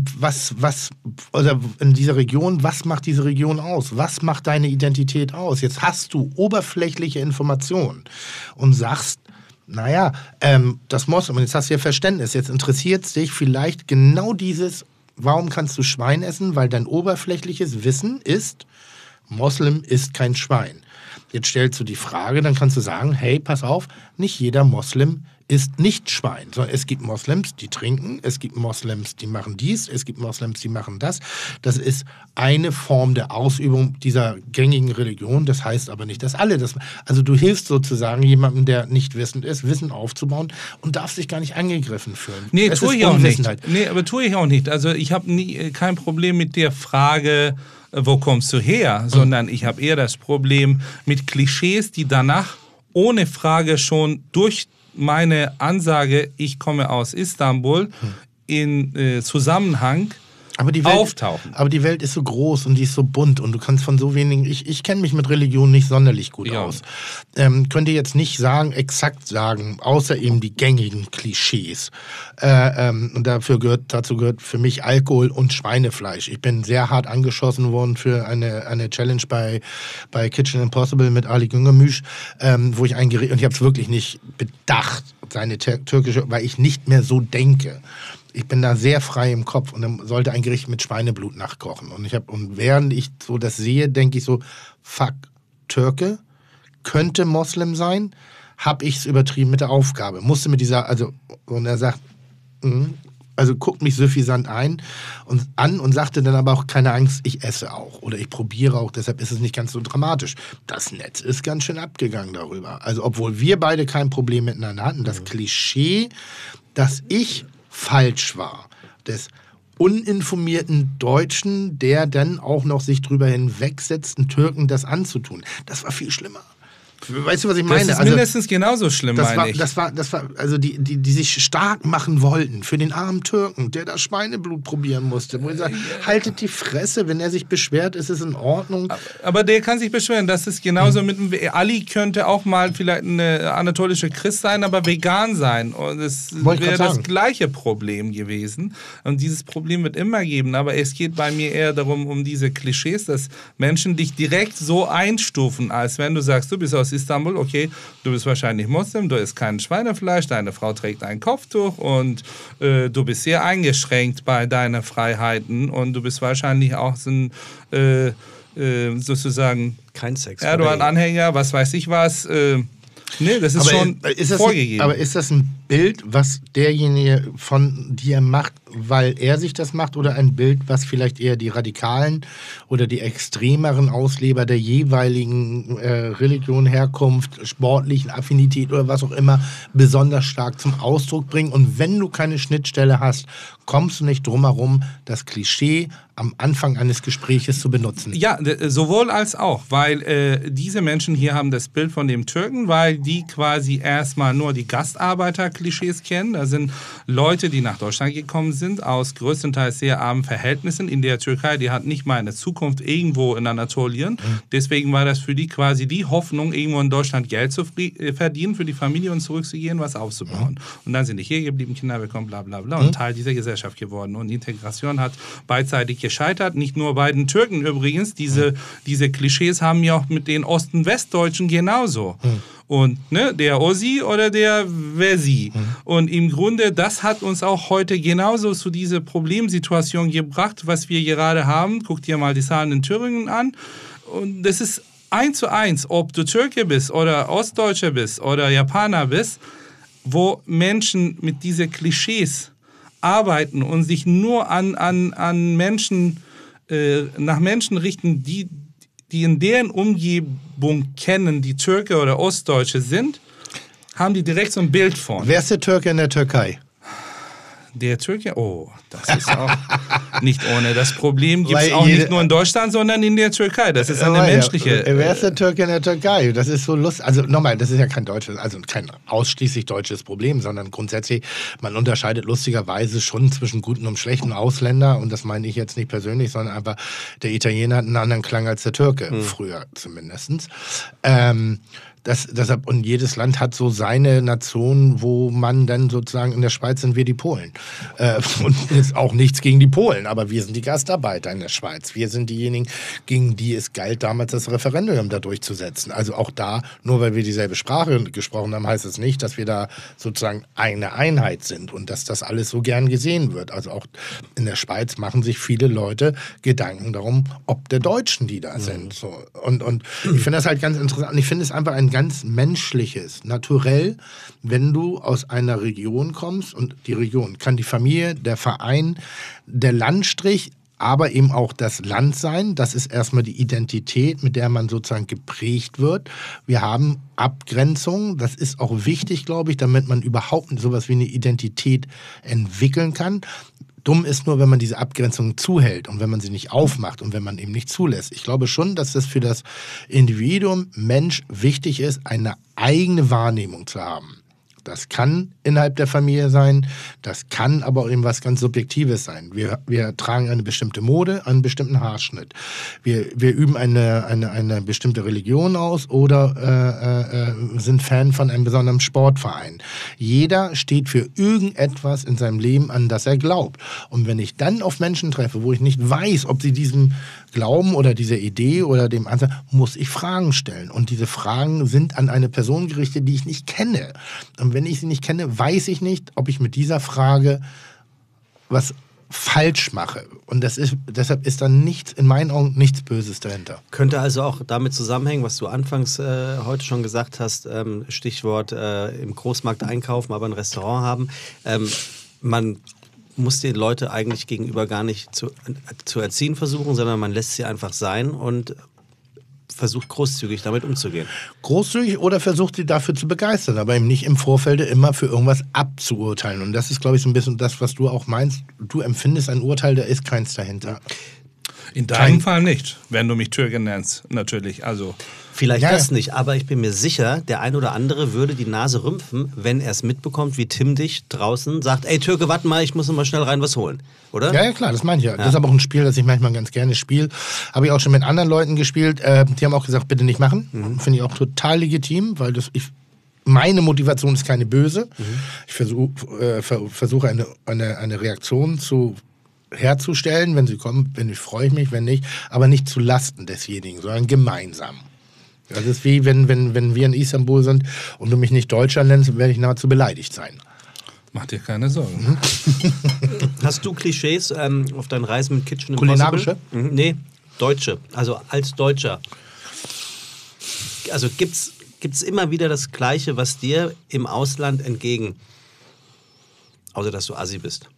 oder in dieser Region, was macht diese Region aus? Was macht deine Identität aus? Jetzt hast du oberflächliche Informationen und sagst, naja, das Moslem, und jetzt hast du ja Verständnis, jetzt interessiert es dich vielleicht genau dieses, warum kannst du Schwein essen? Weil dein oberflächliches Wissen ist, Moslem isst kein Schwein. Jetzt stellst du die Frage, dann kannst du sagen, hey, pass auf, nicht jeder Moslem isst nicht Schwein, sondern es gibt Moslems, die trinken, es gibt Moslems, die machen dies, es gibt Moslems, die machen das. Das ist eine Form der Ausübung dieser gängigen Religion, das heißt aber nicht, dass alle das... Also du hilfst sozusagen jemandem, der nicht wissend ist, Wissen aufzubauen und darfst dich gar nicht angegriffen fühlen. Nee, tue ich auch nicht. Nee, aber tue ich auch nicht. Also ich habe kein Problem mit der Frage, wo kommst du her, sondern ich habe eher das Problem mit Klischees, die danach ohne Frage schon durch meine Ansage, ich komme aus Istanbul, in Zusammenhang auftauchen. Aber die Welt ist so groß und die ist so bunt und du kannst von so wenigen... Ich kenne mich mit Religion nicht sonderlich gut aus. Könnte jetzt nicht exakt sagen, außer eben die gängigen Klischees. Und dazu gehört für mich Alkohol und Schweinefleisch. Ich bin sehr hart angeschossen worden für eine Challenge bei Kitchen Impossible mit Ali Güngermüş, wo ich ein Gericht... Und ich habe es wirklich nicht bedacht, seine türkische, weil ich nicht mehr so denke. Ich bin da sehr frei im Kopf und dann sollte ein Gericht mit Schweineblut nachkochen. Und während ich so das sehe, denke ich so, fuck, Türke, könnte Moslem sein, habe ich es übertrieben mit der Aufgabe. Musste mit dieser, und er sagt, guckt mich suffisant an und sagte dann aber auch, keine Angst, ich esse auch oder ich probiere auch, deshalb ist es nicht ganz so dramatisch. Das Netz ist ganz schön abgegangen darüber. Also obwohl wir beide kein Problem miteinander hatten, das Klischee, dass ich falsch war, des uninformierten Deutschen, der dann auch noch sich drüber hinwegsetzt, einen Türken das anzutun. Das war viel schlimmer. Weißt du, was ich meine? Das ist mindestens genauso schlimm, meine ich. Das war, also die sich stark machen wollten für den armen Türken, der das Schweineblut probieren musste. Wo ich sage, haltet die Fresse, wenn er sich beschwert, ist es in Ordnung. Aber der kann sich beschweren, das ist genauso mit dem... Ali könnte auch mal vielleicht eine anatolische Christ sein, aber vegan sein. Und es wäre das gleiche Problem gewesen. Und dieses Problem wird immer geben. Aber es geht bei mir eher darum, um diese Klischees, dass Menschen dich direkt so einstufen, als wenn du sagst, du bist aus Istanbul, okay, du bist wahrscheinlich Moslem, du isst kein Schweinefleisch, deine Frau trägt ein Kopftuch und du bist sehr eingeschränkt bei deinen Freiheiten und du bist wahrscheinlich auch sozusagen kein Sex. Erdogan-Anhänger, was weiß ich was. Nee, das ist schon vorgegeben. Aber ist das ein Bild, was derjenige von dir macht, weil er sich das macht, oder ein Bild, was vielleicht eher die radikalen oder die extremeren Ausleber der jeweiligen Religion, Herkunft, sportlichen Affinität oder was auch immer besonders stark zum Ausdruck bringen? Und wenn du keine Schnittstelle hast, kommst du nicht drum herum, das Klischee am Anfang eines Gespräches zu benutzen. Ja, sowohl als auch, weil diese Menschen hier haben das Bild von dem Türken, weil die quasi erstmal nur die Gastarbeiter Klischees kennen. Da sind Leute, die nach Deutschland gekommen sind, aus größtenteils sehr armen Verhältnissen in der Türkei. Die hat nicht mal eine Zukunft irgendwo in Anatolien. Deswegen war das für die quasi die Hoffnung, irgendwo in Deutschland Geld zu verdienen für die Familie und zurückzugehen, was aufzubauen. Und dann sind die hier geblieben, Kinder bekommen, bla bla bla, und Teil dieser Gesellschaft geworden. Und Integration hat beidseitig gescheitert. Nicht nur bei den Türken übrigens. Diese Klischees haben ja auch mit den Ost- und Westdeutschen genauso. Und der Ossi oder der Wesi. Und im Grunde, das hat uns auch heute genauso zu dieser Problemsituation gebracht, was wir gerade haben. Guck dir mal die Zahlen in Thüringen an. Und das ist 1:1, ob du Türke bist oder Ostdeutscher bist oder Japaner bist, wo Menschen mit diesen Klischees arbeiten und sich nur an Menschen, nach Menschen richten, die in deren Umgebung kennen, die Türke oder Ostdeutsche sind, haben die direkt so ein Bild von. Wer ist der Türke in der Türkei? Der Türke? Oh, das ist auch nicht ohne. Das Problem gibt es auch nicht nur in Deutschland, sondern in der Türkei. Das ist eine menschliche... Wer ist der Türke in der Türkei? Das ist so lustig. Also nochmal, das ist ja kein deutsches, also kein ausschließlich deutsches Problem, sondern grundsätzlich, man unterscheidet lustigerweise schon zwischen guten und schlechten Ausländer. Und das meine ich jetzt nicht persönlich, sondern einfach, der Italiener hat einen anderen Klang als der Türke, früher zumindest. Deshalb, und jedes Land hat so seine Nation, wo man dann sozusagen, in der Schweiz sind wir die Polen. Und ist auch nichts gegen die Polen, aber wir sind die Gastarbeiter in der Schweiz. Wir sind diejenigen, gegen die es galt, damals das Referendum da durchzusetzen. Also auch da, nur weil wir dieselbe Sprache gesprochen haben, heißt es nicht, dass wir da sozusagen eine Einheit sind und dass das alles so gern gesehen wird. Also auch in der Schweiz machen sich viele Leute Gedanken darum, ob der Deutschen, die da sind. So. Und ich finde das halt ganz interessant. Und ich finde es einfach ein ganz menschliches, naturell, wenn du aus einer Region kommst, und die Region kann die Familie, der Verein, der Landstrich, aber eben auch das Land sein. Das ist erstmal die Identität, mit der man sozusagen geprägt wird. Wir haben Abgrenzungen. Das ist auch wichtig, glaube ich, damit man überhaupt sowas wie eine Identität entwickeln kann. Dumm ist nur, wenn man diese Abgrenzungen zuhält und wenn man sie nicht aufmacht und wenn man eben nicht zulässt. Ich glaube schon, dass das für das Individuum, Mensch, wichtig ist, eine eigene Wahrnehmung zu haben. Das kann innerhalb der Familie sein, das kann aber auch eben was ganz Subjektives sein. Wir tragen eine bestimmte Mode, einen bestimmten Haarschnitt. Wir üben eine bestimmte Religion aus oder sind Fan von einem besonderen Sportverein. Jeder steht für irgendetwas in seinem Leben, an das er glaubt. Und wenn ich dann auf Menschen treffe, wo ich nicht weiß, ob sie diesem Glauben oder dieser Idee oder dem Ansatz, muss ich Fragen stellen. Und diese Fragen sind an eine Person gerichtet, die ich nicht kenne. Und wenn ich sie nicht kenne, weiß ich nicht, ob ich mit dieser Frage was falsch mache. Und deshalb ist dann in meinen Augen nichts Böses dahinter. Könnte also auch damit zusammenhängen, was du anfangs heute schon gesagt hast, Stichwort im Großmarkt einkaufen, aber ein Restaurant haben. Man muss die Leute eigentlich gegenüber gar nicht zu erziehen versuchen, sondern man lässt sie einfach sein und versucht großzügig damit umzugehen. Großzügig oder versucht sie dafür zu begeistern, aber eben nicht im Vorfeld immer für irgendwas abzuurteilen. Und das ist, glaube ich, so ein bisschen das, was du auch meinst. Du empfindest ein Urteil, da ist keins dahinter. In deinem Fall nicht, wenn du mich Türke nennst, natürlich. Also vielleicht das nicht, aber ich bin mir sicher, der ein oder andere würde die Nase rümpfen, wenn er es mitbekommt, wie Tim dich draußen sagt, ey Türke, warte mal, ich muss noch mal schnell rein was holen, oder? Ja, klar, das meine ich ja. Das ist aber auch ein Spiel, das ich manchmal ganz gerne spiele. Habe ich auch schon mit anderen Leuten gespielt, die haben auch gesagt, bitte nicht machen. Finde ich auch total legitim, weil meine Motivation ist keine böse. Ich versuche eine Reaktion herzustellen, wenn sie kommen, freue ich mich, wenn nicht, aber nicht zu Lasten desjenigen, sondern gemeinsam. Das ist wie, wenn wir in Istanbul sind und du mich nicht Deutscher nennst, werde ich nahezu beleidigt sein. Mach dir keine Sorgen. Hast du Klischees auf deinen Reisen mit Kitchen Kulinarische? Impossible? Nee, deutsche. Also als Deutscher. Also gibt's immer wieder das Gleiche, was dir im Ausland entgegen, außer dass du Assi bist?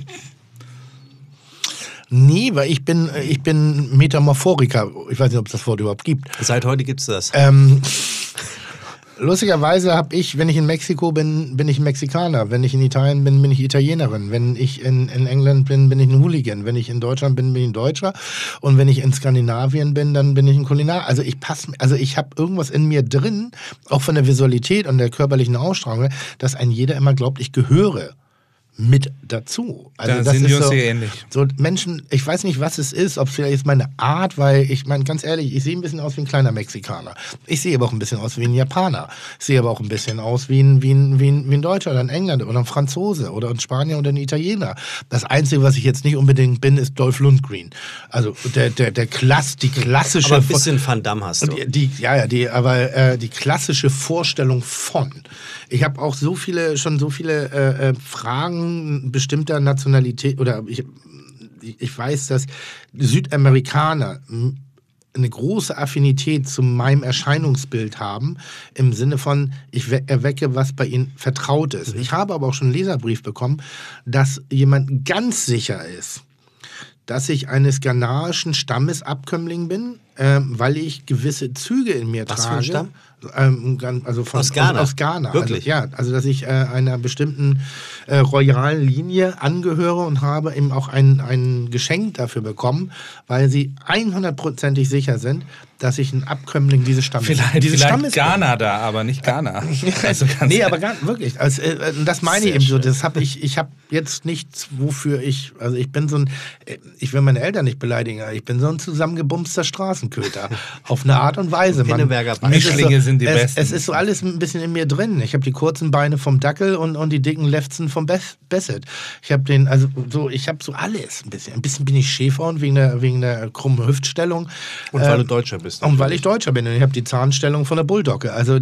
Nee, weil ich bin Metamorphoriker. Ich weiß nicht, ob es das Wort überhaupt gibt. Seit heute gibt es das. lustigerweise habe ich, wenn ich in Mexiko bin, bin ich ein Mexikaner. Wenn ich in Italien bin, bin ich Italienerin. Wenn ich in England bin, bin ich ein Hooligan. Wenn ich in Deutschland bin, bin ich ein Deutscher. Und wenn ich in Skandinavien bin, dann bin ich ein Kulinar. Also ich habe irgendwas in mir drin, auch von der Visualität und der körperlichen Ausstrahlung, dass ein jeder immer glaubt, ich gehöre mit dazu. Also da das sind ist wir uns so, sehr ähnlich. so Menschen, ich weiß nicht, was es ist, ob es vielleicht ist meine Art, weil ich meine, ganz ehrlich, ich sehe ein bisschen aus wie ein kleiner Mexikaner. Ich sehe aber auch ein bisschen aus wie ein Japaner. Ich sehe aber auch ein bisschen aus wie ein Deutscher oder ein Engländer oder ein Franzose oder ein Spanier oder ein Italiener. Das Einzige, was ich jetzt nicht unbedingt bin, ist Dolph Lundgren. Also die klassische... Aber ein bisschen Van Damme hast du. Die klassische Vorstellung von. Ich habe auch schon so viele Fragen bestimmter Nationalität, oder ich weiß, dass Südamerikaner eine große Affinität zu meinem Erscheinungsbild haben, im Sinne von, ich erwecke, was bei ihnen vertraut ist. Ich habe aber auch schon einen Leserbrief bekommen, dass jemand ganz sicher ist, dass ich eines ghanaischen Stammesabkömmling bin, weil ich gewisse Züge in mir trage. Was für ein Stamm? Also aus Ghana? Aus Ghana. Wirklich? Also dass ich einer bestimmten royalen Linie angehöre und habe eben auch ein Geschenk dafür bekommen, weil sie 100%ig sicher sind, dass ich ein Abkömmling dieses Stammes bin. Vielleicht Ghana da, aber nicht Ghana. Also nee, aber wirklich. Also, das meine ich eben so. Das ich habe jetzt nichts, wofür ich bin so ich will meine Eltern nicht beleidigen, ich bin so ein zusammengebumster Straßenköter. Auf eine Art und Weise. Mischlinge sind die besten. Es ist so alles ein bisschen in mir drin. Ich habe die kurzen Beine vom Dackel und die dicken Lefzen vom Bassett. Ich habe so alles ein bisschen. Ein bisschen bin ich Schäferhund wegen der krummen Hüftstellung. Und weil du Deutscher bist. Und weil ich Deutscher bin und ich habe die Zahnstellung von der Bulldogge. Also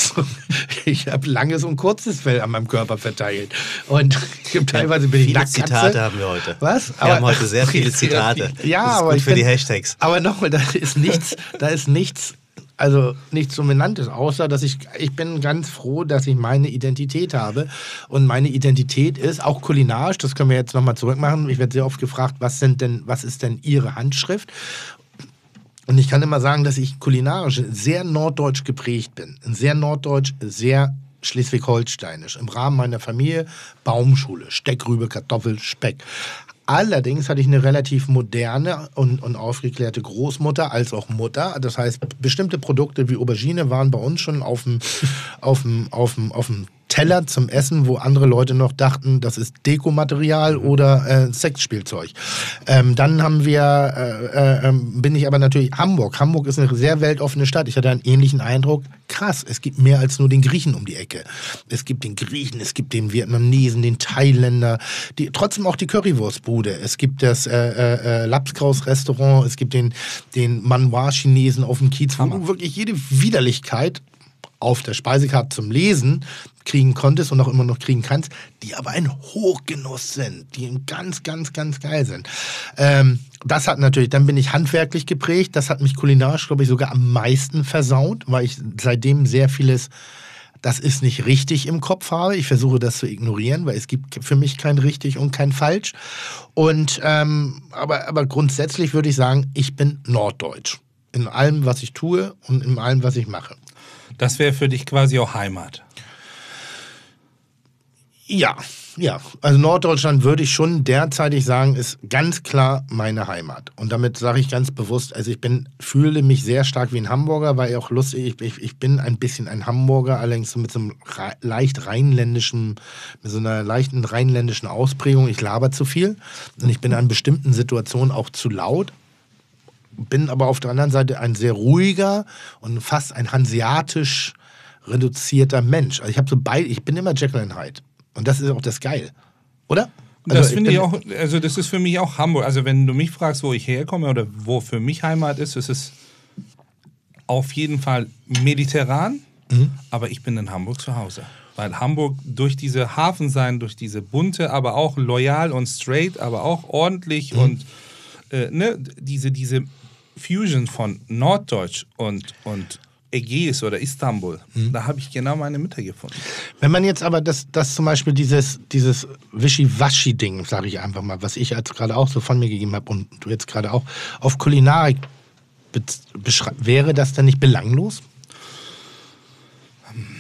ich habe langes und kurzes Fell an meinem Körper verteilt. Und teilweise bin ich Nacktkatze. Viele Zitate haben wir heute. Was? Wir haben heute sehr viele Zitate. Ja, das ist aber gut für die Hashtags. Aber nochmal, da ist nichts, also nichts Dominantes, außer dass ich bin ganz froh, dass ich meine Identität habe. Und meine Identität ist auch kulinarisch, das können wir jetzt nochmal zurückmachen. Ich werde sehr oft gefragt, was ist denn Ihre Handschrift? Und ich kann immer sagen, dass ich kulinarisch sehr norddeutsch geprägt bin. Sehr norddeutsch, sehr schleswig-holsteinisch. Im Rahmen meiner Familie Baumschule, Steckrübe, Kartoffel, Speck. Allerdings hatte ich eine relativ moderne und aufgeklärte Großmutter als auch Mutter. Das heißt, bestimmte Produkte wie Aubergine waren bei uns schon auf dem Teller zum Essen, wo andere Leute noch dachten, das ist Dekomaterial oder Sexspielzeug. Dann bin ich aber natürlich Hamburg. Hamburg ist eine sehr weltoffene Stadt. Ich hatte einen ähnlichen Eindruck. Krass, es gibt mehr als nur den Griechen um die Ecke. Es gibt den Griechen, es gibt den Vietnamesen, den Thailänder, trotzdem auch die Currywurstbude. Es gibt das Lapskaus-Restaurant, es gibt den Manoir-Chinesen auf dem Kiez, wo du wirklich jede Widerlichkeit auf der Speisekarte zum Lesen kriegen konntest und auch immer noch kriegen kannst, die aber ein Hochgenuss sind, die ganz, ganz, ganz geil sind. Das hat natürlich, dann bin ich handwerklich geprägt, das hat mich kulinarisch, glaube ich, sogar am meisten versaut, weil ich seitdem sehr vieles, das ist nicht richtig im Kopf habe. Ich versuche das zu ignorieren, weil es gibt für mich kein richtig und kein falsch. Und aber grundsätzlich würde ich sagen, ich bin norddeutsch. In allem, was ich tue und in allem, was ich mache. Das wäre für dich quasi auch Heimat. Ja. Also Norddeutschland würde ich schon derzeitig sagen, ist ganz klar meine Heimat. Und damit sage ich ganz bewusst, also fühle mich sehr stark wie ein Hamburger, weil auch lustig, ich bin ein bisschen ein Hamburger, allerdings mit so einem mit so einer leichten rheinländischen Ausprägung. Ich laber zu viel und ich bin in bestimmten Situationen auch zu laut. Bin aber auf der anderen Seite ein sehr ruhiger und fast ein hanseatisch reduzierter Mensch. Also ich bin immer Jekyll and Hyde. Und das ist auch das Geil, oder? Also das finde ich auch, also das ist für mich auch Hamburg. Also wenn du mich fragst, wo ich herkomme oder wo für mich Heimat ist es auf jeden Fall mediterran, aber ich bin in Hamburg zu Hause. Weil Hamburg durch diese Hafen sein, durch diese bunte, aber auch loyal und straight, aber auch ordentlich und diese Fusion von Norddeutsch und Ägäis oder Istanbul, da habe ich genau meine Mitte gefunden. Wenn man jetzt aber das zum Beispiel dieses Wischiwaschi-Ding, sage ich einfach mal, was ich jetzt gerade auch so von mir gegeben habe und du jetzt gerade auch auf Kulinarik wäre das dann nicht belanglos?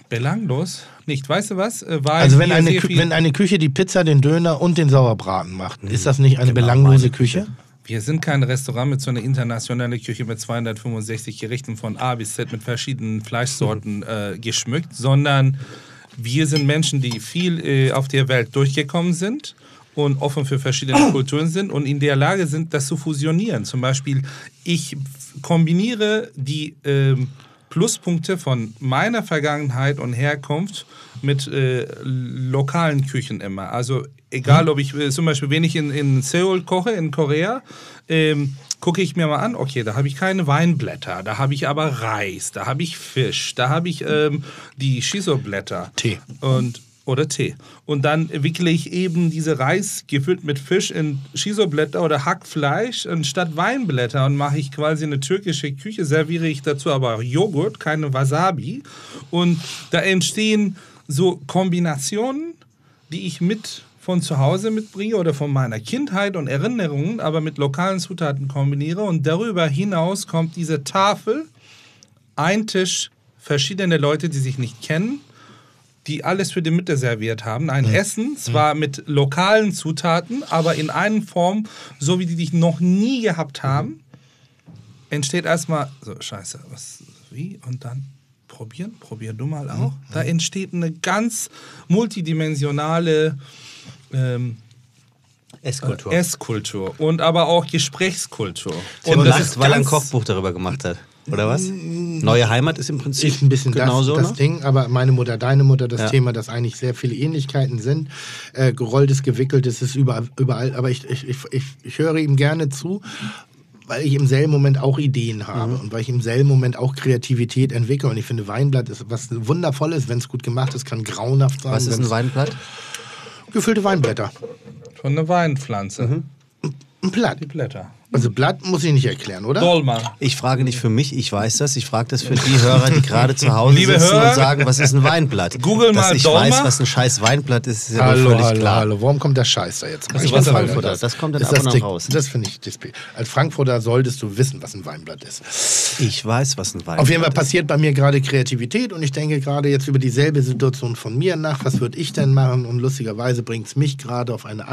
Belanglos? Nicht, weißt du was? Also wenn eine Küche die Pizza, den Döner und den Sauerbraten macht, ist das nicht eine belanglose Küche? Wir sind kein Restaurant mit so einer internationalen Küche mit 265 Gerichten von A bis Z mit verschiedenen Fleischsorten geschmückt, sondern wir sind Menschen, die viel auf der Welt durchgekommen sind und offen für verschiedene Kulturen sind und in der Lage sind, das zu fusionieren. Zum Beispiel, ich kombiniere die Pluspunkte von meiner Vergangenheit und Herkunft mit lokalen Küchen immer. Also egal, ob ich zum Beispiel, wenn ich in Seoul koche, in Korea, gucke ich mir mal an, okay, da habe ich keine Weinblätter, da habe ich aber Reis, da habe ich Fisch, da habe ich die Shiso-Blätter. Tee. Oder Tee. Und dann wickele ich eben diese Reis gefüllt mit Fisch in Shiso-Blätter oder Hackfleisch anstatt Weinblätter und mache ich quasi eine türkische Küche, serviere ich dazu aber Joghurt, keine Wasabi. Und da entstehen so Kombinationen, die ich von zu Hause mitbringe oder von meiner Kindheit und Erinnerungen, aber mit lokalen Zutaten kombiniere. Und darüber hinaus kommt diese Tafel, ein Tisch, verschiedene Leute, die sich nicht kennen, die alles für die Mitte serviert haben. Ein Essen, zwar mit lokalen Zutaten, aber in einer Form, so wie die dich noch nie gehabt haben, entsteht erstmal so, scheiße, wie? Und dann probier du mal auch. Da entsteht eine ganz multidimensionale Esskultur und aber auch Gesprächskultur. Und das ist, weil er ein Kochbuch darüber gemacht hat. Oder was? Neue Heimat ist im Prinzip ist ein bisschen genauso, das Ding, aber meine Mutter, deine Mutter, das Thema, dass eigentlich sehr viele Ähnlichkeiten sind. Gerolltes, gewickeltes ist überall. Aber ich höre ihm gerne zu, weil ich im selben Moment auch Ideen habe und weil ich im selben Moment auch Kreativität entwickle. Und ich finde, Weinblatt ist was Wundervolles, wenn es gut gemacht ist, kann grauenhaft sein. Was ist ein Weinblatt? Gefüllte Weinblätter. Von einer Weinpflanze. Ein Blatt. Die Blätter. Also Blatt muss ich nicht erklären, oder? Dolma. Ich frage nicht für mich, ich weiß das. Ich frage das für die Hörer, die gerade zu Hause Liebe sitzen Hörer, und sagen, was ist ein Weinblatt? Google mal Dass ich Dolma. weiß, was ein scheiß Weinblatt ist, ist ja wohl völlig klar. Hallo, warum kommt der Scheiß da jetzt? Also Ich was bin Frankfurter, das kommt dann ist ab und das an Ding. raus. Das finde ich Display. Als Frankfurter solltest du wissen, was ein Weinblatt ist. Ich weiß, was ein Weinblatt Auf jeden Fall ist. passiert bei mir gerade Kreativität und ich denke gerade jetzt über dieselbe Situation von mir nach. Was würde ich denn machen? Und lustigerweise bringt es mich gerade auf ein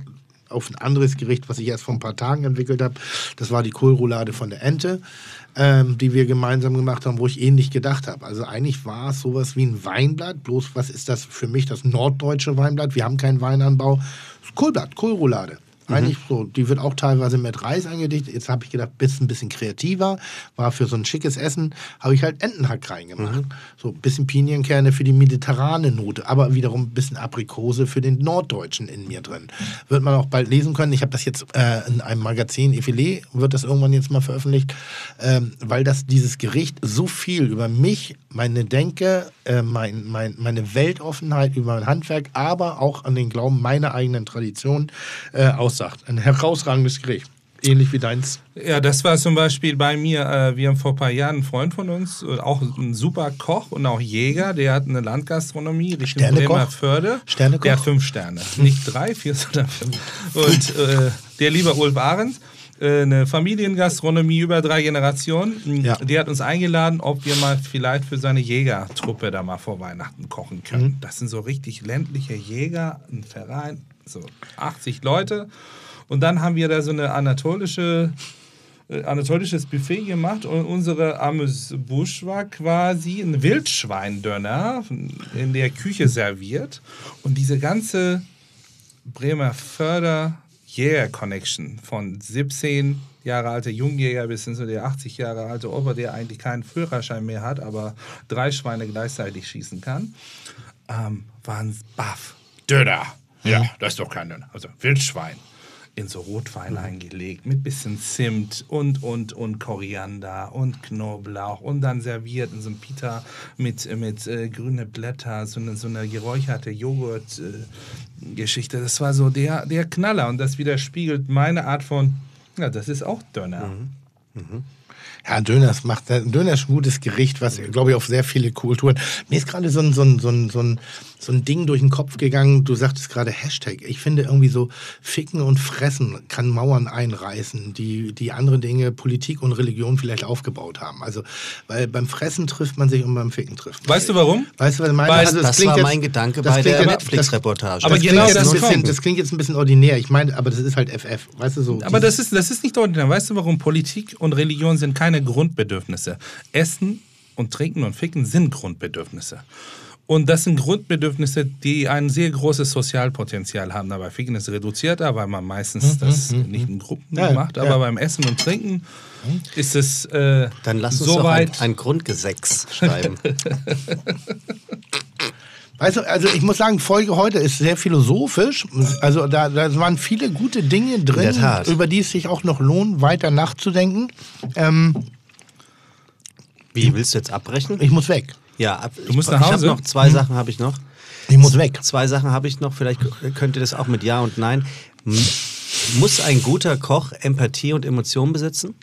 anderes Gericht, was ich erst vor ein paar Tagen entwickelt habe. Das war die Kohlroulade von der Ente, die wir gemeinsam gemacht haben, wo ich ähnlich gedacht habe. Also eigentlich war es sowas wie ein Weinblatt, bloß was ist das für mich, das norddeutsche Weinblatt? Wir haben keinen Weinanbau. Das ist Kohlblatt, Kohlroulade. Eigentlich so, die wird auch teilweise mit Reis eingedichtet. Jetzt habe ich gedacht, bist ein bisschen kreativer. War für so ein schickes Essen, habe ich halt Entenhack reingemacht. So ein bisschen Pinienkerne für die mediterrane Note, aber wiederum ein bisschen Aprikose für den Norddeutschen in mir drin. Wird man auch bald lesen können. Ich habe das jetzt in einem Magazin, Effilé, wird das irgendwann jetzt mal veröffentlicht, weil dieses Gericht so viel über mich, meine Denke, meine Weltoffenheit, über mein Handwerk, aber auch an den Glauben meiner eigenen Tradition aussagt. Ein herausragendes Gericht. Ähnlich wie deins. Ja, das war zum Beispiel bei mir, wir haben vor ein paar Jahren einen Freund von uns, auch ein super Koch und auch Jäger, der hat eine Landgastronomie Richtung Bremerförde. Sternekoch? Der hat 5 Sterne. Nicht 3, 4, sondern 5. Und der liebe Ulf Ahrens, eine Familiengastronomie über 3 Generationen, der hat uns eingeladen, ob wir mal vielleicht für seine Jägertruppe da mal vor Weihnachten kochen können. Das sind so richtig ländliche Jäger, ein Verein, so 80 Leute. Und dann haben wir da so eine anatolisches Buffet gemacht und unsere Amuse-Bouche war quasi ein Wildschweindöner in der Küche serviert. Und diese ganze Bremerförder Jäger-Connection von 17 Jahre alter Jungjäger bis hin zu der 80 Jahre alte Opa, der eigentlich keinen Führerschein mehr hat, aber 3 Schweine gleichzeitig schießen kann, waren baff. Döner. Ja, das ist doch kein Döner. Also Wildschwein. In so Rotwein eingelegt, mit bisschen Zimt und Koriander und Knoblauch und dann serviert in so einem Pita mit grüne Blätter, so eine geräucherte Joghurt-Geschichte. Das war so der Knaller und das widerspiegelt meine Art von, ja, das ist auch Döner. Ja, Döner ist ein gutes Gericht, was, glaube ich, auf sehr viele Kulturen. Mir ist gerade so ein Ding durch den Kopf gegangen. Du sagtest gerade Hashtag. Ich finde irgendwie so Ficken und Fressen kann Mauern einreißen, die andere Dinge, Politik und Religion vielleicht aufgebaut haben. Also, weil beim Fressen trifft man sich und beim Ficken trifft man. Weißt du warum? Weißt du, was ich meine? Weil Also, Das war mein Gedanke bei der Netflix-Reportage. Aber genau das kommt. Das klingt jetzt ein bisschen ordinär. Ich meine, aber das ist halt FF. Weißt du, so. Aber das ist nicht ordinär. Weißt du, warum? Politik und Religion sind keine Grundbedürfnisse. Essen und Trinken und Ficken sind Grundbedürfnisse. Und das sind Grundbedürfnisse, die ein sehr großes Sozialpotenzial haben. Dabei Ficken ist reduzierter, weil man meistens das nicht in Gruppen macht. Aber beim Essen und Trinken ist es Dann lass uns so doch weit. ein Grundgesetz schreiben. Weißt du, also ich muss sagen, Folge heute ist sehr philosophisch. Also da waren viele gute Dinge drin, In der Tat. über die es sich auch noch lohnt, weiter nachzudenken. Wie, willst du jetzt abbrechen? Ich muss weg. Ja, Du musst nach Ich habe Hause? noch zwei Sachen habe ich noch. Ich muss weg. Zwei Sachen habe ich noch. Vielleicht könnt ihr das auch mit Ja und Nein. Muss ein guter Koch Empathie und Emotionen besitzen?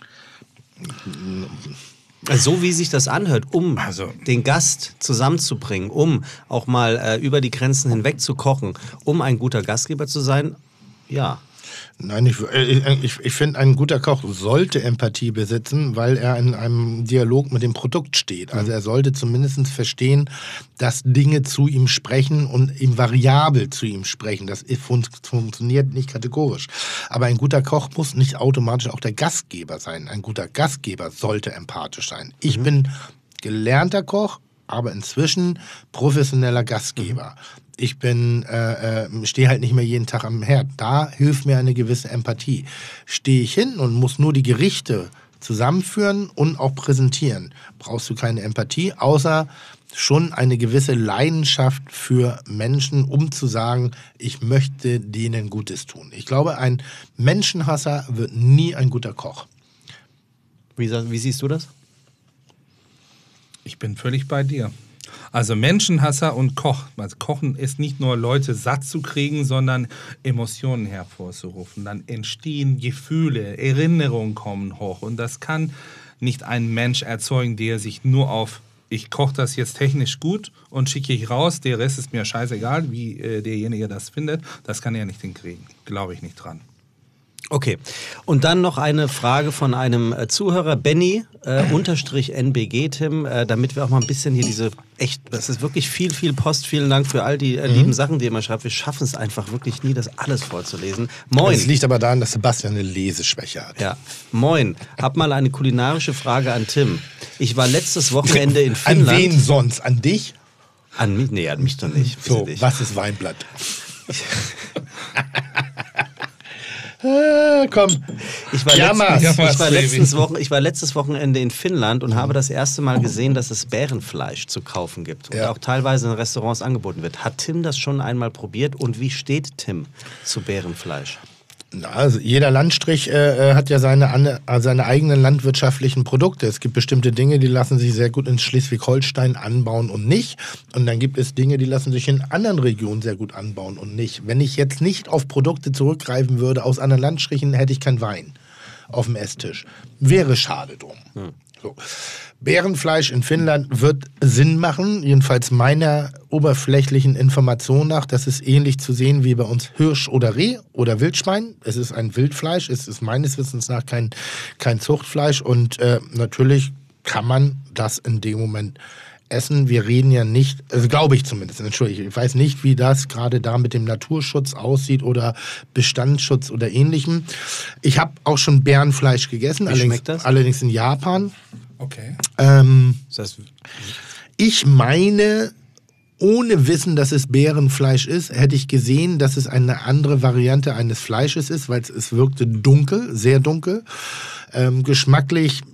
Also so wie sich das anhört, um den Gast zusammenzubringen, um auch mal über die Grenzen hinweg zu kochen, um ein guter Gastgeber zu sein, ja. Nein, ich finde, ein guter Koch sollte Empathie besitzen, weil er in einem Dialog mit dem Produkt steht. Also er sollte zumindest verstehen, dass Dinge zu ihm sprechen und ihm variabel zu ihm sprechen. Das funktioniert nicht kategorisch. Aber ein guter Koch muss nicht automatisch auch der Gastgeber sein. Ein guter Gastgeber sollte empathisch sein. Ich bin gelernter Koch, aber inzwischen professioneller Gastgeber. Ich stehe halt nicht mehr jeden Tag am Herd. Da hilft mir eine gewisse Empathie. Stehe ich hin und muss nur die Gerichte zusammenführen und auch präsentieren, brauchst du keine Empathie, außer schon eine gewisse Leidenschaft für Menschen, um zu sagen, ich möchte denen Gutes tun. Ich glaube, ein Menschenhasser wird nie ein guter Koch. Wie siehst du das? Ich bin völlig bei dir. Also Menschenhasser und Koch. Also Kochen ist nicht nur Leute satt zu kriegen, sondern Emotionen hervorzurufen. Dann entstehen Gefühle, Erinnerungen kommen hoch. Und das kann nicht ein Mensch erzeugen, der sich nur auf, ich koche das jetzt technisch gut und schicke ich raus, der Rest ist mir scheißegal, wie derjenige das findet. Das kann er nicht hinkriegen. Glaube ich nicht dran. Okay. Und dann noch eine Frage von einem Zuhörer, Benny, _NBG, Tim, damit wir auch mal ein bisschen hier das ist wirklich viel Post. Vielen Dank für all die lieben Sachen, die ihr immer schreibt. Wir schaffen es einfach wirklich nie, das alles vorzulesen. Moin. Das liegt aber daran, dass Sebastian eine Leseschwäche hat. Ja. Moin. Hab mal eine kulinarische Frage an Tim. Ich war letztes Wochenende in Finnland. An wen sonst? An dich? An mich? Nee, an mich doch nicht. So, Nicht. was ist Weinblatt? Komm. Ich war letztes Wochenende in Finnland und habe das erste Mal gesehen, dass es Bärenfleisch zu kaufen gibt und auch teilweise in Restaurants angeboten wird. Hat Tim das schon einmal probiert und wie steht Tim zu Bärenfleisch? Also jeder Landstrich hat ja seine eigenen landwirtschaftlichen Produkte. Es gibt bestimmte Dinge, die lassen sich sehr gut in Schleswig-Holstein anbauen und nicht. Und dann gibt es Dinge, die lassen sich in anderen Regionen sehr gut anbauen und nicht. Wenn ich jetzt nicht auf Produkte zurückgreifen würde aus anderen Landstrichen, hätte ich keinen Wein auf dem Esstisch. Wäre schade drum. So. Bärenfleisch in Finnland wird Sinn machen, jedenfalls meiner oberflächlichen Information nach. Das ist ähnlich zu sehen wie bei uns Hirsch oder Reh oder Wildschwein. Es ist ein Wildfleisch, es ist meines Wissens nach kein Zuchtfleisch und natürlich kann man das in dem Moment essen. Wir reden ja nicht, also glaube ich zumindest, entschuldige, ich weiß nicht, wie das gerade da mit dem Naturschutz aussieht oder Bestandsschutz oder ähnlichem. Ich habe auch schon Bärenfleisch gegessen, allerdings in Japan. Okay. Das heißt, Ich meine, ohne Wissen, dass es Bärenfleisch ist, hätte ich gesehen, dass es eine andere Variante eines Fleisches ist, weil es wirkte dunkel, sehr dunkel, geschmacklich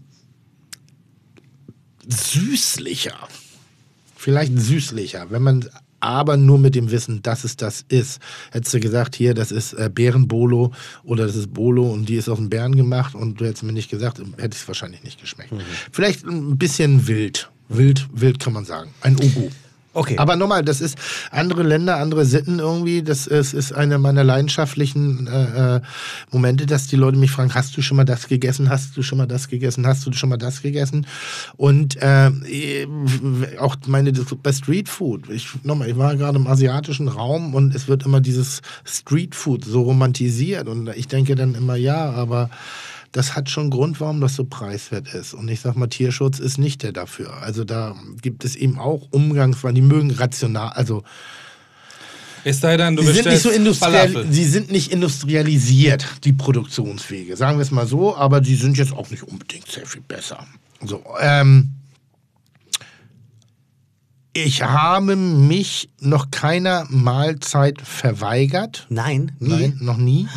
süßlicher. Vielleicht süßlicher, wenn man aber nur mit dem Wissen, dass es das ist. Hättest du gesagt, hier, das ist Bärenbolo oder das ist Bolo und die ist aus dem Bären gemacht und du hättest mir nicht gesagt, hätte es wahrscheinlich nicht geschmeckt. Vielleicht ein bisschen wild. Wild kann man sagen. Ein Ugu. Okay. Aber nochmal, das ist andere Länder, andere Sitten irgendwie. Das ist eine meiner leidenschaftlichen Momente, dass die Leute mich fragen, hast du schon mal das gegessen? Hast du schon mal das gegessen? Hast du schon mal das gegessen? Und auch bei Street Food. Ich war gerade im asiatischen Raum und es wird immer dieses Street Food so romantisiert. Und ich denke dann immer, ja, aber das hat schon einen Grund, warum das so preiswert ist. Und ich sag mal, Tierschutz ist nicht der dafür. Also da gibt es eben auch Umgangsweisen, die mögen rational, also Es sei denn, du sie sind, nicht so Falafel. sie sind nicht industrialisiert, die Produktionswege, sagen wir es mal so, aber die sind jetzt auch nicht unbedingt sehr viel besser. So, ich habe mich noch keiner Mahlzeit verweigert. Nein, nie. Nein, noch nie.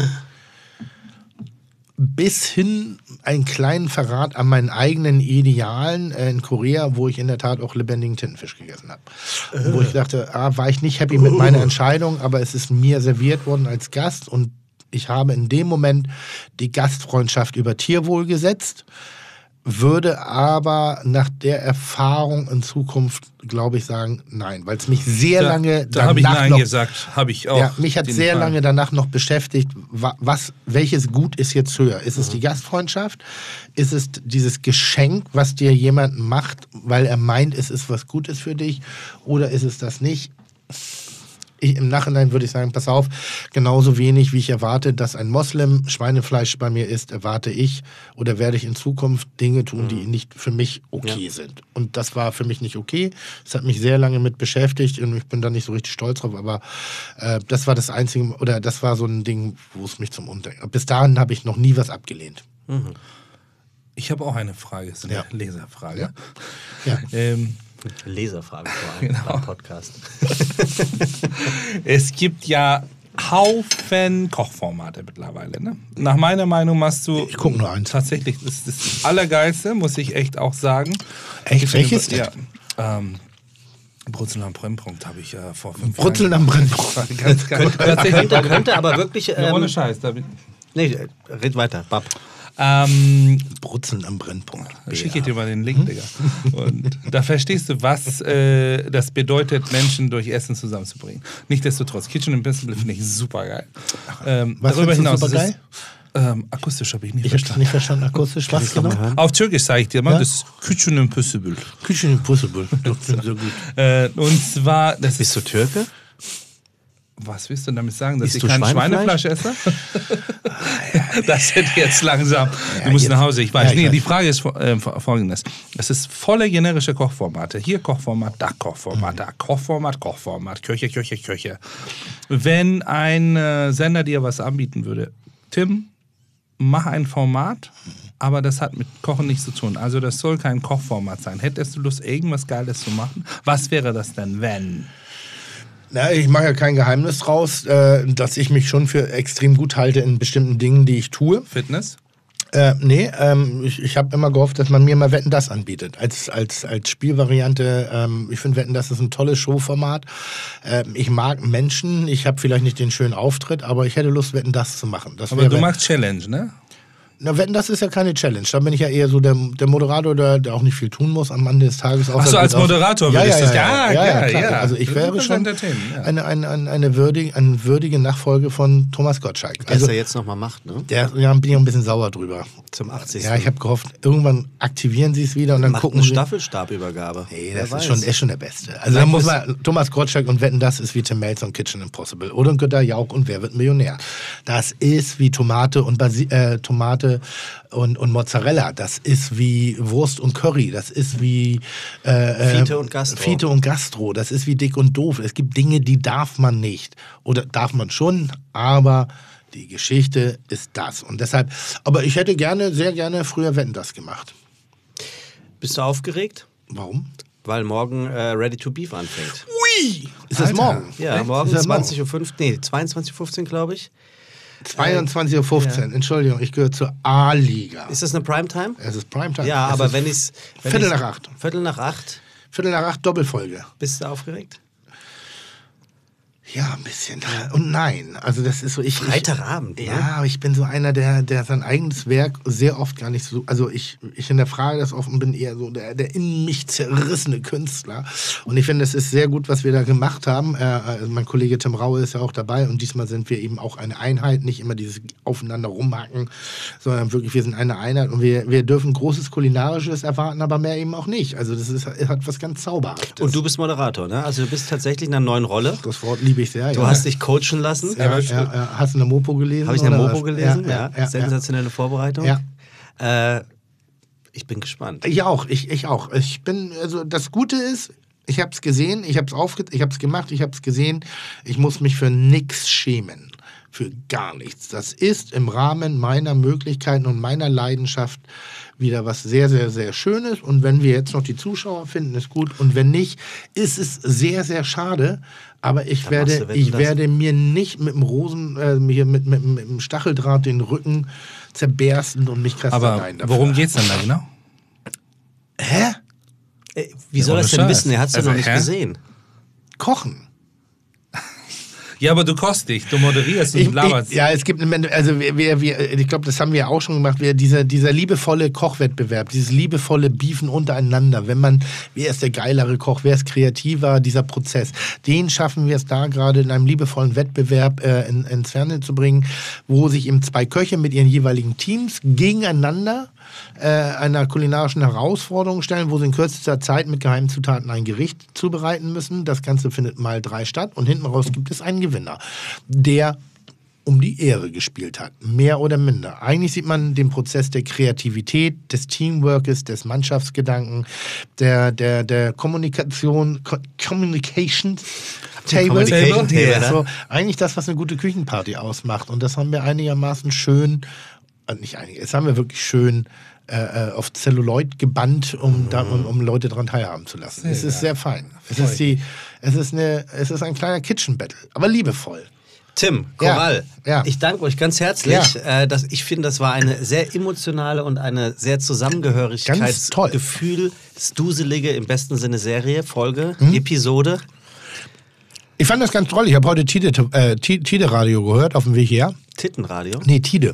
Bis hin einen kleinen Verrat an meinen eigenen Idealen in Korea, wo ich in der Tat auch lebendigen Tintenfisch gegessen habe. Wo ich dachte, war ich nicht happy mit meiner Entscheidung, aber es ist mir serviert worden als Gast und ich habe in dem Moment die Gastfreundschaft über Tierwohl gesetzt, würde aber nach der Erfahrung in Zukunft, glaube ich, sagen, nein, weil es mich sehr lange Da habe ich danach Nein noch gesagt, habe ich auch. ja, mich hat den sehr Fall. lange danach noch beschäftigt, welches Gut ist jetzt höher? Ist es die Gastfreundschaft? Ist es dieses Geschenk, was dir jemand macht, weil er meint, es ist was Gutes für dich? Oder ist es das nicht? Im Nachhinein würde ich sagen, pass auf, genauso wenig wie ich erwarte, dass ein Moslem Schweinefleisch bei mir isst, erwarte ich oder werde ich in Zukunft Dinge tun, die nicht für mich okay sind. Und das war für mich nicht okay. Das hat mich sehr lange mit beschäftigt und ich bin da nicht so richtig stolz drauf, aber das war das Einzige, oder das war so ein Ding, wo es mich zum Untergang. Bis dahin habe ich noch nie was abgelehnt. Ich habe auch eine Frage, das ist eine Ja. Leserfrage. Ja. Leserfrage vor allem beim Podcast. Es gibt ja Haufen Kochformate mittlerweile. Ne? Nach meiner Meinung machst du Ich guck nur eins. tatsächlich das Allergeilste, muss ich echt auch sagen. Echt? Welches denn? Ja, Brutzeln am Brennpunkt habe ich vor 5 Brutzeln am Brennpunkt. Jahren. Ganz, ganz, tatsächlich. Könnte aber wirklich. Ja, ohne Scheiß. Nee, red weiter, Bab. Brutzeln am Brennpunkt. Schicke ich dir mal den Link, Digga. Und da verstehst du, was das bedeutet, Menschen durch Essen zusammenzubringen. Nichtsdestotrotz, Kitchen Impossible finde ich super geil. Was Darüber findest du hinaus supergeil? akustisch habe ich nicht Ich habe verstanden. nicht verstanden, akustisch, was genau? Auf Türkisch sage ich dir mal, Ja? das ist Kitchen Impossible. Küchen Impossible. Das klingt so gut. Und zwar, das Bist ist du Türke? Was willst du damit sagen, dass Isst ich du kein Schweinefleisch? Schweinefleisch esse? Das wird jetzt langsam. Du musst jetzt- nach Hause, ich weiß. Ja, ich Nee, weiß. die Frage ist folgendes. Es ist volle generische Kochformate. Hier Kochformat, da Kochformat, da Kochformat, Köche. Wenn ein Sender dir was anbieten würde, Tim, mach ein Format, aber das hat mit Kochen nichts zu tun. Also das soll kein Kochformat sein. Hättest du Lust, irgendwas Geiles zu machen? Was wäre das denn, wenn? Na, ich mache ja kein Geheimnis draus, dass ich mich schon für extrem gut halte in bestimmten Dingen, die ich tue. Fitness? Ich habe immer gehofft, dass man mir mal Wetten, das anbietet. Als Spielvariante. Ich finde Wetten, das ist ein tolles Showformat. Ich mag Menschen. Ich habe vielleicht nicht den schönen Auftritt, aber ich hätte Lust, Wetten, das zu machen. Das Aber wäre- du magst Challenge, ne? Na, Wetten, das ist ja keine Challenge. Da bin ich ja eher so der Moderator, der auch nicht viel tun muss am Ende des Tages. Ach so, als Moderator würdest du es. ja, Ja. klar. Also ich Das wäre ist schon Entertainment, ja. eine würdige Nachfolge von Thomas Gottschalk. Der Also es ja jetzt nochmal macht, ne? ja, bin ich auch ein bisschen sauer drüber. Zum 80. Ja, ich habe gehofft, irgendwann aktivieren sie es wieder und dann Macht gucken eine sie. Staffelstabübergabe. Nee, Wer das weiß. ist schon der Beste. Also da muss man, Thomas Gottschalk und Wetten, das ist wie Tim Melzer und Kitchen Impossible. Oder Günter Jauch und Wer wird Millionär. Das ist wie Tomate und und Mozzarella. Das ist wie Wurst und Curry. Das ist wie Fiete und Gastro. Fiete und Gastro. Das ist wie Dick und Doof. Es gibt Dinge, die darf man nicht. Oder darf man schon, aber die Geschichte ist das. Und deshalb, aber ich hätte sehr gerne früher Wetten, das gemacht. Bist du aufgeregt? Warum? Weil morgen Ready to Beef anfängt. Ui! Ist das morgen? Ja, Echt? morgen Ist das 22:15, glaube ich. 22:15 Uhr, Entschuldigung, ich gehöre zur A-Liga. Ist das eine Primetime? Es ist Primetime. Ja, Es aber ist wenn ich's... Viertel nach 8. Viertel nach 8. Viertel nach 8 Doppelfolge. Bist du aufgeregt? Ja, ein bisschen. Und nein. Also das ist so, Freitagabend, ne? Ja, aber ich bin so einer, der sein eigenes Werk sehr oft gar nicht so, also ich hinterfrage das oft und bin eher so der in mich zerrissene Künstler. Und ich finde, es ist sehr gut, was wir da gemacht haben. Mein Kollege Tim Raue ist ja auch dabei und diesmal sind wir eben auch eine Einheit, nicht immer dieses aufeinander rumhacken, sondern wirklich, wir sind eine Einheit und wir dürfen Großes Kulinarisches erwarten, aber mehr eben auch nicht. Also das hat was ganz Zauberhaftes. Und du bist Moderator, ne? Also du bist tatsächlich in einer neuen Rolle. Das Wort liebe ich sehr. Du hast dich coachen lassen. Ja. Hast du eine Mopo gelesen? Habe ich eine Mopo was? gelesen? Ja. Sensationelle Vorbereitung. Ja. Ich bin gespannt. Ich auch. Ich bin, also das Gute ist, ich habe es gesehen, ich habe es gemacht, ich habe es gesehen. Ich muss mich für nichts schämen. Für gar nichts. Das ist im Rahmen meiner Möglichkeiten und meiner Leidenschaft wieder was sehr, sehr, sehr Schönes. Und wenn wir jetzt noch die Zuschauer finden, ist gut. Und wenn nicht, ist es sehr, sehr schade. Aber ich werde mir nicht mit dem mit dem Stacheldraht den Rücken zerbersten und mich kasteien dafür. Worum geht's denn da genau? Hä? Wie soll er es denn wissen? Er hat es ja noch nicht gesehen. Kochen. Ja, aber du kochst dich, du moderierst und laberst. Es gibt, also ich glaube, das haben wir auch schon gemacht, dieser liebevolle Kochwettbewerb, dieses liebevolle Beefen untereinander, wer ist der geilere Koch, wer ist kreativer, dieser Prozess, den schaffen wir es da gerade in einem liebevollen Wettbewerb ins Fernsehen zu bringen, wo sich eben zwei Köche mit ihren jeweiligen Teams gegeneinander einer kulinarischen Herausforderung stellen, wo sie in kürzester Zeit mit geheimen Zutaten ein Gericht zubereiten müssen. Das Ganze findet mal 3 statt und hinten raus gibt es einen Gewinner, der um die Ehre gespielt hat, mehr oder minder. Eigentlich sieht man den Prozess der Kreativität, des Teamworkes, des Mannschaftsgedanken, der Communication Table. So, eigentlich das, was eine gute Küchenparty ausmacht. Und das haben wir einigermaßen schön, das haben wir wirklich schön auf Celluloid gebannt, um Leute daran teilhaben zu lassen. Es ist sehr fein. Es ist ein kleiner Kitchen Battle, aber liebevoll. Tim, Korall, ja. Ich danke euch ganz herzlich. Ja. Ich finde, das war eine sehr emotionale und eine sehr Zusammengehörigkeitsgefühl, duselige, im besten Sinne Serie, Folge, Episode. Ich fand das ganz toll. Ich habe heute Tide Radio gehört auf dem Weg her. Tittenradio? Nee, Tide.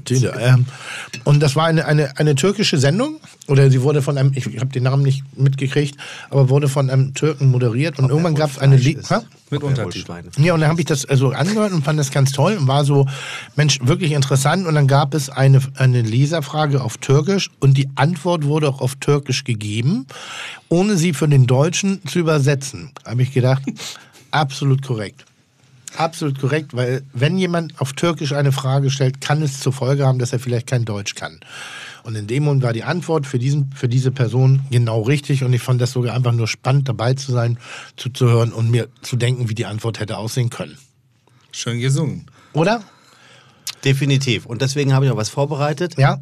Und das war eine türkische Sendung. Oder sie wurde von einem, ich habe den Namen nicht mitgekriegt, aber wurde von einem Türken moderiert. Und irgendwann gab es eine mit Untertiteln. Ja, und dann habe ich das also angehört und fand das ganz toll und war so, Mensch, wirklich interessant. Und dann gab es eine Leserfrage auf Türkisch und die Antwort wurde auch auf Türkisch gegeben, ohne sie für den Deutschen zu übersetzen. Da habe ich gedacht, absolut korrekt. Absolut korrekt, weil wenn jemand auf Türkisch eine Frage stellt, kann es zur Folge haben, dass er vielleicht kein Deutsch kann. Und in dem Moment war die Antwort für diese Person genau richtig und ich fand das sogar einfach nur spannend, dabei zu sein, zuzuhören und mir zu denken, wie die Antwort hätte aussehen können. Schön gesungen. Oder? Definitiv. Und deswegen habe ich noch was vorbereitet. Ja.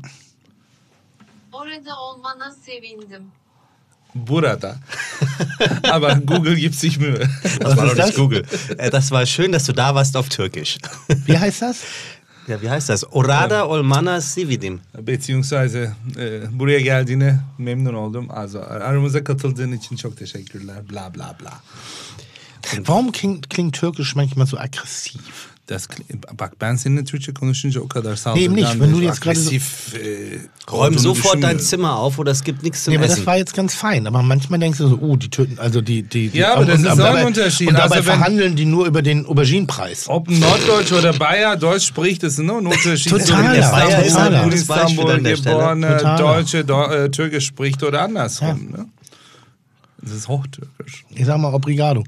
Orada olmana sevindim. Burada. Aber Google gibt sich Mühe. Das war doch nicht Google. Das war schön, dass du da warst auf Türkisch. Wie heißt das? Ja, wie heißt das? Orada olmana sevindim. Beziehungsweise buraya geldiğine memnun oldum. Also aramıza katıldığın için çok teşekkürler. Bla bla bla. Warum klingt Türkisch manchmal so aggressiv? Bak ben seninle Türkçe konuşunca o kadar saldırgan nicht, wenn du jetzt aggressiv räum sofort dein Zimmer auf oder es gibt nichts zum aber Essen. Das war jetzt ganz fein. Aber manchmal denkst du so, die töten, also die ja, aber das ist auch ein Unterschied. Und dabei also verhandeln die nur über den Auberginenpreis. Ob ein Norddeutsch oder Bayer Deutsch spricht, ist nur ein Unterschied. Total. Der Bayer ist ein in gutes Beispiel Istanbul an der Stelle. geborene Deutsche Türkisch spricht oder andersrum. Ja. Ne? Das ist Hochtürkisch. Ich sag mal Obrigado.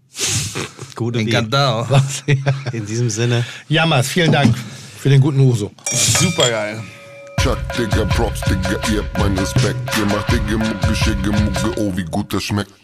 Gute Encantado. In diesem Sinne. Jammers, vielen Dank für den guten Uso. Super geil. Chuck, Digga, Props, Digga, ihr habt meinen Respekt. Ihr macht Digga, Mucke, Schicke, Mucke, oh, wie gut das schmeckt.